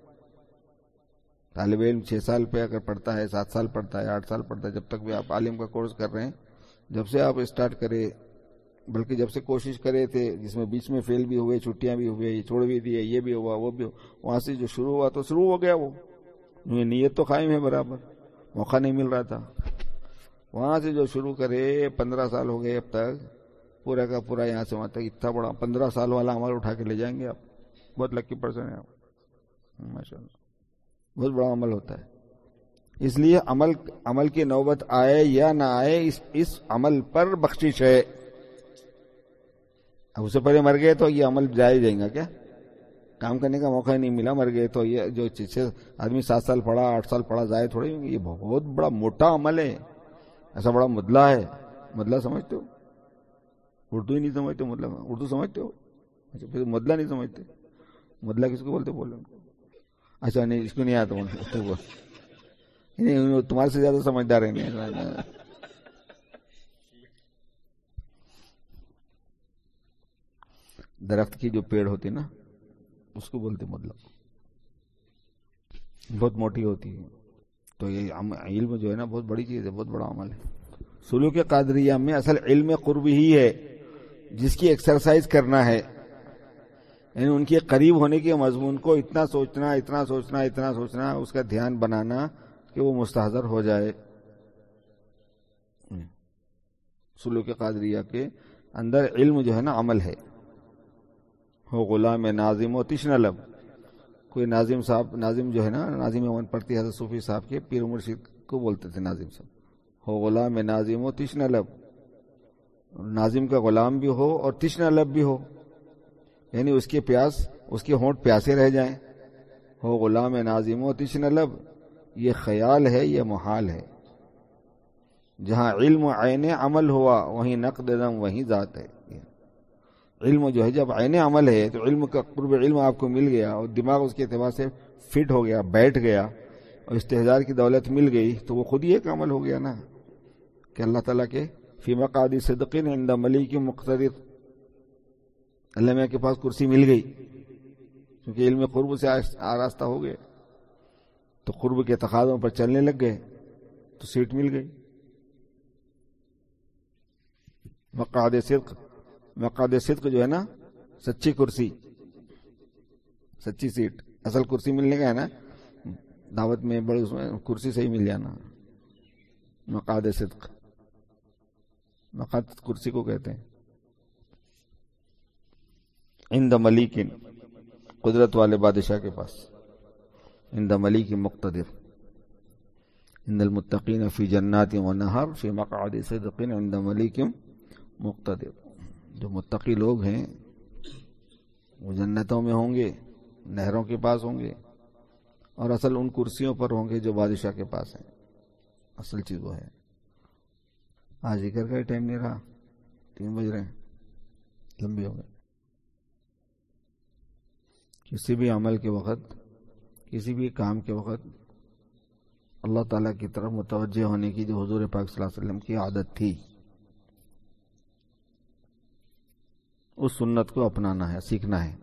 طالب علم چھ سال پہ اگر پڑھتا ہے، سات سال پڑھتا ہے، آٹھ سال پڑھتا ہے، جب تک بھی آپ عالم کا کورس کر رہے ہیں، جب سے آپ اسٹارٹ کرے، بلکہ جب سے کوشش کرے تھے، جس میں بیچ میں فیل بھی ہوئے، چھٹیاں بھی ہوئے، چھوڑ بھی دیے، یہ بھی ہوا وہ بھی ہوا، وہاں سے جو شروع ہوا تو شروع ہو گیا. وہ نیت تو قائم ہے، برابر موقع نہیں مل رہا تھا. وہاں سے جو شروع کرے، پندرہ سال ہو گئے اب تک، پورا کا پورا یہاں سے وہاں تک اتنا بڑا پندرہ سال والا عمل اٹھا کے لے جائیں گے آپ. بہت لکی پرسن ہے آپ، ماشاء اللہ. بہت بڑا عمل ہوتا ہے. اس لیے عمل عمل کی نوبت آئے یا نہ آئے، اس اس عمل پر بخشش ہے. اب اس سے پہلے مر گئے تو یہ عمل جائے جائیں گا کیا؟ کام کرنے کا موقع ہی نہیں ملا، مر گئے تو یہ جو چھ آدمی سات سال پڑھا، آٹھ سال پڑھا، ضائع تھوڑی ہوں گے. یہ بہت بڑا موٹا عمل ہے، ایسا بڑا مدلہ ہے. مدلہ سمجھتے ہو؟ اردو ہی نہیں سمجھتے مدلہ؟ اردو سمجھتے ہو؟ اچھا پھر مدلہ نہیں سمجھتے. مدلہ کس کو بولتے؟ بولے اچھا نہیں، اس کو نہیں آتا. تمہارے سے زیادہ سمجھدار ہے. نہیں، درخت کی جو پیڑ ہوتی نا اس کو بولتے مدلہ، بہت موٹی ہوتی ہے. تو یہ علم جو ہے نا بہت بڑی چیز ہے، بہت بڑا عمل ہے. سلوک قادریہ میں اصل علم قرب ہی ہے جس کی ایکسرسائز کرنا ہے، یعنی ان کے قریب ہونے کے مضمون کو اتنا سوچنا اتنا سوچنا اتنا سوچنا، اس کا دھیان بنانا کہ وہ مستحضر ہو جائے. سلوک قادریہ کے اندر علم جو ہے نا عمل ہے. ہو غلام ناظم و تشنہ لب. کوئی ناظم صاحب، ناظم جو ہے نا، ناظم امن پڑھتی حضرت صوفی صاحب کے، پیر مرشد کو بولتے تھے ناظم صاحب، ہو غلام ناظم و تشنہ لب، ناظم کا غلام بھی ہو اور تشنہ لب بھی ہو، یعنی اس کے پیاس اس کے ہونٹ پیاسے رہ جائیں. ہو غلام ناظم و تشنہ لب، یہ خیال ہے، یہ محال ہے. جہاں علم و عین عمل ہوا وہیں نقد دم وہیں ذات ہے. علم جو ہے جب عین عمل ہے تو علم کا قرب علم آپ کو مل گیا اور دماغ اس کے اعتبار سے فٹ ہو گیا، بیٹھ گیا، اور استحضار کی دولت مل گئی تو وہ خود ہی ایک عمل ہو گیا نا کہ اللہ تعالیٰ کے فی مقعد صدق عند ملیک مقتدر، اللہ میاں کے پاس کرسی مل گئی کیونکہ علم قرب سے آراستہ ہو گئے تو قرب کے تقاضوں پر چلنے لگ گئے تو سیٹ مل گئی. مقعد صدق، مقعد صدق جو ہے نا سچی کرسی، سچی سیٹ، اصل کرسی ملنے کا ہے نا، دعوت میں بڑے اس میں کرسی صحیح مل جانا. مقعد صدق، مقعد کرسی کو کہتے ہیں. عند ملیک، قدرت والے بادشاہ کے پاس. عند ملیک مقتدر، ان المتقین فی جنات و نہر فی مقعد صدق عند ملیک مقتدر. جو متقی لوگ ہیں وہ جنتوں میں ہوں گے، نہروں کے پاس ہوں گے، اور اصل ان کرسیوں پر ہوں گے جو بادشاہ کے پاس ہیں. اصل چیز وہ ہے. آج ذکر کا ٹائم نہیں رہا، تین بج رہے ہیں، لمبی ہو گئے. کسی بھی عمل کے وقت، کسی بھی کام کے وقت اللہ تعالیٰ کی طرف متوجہ ہونے کی جو حضور پاک صلی اللہ علیہ وسلم کی عادت تھی، اس سنت کو اپنانا ہے، سیکھنا ہے.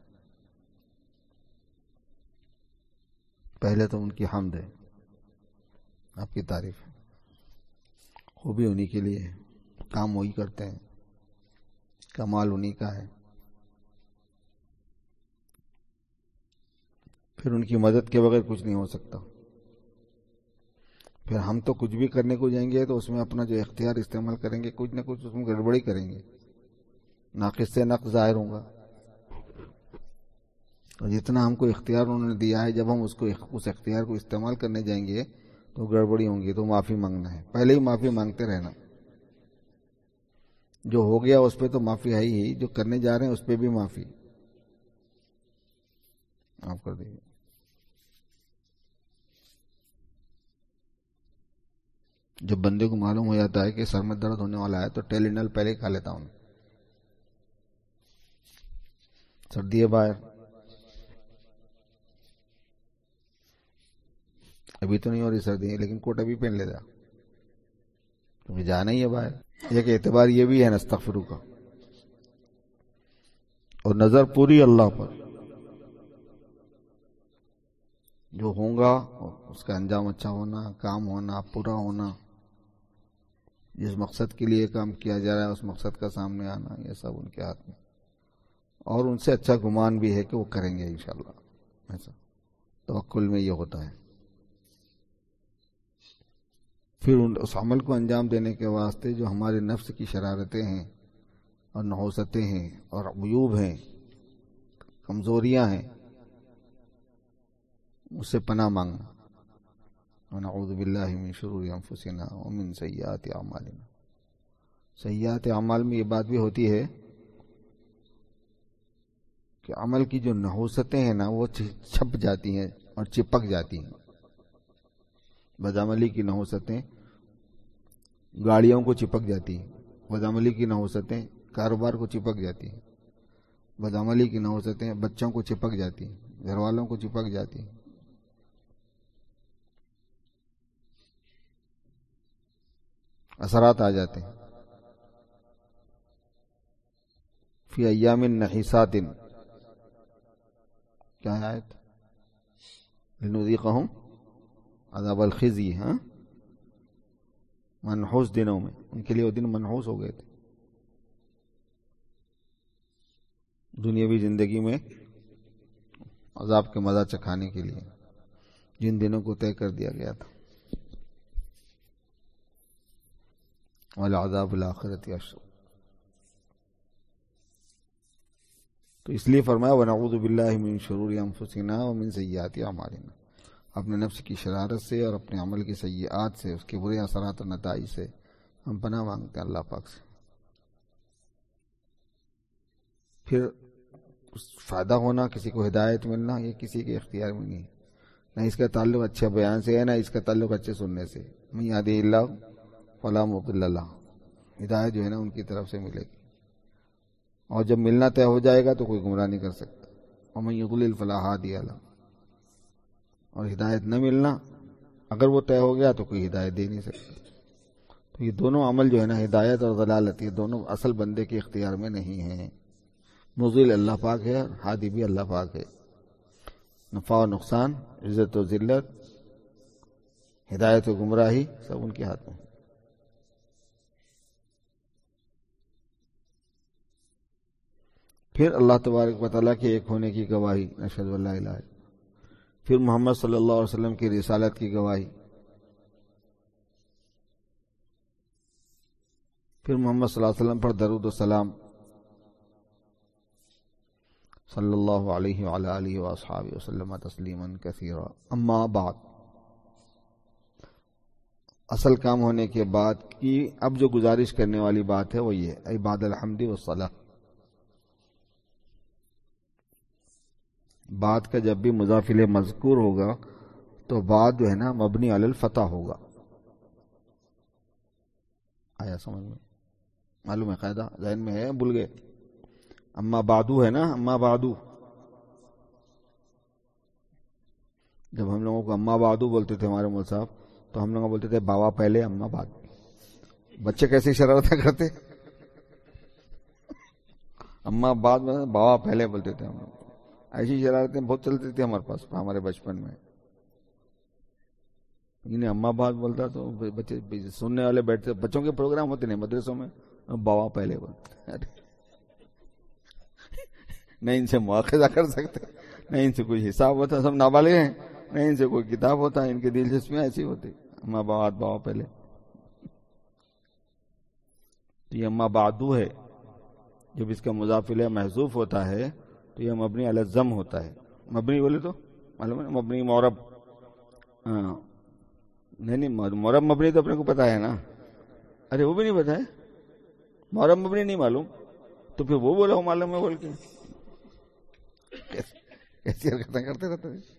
پہلے تو ان کی حمد ہے، آپ کی تعریف ہے، خوبی انہی کے لیے ہے، کام وہی کرتے ہیں، کمال انہی کا ہے. پھر ان کی مدد کے بغیر کچھ نہیں ہو سکتا. پھر ہم تو کچھ بھی کرنے کو جائیں گے تو اس میں اپنا جو اختیار استعمال کریں گے، کچھ نہ کچھ اس میں گڑبڑی کریں گے، ناقص سے نقص ظاہر ہوگا. اور جتنا ہم کو اختیار انہوں نے دیا ہے، جب ہم اس کو اس اختیار کو استعمال کرنے جائیں گے تو گڑبڑی ہوں گی. تو معافی مانگنا ہے، پہلے ہی معافی مانگتے رہنا. جو ہو گیا اس پہ تو معافی ہے ہی، جو کرنے جا رہے ہیں اس پہ بھی معافی معاف کر دیجیے. جب بندے کو معلوم ہو جاتا ہے کہ سر میں درد ہونے والا ہے تو ٹیلینل پہلے کھا لیتا ہوں. سردی ہے باہر، ابھی تو نہیں ہو رہی سردی، لیکن کوٹ ابھی پہن لیتا کیونکہ جانا ہی ہے باہر. ایک اعتبار یہ بھی ہے نستغفرو کا. اور نظر پوری اللہ پر، جو ہوگا اس کا انجام اچھا ہونا، کام ہونا، پورا ہونا، جس مقصد کے لیے کام کیا جا رہا ہے اس مقصد کا سامنے آنا، یہ سب ان کے ہاتھ میں. اور ان سے اچھا گمان بھی ہے کہ وہ کریں گے انشاءاللہ. ایسا توکل میں یہ ہوتا ہے. پھر اس عمل کو انجام دینے کے واسطے جو ہمارے نفس کی شرارتیں ہیں اور نحوستیں ہیں اور عیوب ہیں، کمزوریاں ہیں، اس سے پناہ مانگنا. ونعوذ باللہ من شرور انفسنا ومن سیئات اعمالنا. سیئات اعمال میں یہ بات بھی ہوتی ہے کہ عمل کی جو نحوستیں ہیں نا وہ چھپ جاتی ہیں اور چپک جاتی ہیں. بدعملی کی نحوستیں گاڑیوں کو چپک جاتی ہیں، بدعملی کی نحوستیں کاروبار کو چپک جاتی ہیں، بدعملی کی نحوستیں بچوں کو چپک جاتی ہیں، گھر والوں کو چپک جاتی ہیں. اثرات آ جاتے ہیں. فی ایام نحیسات، کیا ہے آیت؟ لنذیقہم عذاب الخزی. ہاں، منحوس دنوں میں، ان کے لیے وہ دن منحوس ہو گئے تھے. دنیاوی زندگی میں عذاب کے مزہ چکھانے کے لیے جن دنوں کو طے کر دیا گیا تھا. وَلَعَذَابُ الْآخِرَةِ أَشَدُّ. تو اس لیے فرمایا وَنَعُوذُ بِاللَّهِ مِن شُرُورِ أَنفُسِنَا وَمِن سَيِّئَاتِ أَعْمَالِنَا. اپنے نفس کی شرارت سے اور اپنے عمل کی سیئات سے، اس کے برے اثرات اور نتائج سے ہم پناہ مانگتے ہیں اللہ پاک سے۔ پھر فائدہ ہونا، کسی کو ہدایت ملنا، یہ کسی کے اختیار میں نہیں ہے، نہ اس کا تعلق اچھے بیان سے ہے، نہ اس کا تعلق اچھے سننے سے۔ من یہدہ اللہ فلا مضل لہ، ہدایت جو ہے نا ان کی طرف سے ملے گی، اور جب ملنا طے ہو جائے گا تو کوئی گمراہ نہیں کر سکتا۔ ومن یضلل فلا ہادی لہ، اور ہدایت نہ ملنا اگر وہ طے ہو گیا تو کوئی ہدایت دے نہیں سکتا۔ تو یہ دونوں عمل جو ہے نا، ہدایت اور ضلالت، یہ دونوں اصل بندے کے اختیار میں نہیں ہیں۔ مضل اللہ پاک ہے، ہادی بھی اللہ پاک ہے۔ نفع و نقصان، عزت و ذلت، ہدایت و گمراہی سب ان کے ہاتھ میں۔ پھر اللہ تبارک و تعالیٰ کے ایک ہونے کی گواہی، اشہد ان لا الہ الا اللہ۔ پھر محمد صلی اللہ علیہ وسلم کی رسالت کی گواہی، پھر محمد صلی اللہ علیہ وسلم پر درود و سلام، صلی اللہ علیہ وعلی آلہ واصحابہ وسلم تسلیما کثیرا۔ اما بعد، اصل کام ہونے کے بعد کی اب جو گزارش کرنے والی بات ہے وہ یہ ہے، بعد الحمد والصلاۃ۔ بعد کا جب بھی مضاف الیہ مذکور ہوگا تو بعد جو ہے نا مبنی علی الفتح ہوگا۔ آیا سمجھ میں؟ معلوم ہے قاعدہ؟ ذہن میں ہے؟ بھول گئے؟ اما بعدو ہے نا، اما بعدو، جب ہم لوگوں کو اما بعدو بولتے تھے ہمارے مول صاحب، تو ہم لوگ بولتے تھے بابا پہلے اما بعد۔ بچے کیسی شرارتیں کرتے، اما بعد میں بابا پہلے بولتے تھے ہم لوگ۔ ایسی شرارتیں بہت چلتی تھی ہمارے پاس ہمارے بچپن میں۔ انہیں اما بعد بولتا تو بچے سننے والے بیٹھتے، بچوں کے پروگرام ہوتے نہیں مدرسوں میں، بابا پہلے بولتے، نہ ان سے مواخذہ کر سکتے، نہ ان سے کوئی حساب ہوتا، سب نابالغ ہیں، نہ ان سے کوئی کتاب ہوتا، ان کی دلچسپیاں ایسی ہوتی، اما بعد بابا پہلے۔ تو یہ اما بعدو ہے، جب اس کا مضاف الیہ محذوف ہوتا ہے تو یہ مبنی علی الضم ہوتا ہے۔ مبنی بولے تو معلوم ہے، مبنی معرب، ہاں نہیں نہیں معرب مبنی تو اپنے کو پتا ہے نا، ارے وہ بھی نہیں پتا ہے، معرب مبنی نہیں معلوم تو پھر وہ بولا ہو معلوم ہے بول کے، ایسی حرکتیں کرتے رہتے ہیں۔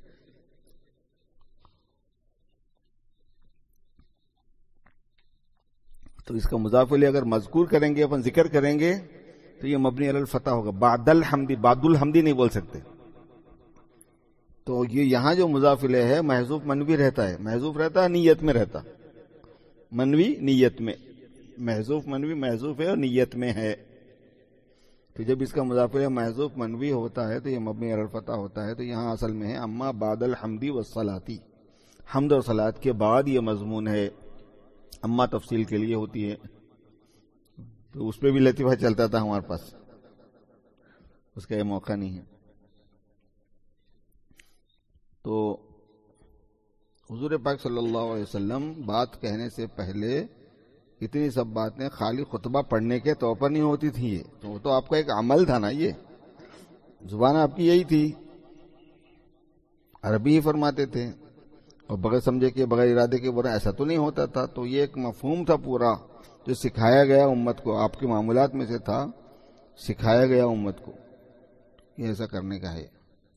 تو اس کا مضاف الیہ اگر مذکور کریں گے، اپن ذکر کریں گے تو یہ مبنی علی الفتح ہوگا۔ بعد الحمدی، بعد الحمدی نہیں بول سکتے۔ تو یہ یہاں جو مضاف الیہ ہے محذوف منوی رہتا ہے، محذوف رہتا ہے نیت میں رہتا، منوی نیت میں، محذوف منوی محذوف ہے اور نیت میں ہے۔ تو جب اس کا مضاف الیہ محذوف منوی ہوتا ہے تو یہ مبنی علی الفتح ہوتا ہے۔ تو یہاں اصل میں ہے اما بعد الحمدی والصلاۃ، حمد اور صلاۃ کے بعد یہ مضمون ہے۔ اما تفصیل کے لیے ہوتی ہے، تو اس پہ بھی لطیفہ چلتا تھا ہمارے پاس، اس کا یہ موقع نہیں ہے۔ تو حضور پاک صلی اللہ علیہ وسلم بات کہنے سے پہلے اتنی سب باتیں خالی خطبہ پڑھنے کے طور پر نہیں ہوتی تھی، یہ تو وہ تو آپ کا ایک عمل تھا نا، یہ زبان آپ کی یہی تھی، عربی ہی فرماتے تھے، اور بغیر سمجھے کے بغیر ارادے کے برا ایسا تو نہیں ہوتا تھا۔ تو یہ ایک مفہوم تھا پورا جو سکھایا گیا امت کو، آپ کے معمولات میں سے تھا، سکھایا گیا امت کو یہ ایسا کرنے کا ہے۔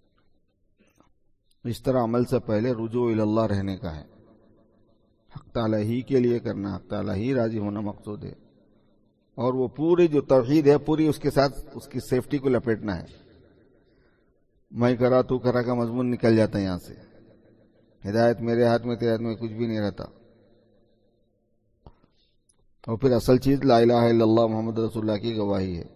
اس طرح عمل سے پہلے رجوع الی اللہ رہنے کا ہے، حق تعالیٰ ہی کے لیے کرنا، حق تعالیٰ ہی راضی ہونا مقصود ہے، اور وہ پوری جو توحید ہے پوری اس کے ساتھ اس کی سیفٹی کو لپیٹنا ہے۔ میں کرا تو کرا کا مضمون نکل جاتا ہے یہاں سے، ہدایت میرے ہاتھ میں، تیرے ہاتھ میں کچھ بھی نہیں رہتا۔ اور پھر اصل چیز لا الہ الا اللہ محمد رسول اللہ کی گواہی ہے،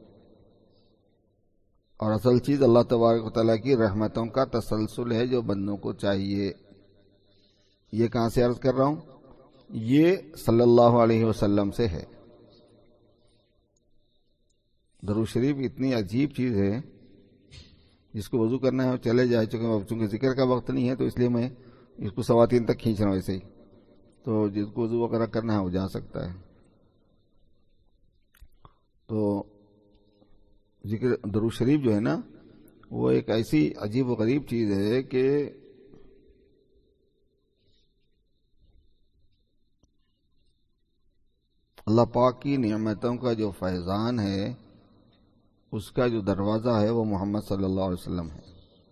اور اصل چیز اللہ تبارک و تعالیٰ کی رحمتوں کا تسلسل ہے جو بندوں کو چاہیے۔ یہ کہاں سے عرض کر رہا ہوں؟ یہ صلی اللہ علیہ وسلم سے ہے۔ درود شریف اتنی عجیب چیز ہے، جس کو وضو کرنا ہے چلے جائے، چونکہ ذکر کا وقت نہیں ہے تو اس لیے میں اس کو سواتین تک کھینچ رہا ہوں ایسے ہی، تو جس کو وضو وغیرہ کرنا ہے وہ جا سکتا ہے۔ تو ذکر درود شریف جو ہے نا وہ ایک ایسی عجیب و غریب چیز ہے کہ اللہ پاک کی نعمتوں کا جو فیضان ہے اس کا جو دروازہ ہے وہ محمد صلی اللہ علیہ وسلم ہے.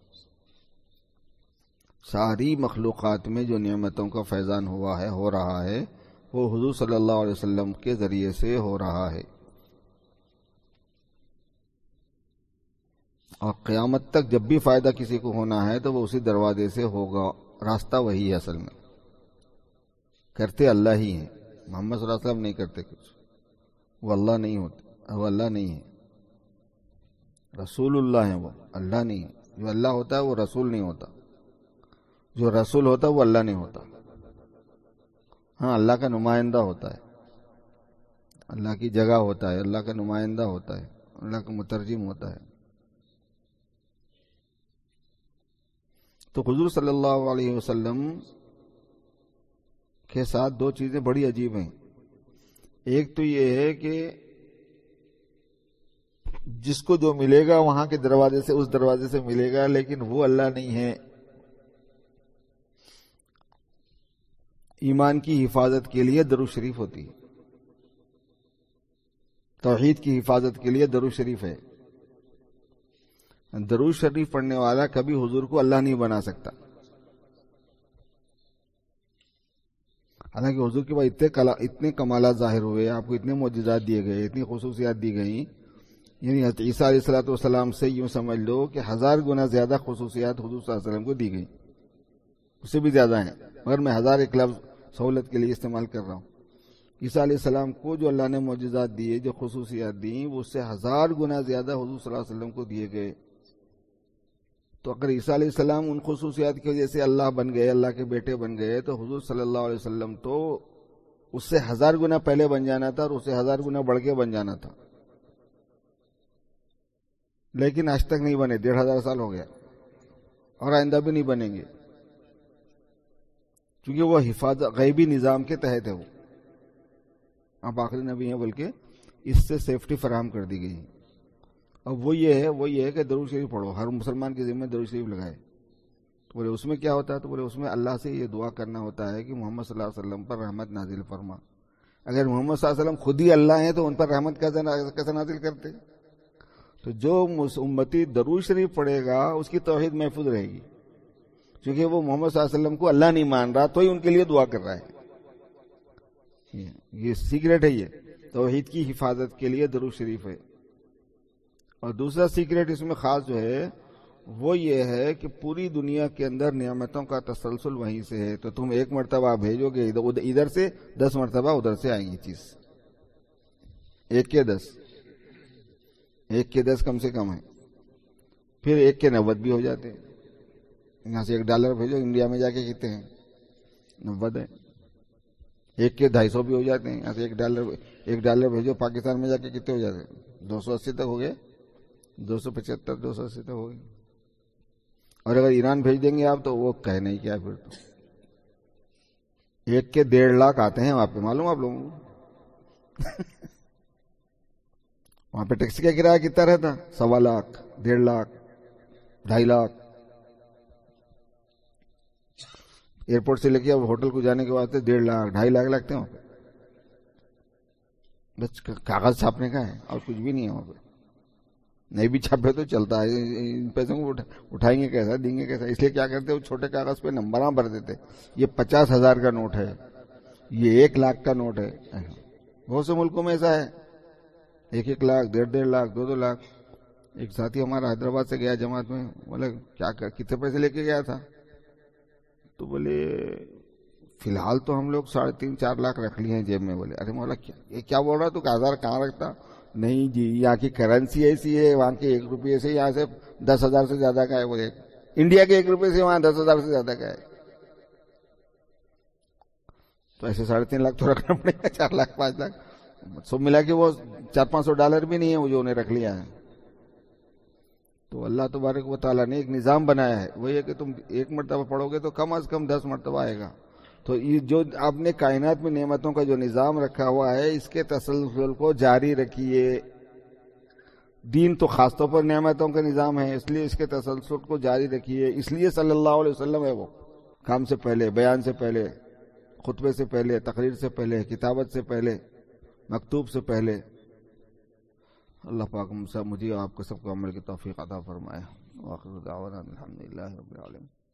ساری مخلوقات میں جو نعمتوں کا فیضان ہوا ہے ہو رہا ہے وہ حضور صلی اللہ علیہ وسلم کے ذریعے سے ہو رہا ہے، اور قیامت تک جب بھی فائدہ کسی کو ہونا ہے تو وہ اسی دروازے سے ہوگا. راستہ وہی ہے، اصل میں کرتے اللہ ہی ہیں. محمد صلی اللہ علیہ وسلم نہیں کرتے کچھ، وہ اللہ نہیں ہوتے، وہ اللہ نہیں ہے. رسول اللہ ہیں، وہ اللہ نہیں ہے. جو اللہ ہوتا ہے وہ رسول نہیں ہوتا، جو رسول ہوتا ہے وہ اللہ نہیں ہوتا. ہاں اللہ کا نمائندہ ہوتا ہے، اللہ کی جگہ ہوتا ہے، اللہ کا نمائندہ ہوتا ہے، اللہ کا مترجم ہوتا ہے. تو حضور صلی اللہ علیہ وسلم کے ساتھ دو چیزیں بڑی عجیب ہیں. ایک تو یہ ہے کہ جس کو جو ملے گا وہاں کے دروازے سے اس دروازے سے ملے گا، لیکن وہ اللہ نہیں ہے. ایمان کی حفاظت کے لیے درود شریف ہوتی ہے، توحید کی حفاظت کے لیے درود شریف ہے. درود شریف پڑھنے والا کبھی حضور کو اللہ نہیں بنا سکتا. حالانکہ حضور کے بعد اتنے اتنے کمالات ظاہر ہوئے، آپ کو اتنے معجزات دیے گئے، اتنی خصوصیات دی گئیں، یعنی حضرت عیسیٰ علیہ الصلوۃ والسلام سے یوں سمجھ لو کہ ہزار گنا زیادہ خصوصیات حضور صلی اللہ علیہ وسلم کو دی گئیں، اس سے بھی زیادہ ہیں، مگر میں ہزار ایک لفظ سہولت کے لیے استعمال کر رہا ہوں. عیسیٰ علیہ السلام کو جو اللہ نے معجزات دیے، جو خصوصیات دیں، وہ اس سے ہزار گنا زیادہ حضور صلی اللہ علیہ وسلم کو دیے گئے. تو اگر عیسیٰ علیہ السلام ان خصوصیات کی وجہ سے اللہ بن گئے، اللہ کے بیٹے بن گئے، تو حضور صلی اللہ علیہ وسلم تو اس سے ہزار گنا پہلے بن جانا تھا اور اس سے ہزار گنا بڑھ کے بن جانا تھا. لیکن آج تک نہیں بنے، ڈیڑھ ہزار سال ہو گیا، اور آئندہ بھی نہیں بنیں گے، کیونکہ وہ حفاظت غیبی نظام کے تحت ہے. وہ آپ آخری نبی ہیں، بلکہ اس سے سیفٹی فراہم کر دی گئی ہے. اب وہ یہ ہے وہ یہ ہے کہ درود شریف پڑھو، ہر مسلمان کے ذمہ درود شریف لگائے. تو بولے اس میں کیا ہوتا ہے؟ تو بولے اس میں اللہ سے یہ دعا کرنا ہوتا ہے کہ محمد صلی اللہ علیہ وسلم پر رحمت نازل فرما. اگر محمد صلی اللہ علیہ وسلم خود ہی اللہ ہیں تو ان پر رحمت کیسے نازل کرتے؟ تو جو امتی درود شریف پڑھے گا اس کی توحید محفوظ رہے گی، کیونکہ وہ محمد صلی اللہ علیہ وسلم کو اللہ نہیں مان رہا تو ہی ان کے لیے دعا کر رہا ہے. یہ سیکریٹ ہے، یہ توحید کی حفاظت کے لیے درود شریف ہے. اور دوسرا سیکریٹ اس میں خاص جو ہے وہ یہ ہے کہ پوری دنیا کے اندر نعمتوں کا تسلسل وہیں سے ہے. تو تم ایک مرتبہ بھیجو گے ادھر سے، دس مرتبہ ادھر سے آئیں گی چیز. ایک کے دس ایک کے دس کم سے کم ہے، پھر ایک کے نوت بھی ہو جاتے ہیں. یہاں سے ایک ڈالر بھیجو، انڈیا میں جا کے کتنے ہیں؟ نوت ہے. ایک کے ڈھائی سو بھی ہو جاتے ہیں. یہاں سے ایک ڈالر ایک ڈالر بھیجو پاکستان میں جا کے کتنے ہو جاتے ہیں؟ دو سو اسی تک ہو گئے، دو سو پچہتر دو سو اسی تک ہو گئی. اور اگر ایران بھیج دیں گے آپ تو وہ کہنے ہی کیا، پھر تو ایک کے ڈیڑھ لاکھ آتے ہیں وہاں پہ، معلوم آپ لوگوں کو؟ وہاں پہ ٹیکسی کا کرایہ کتنا رہتا؟ سوا لاکھ، ڈیڑھ لاکھ، ڈھائی لاکھ. ایئرپورٹ سے لے کے اب ہوٹل کو جانے کے واسطے ڈیڑھ لاکھ ڈھائی لاکھ لگتے ہیں وہاں پہ. بس کاغذ چھاپنے کا ہے اور کچھ بھی نہیں ہے وہاں پہ. نہیں بھی چھاپے تو چلتا ہے، ان پیسوں کو اٹھائیں گے کیسا، دیں گے کیسا؟ اس لیے کیا کرتے ہیں، وہ چھوٹے کاغذ پہ نمبراں بھر دیتے. یہ پچاس ہزار کا نوٹ ہے، یہ ایک لاکھ کا نوٹ ہے. بہت سے ملکوں میں ایسا ہے، ایک ایک لاکھ، ڈیڑھ ڈیڑھ لاکھ، دو دو لاکھ. ایک ساتھی ہمارا حیدرآباد سے گیا جماعت میں، بولے کیا کتنے پیسے لے کے گیا تھا؟ تو بولے فی الحال تو ہم لوگ ساڑھے تین چار لاکھ رکھ لیے ہیں جیب میں. بولے ارے مولا کیا یہ کیا بول رہا تو ہزار کہاں رکھتا؟ نہیں جی یہاں کی کرنسی ایسی ہے، وہاں کے ایک روپے سے یہاں سے دس ہزار سے زیادہ کا ہے. بولے انڈیا کے ایک روپے سے وہاں دس ہزار سے زیادہ کا ہے. تو ایسے ساڑھے تین لاکھ تو رکھنا پڑے گا، چار لاکھ پانچ لاکھ سب ملا کے وہ چار پانچ سو ڈالر بھی نہیں ہے وہ جو انہیں رکھ لیا ہے. تو اللہ تبارک و تعالیٰ نے ایک نظام بنایا ہے، وہ یہ کہ تم ایک مرتبہ پڑھو گے تو کم از کم دس مرتبہ آئے گا. تو یہ جو آپ نے کائنات میں نعمتوں کا جو نظام رکھا ہوا ہے اس کے تسلسل کو جاری رکھیے. دین تو خاص طور پر نعمتوں کا نظام ہے، اس لیے اس کے تسلسل کو جاری رکھیے. اس لیے صلی اللہ علیہ وسلم ہے وہ کام سے پہلے، بیان سے پہلے، خطبے سے پہلے، تقریر سے پہلے، کتابت سے پہلے مکتوب سے پہلے اللہ پاک مجھے آپ کو سب کو عمل کی توفیق عطا فرمائے۔ وآخر دعوانا الحمدللہ رب العالمین۔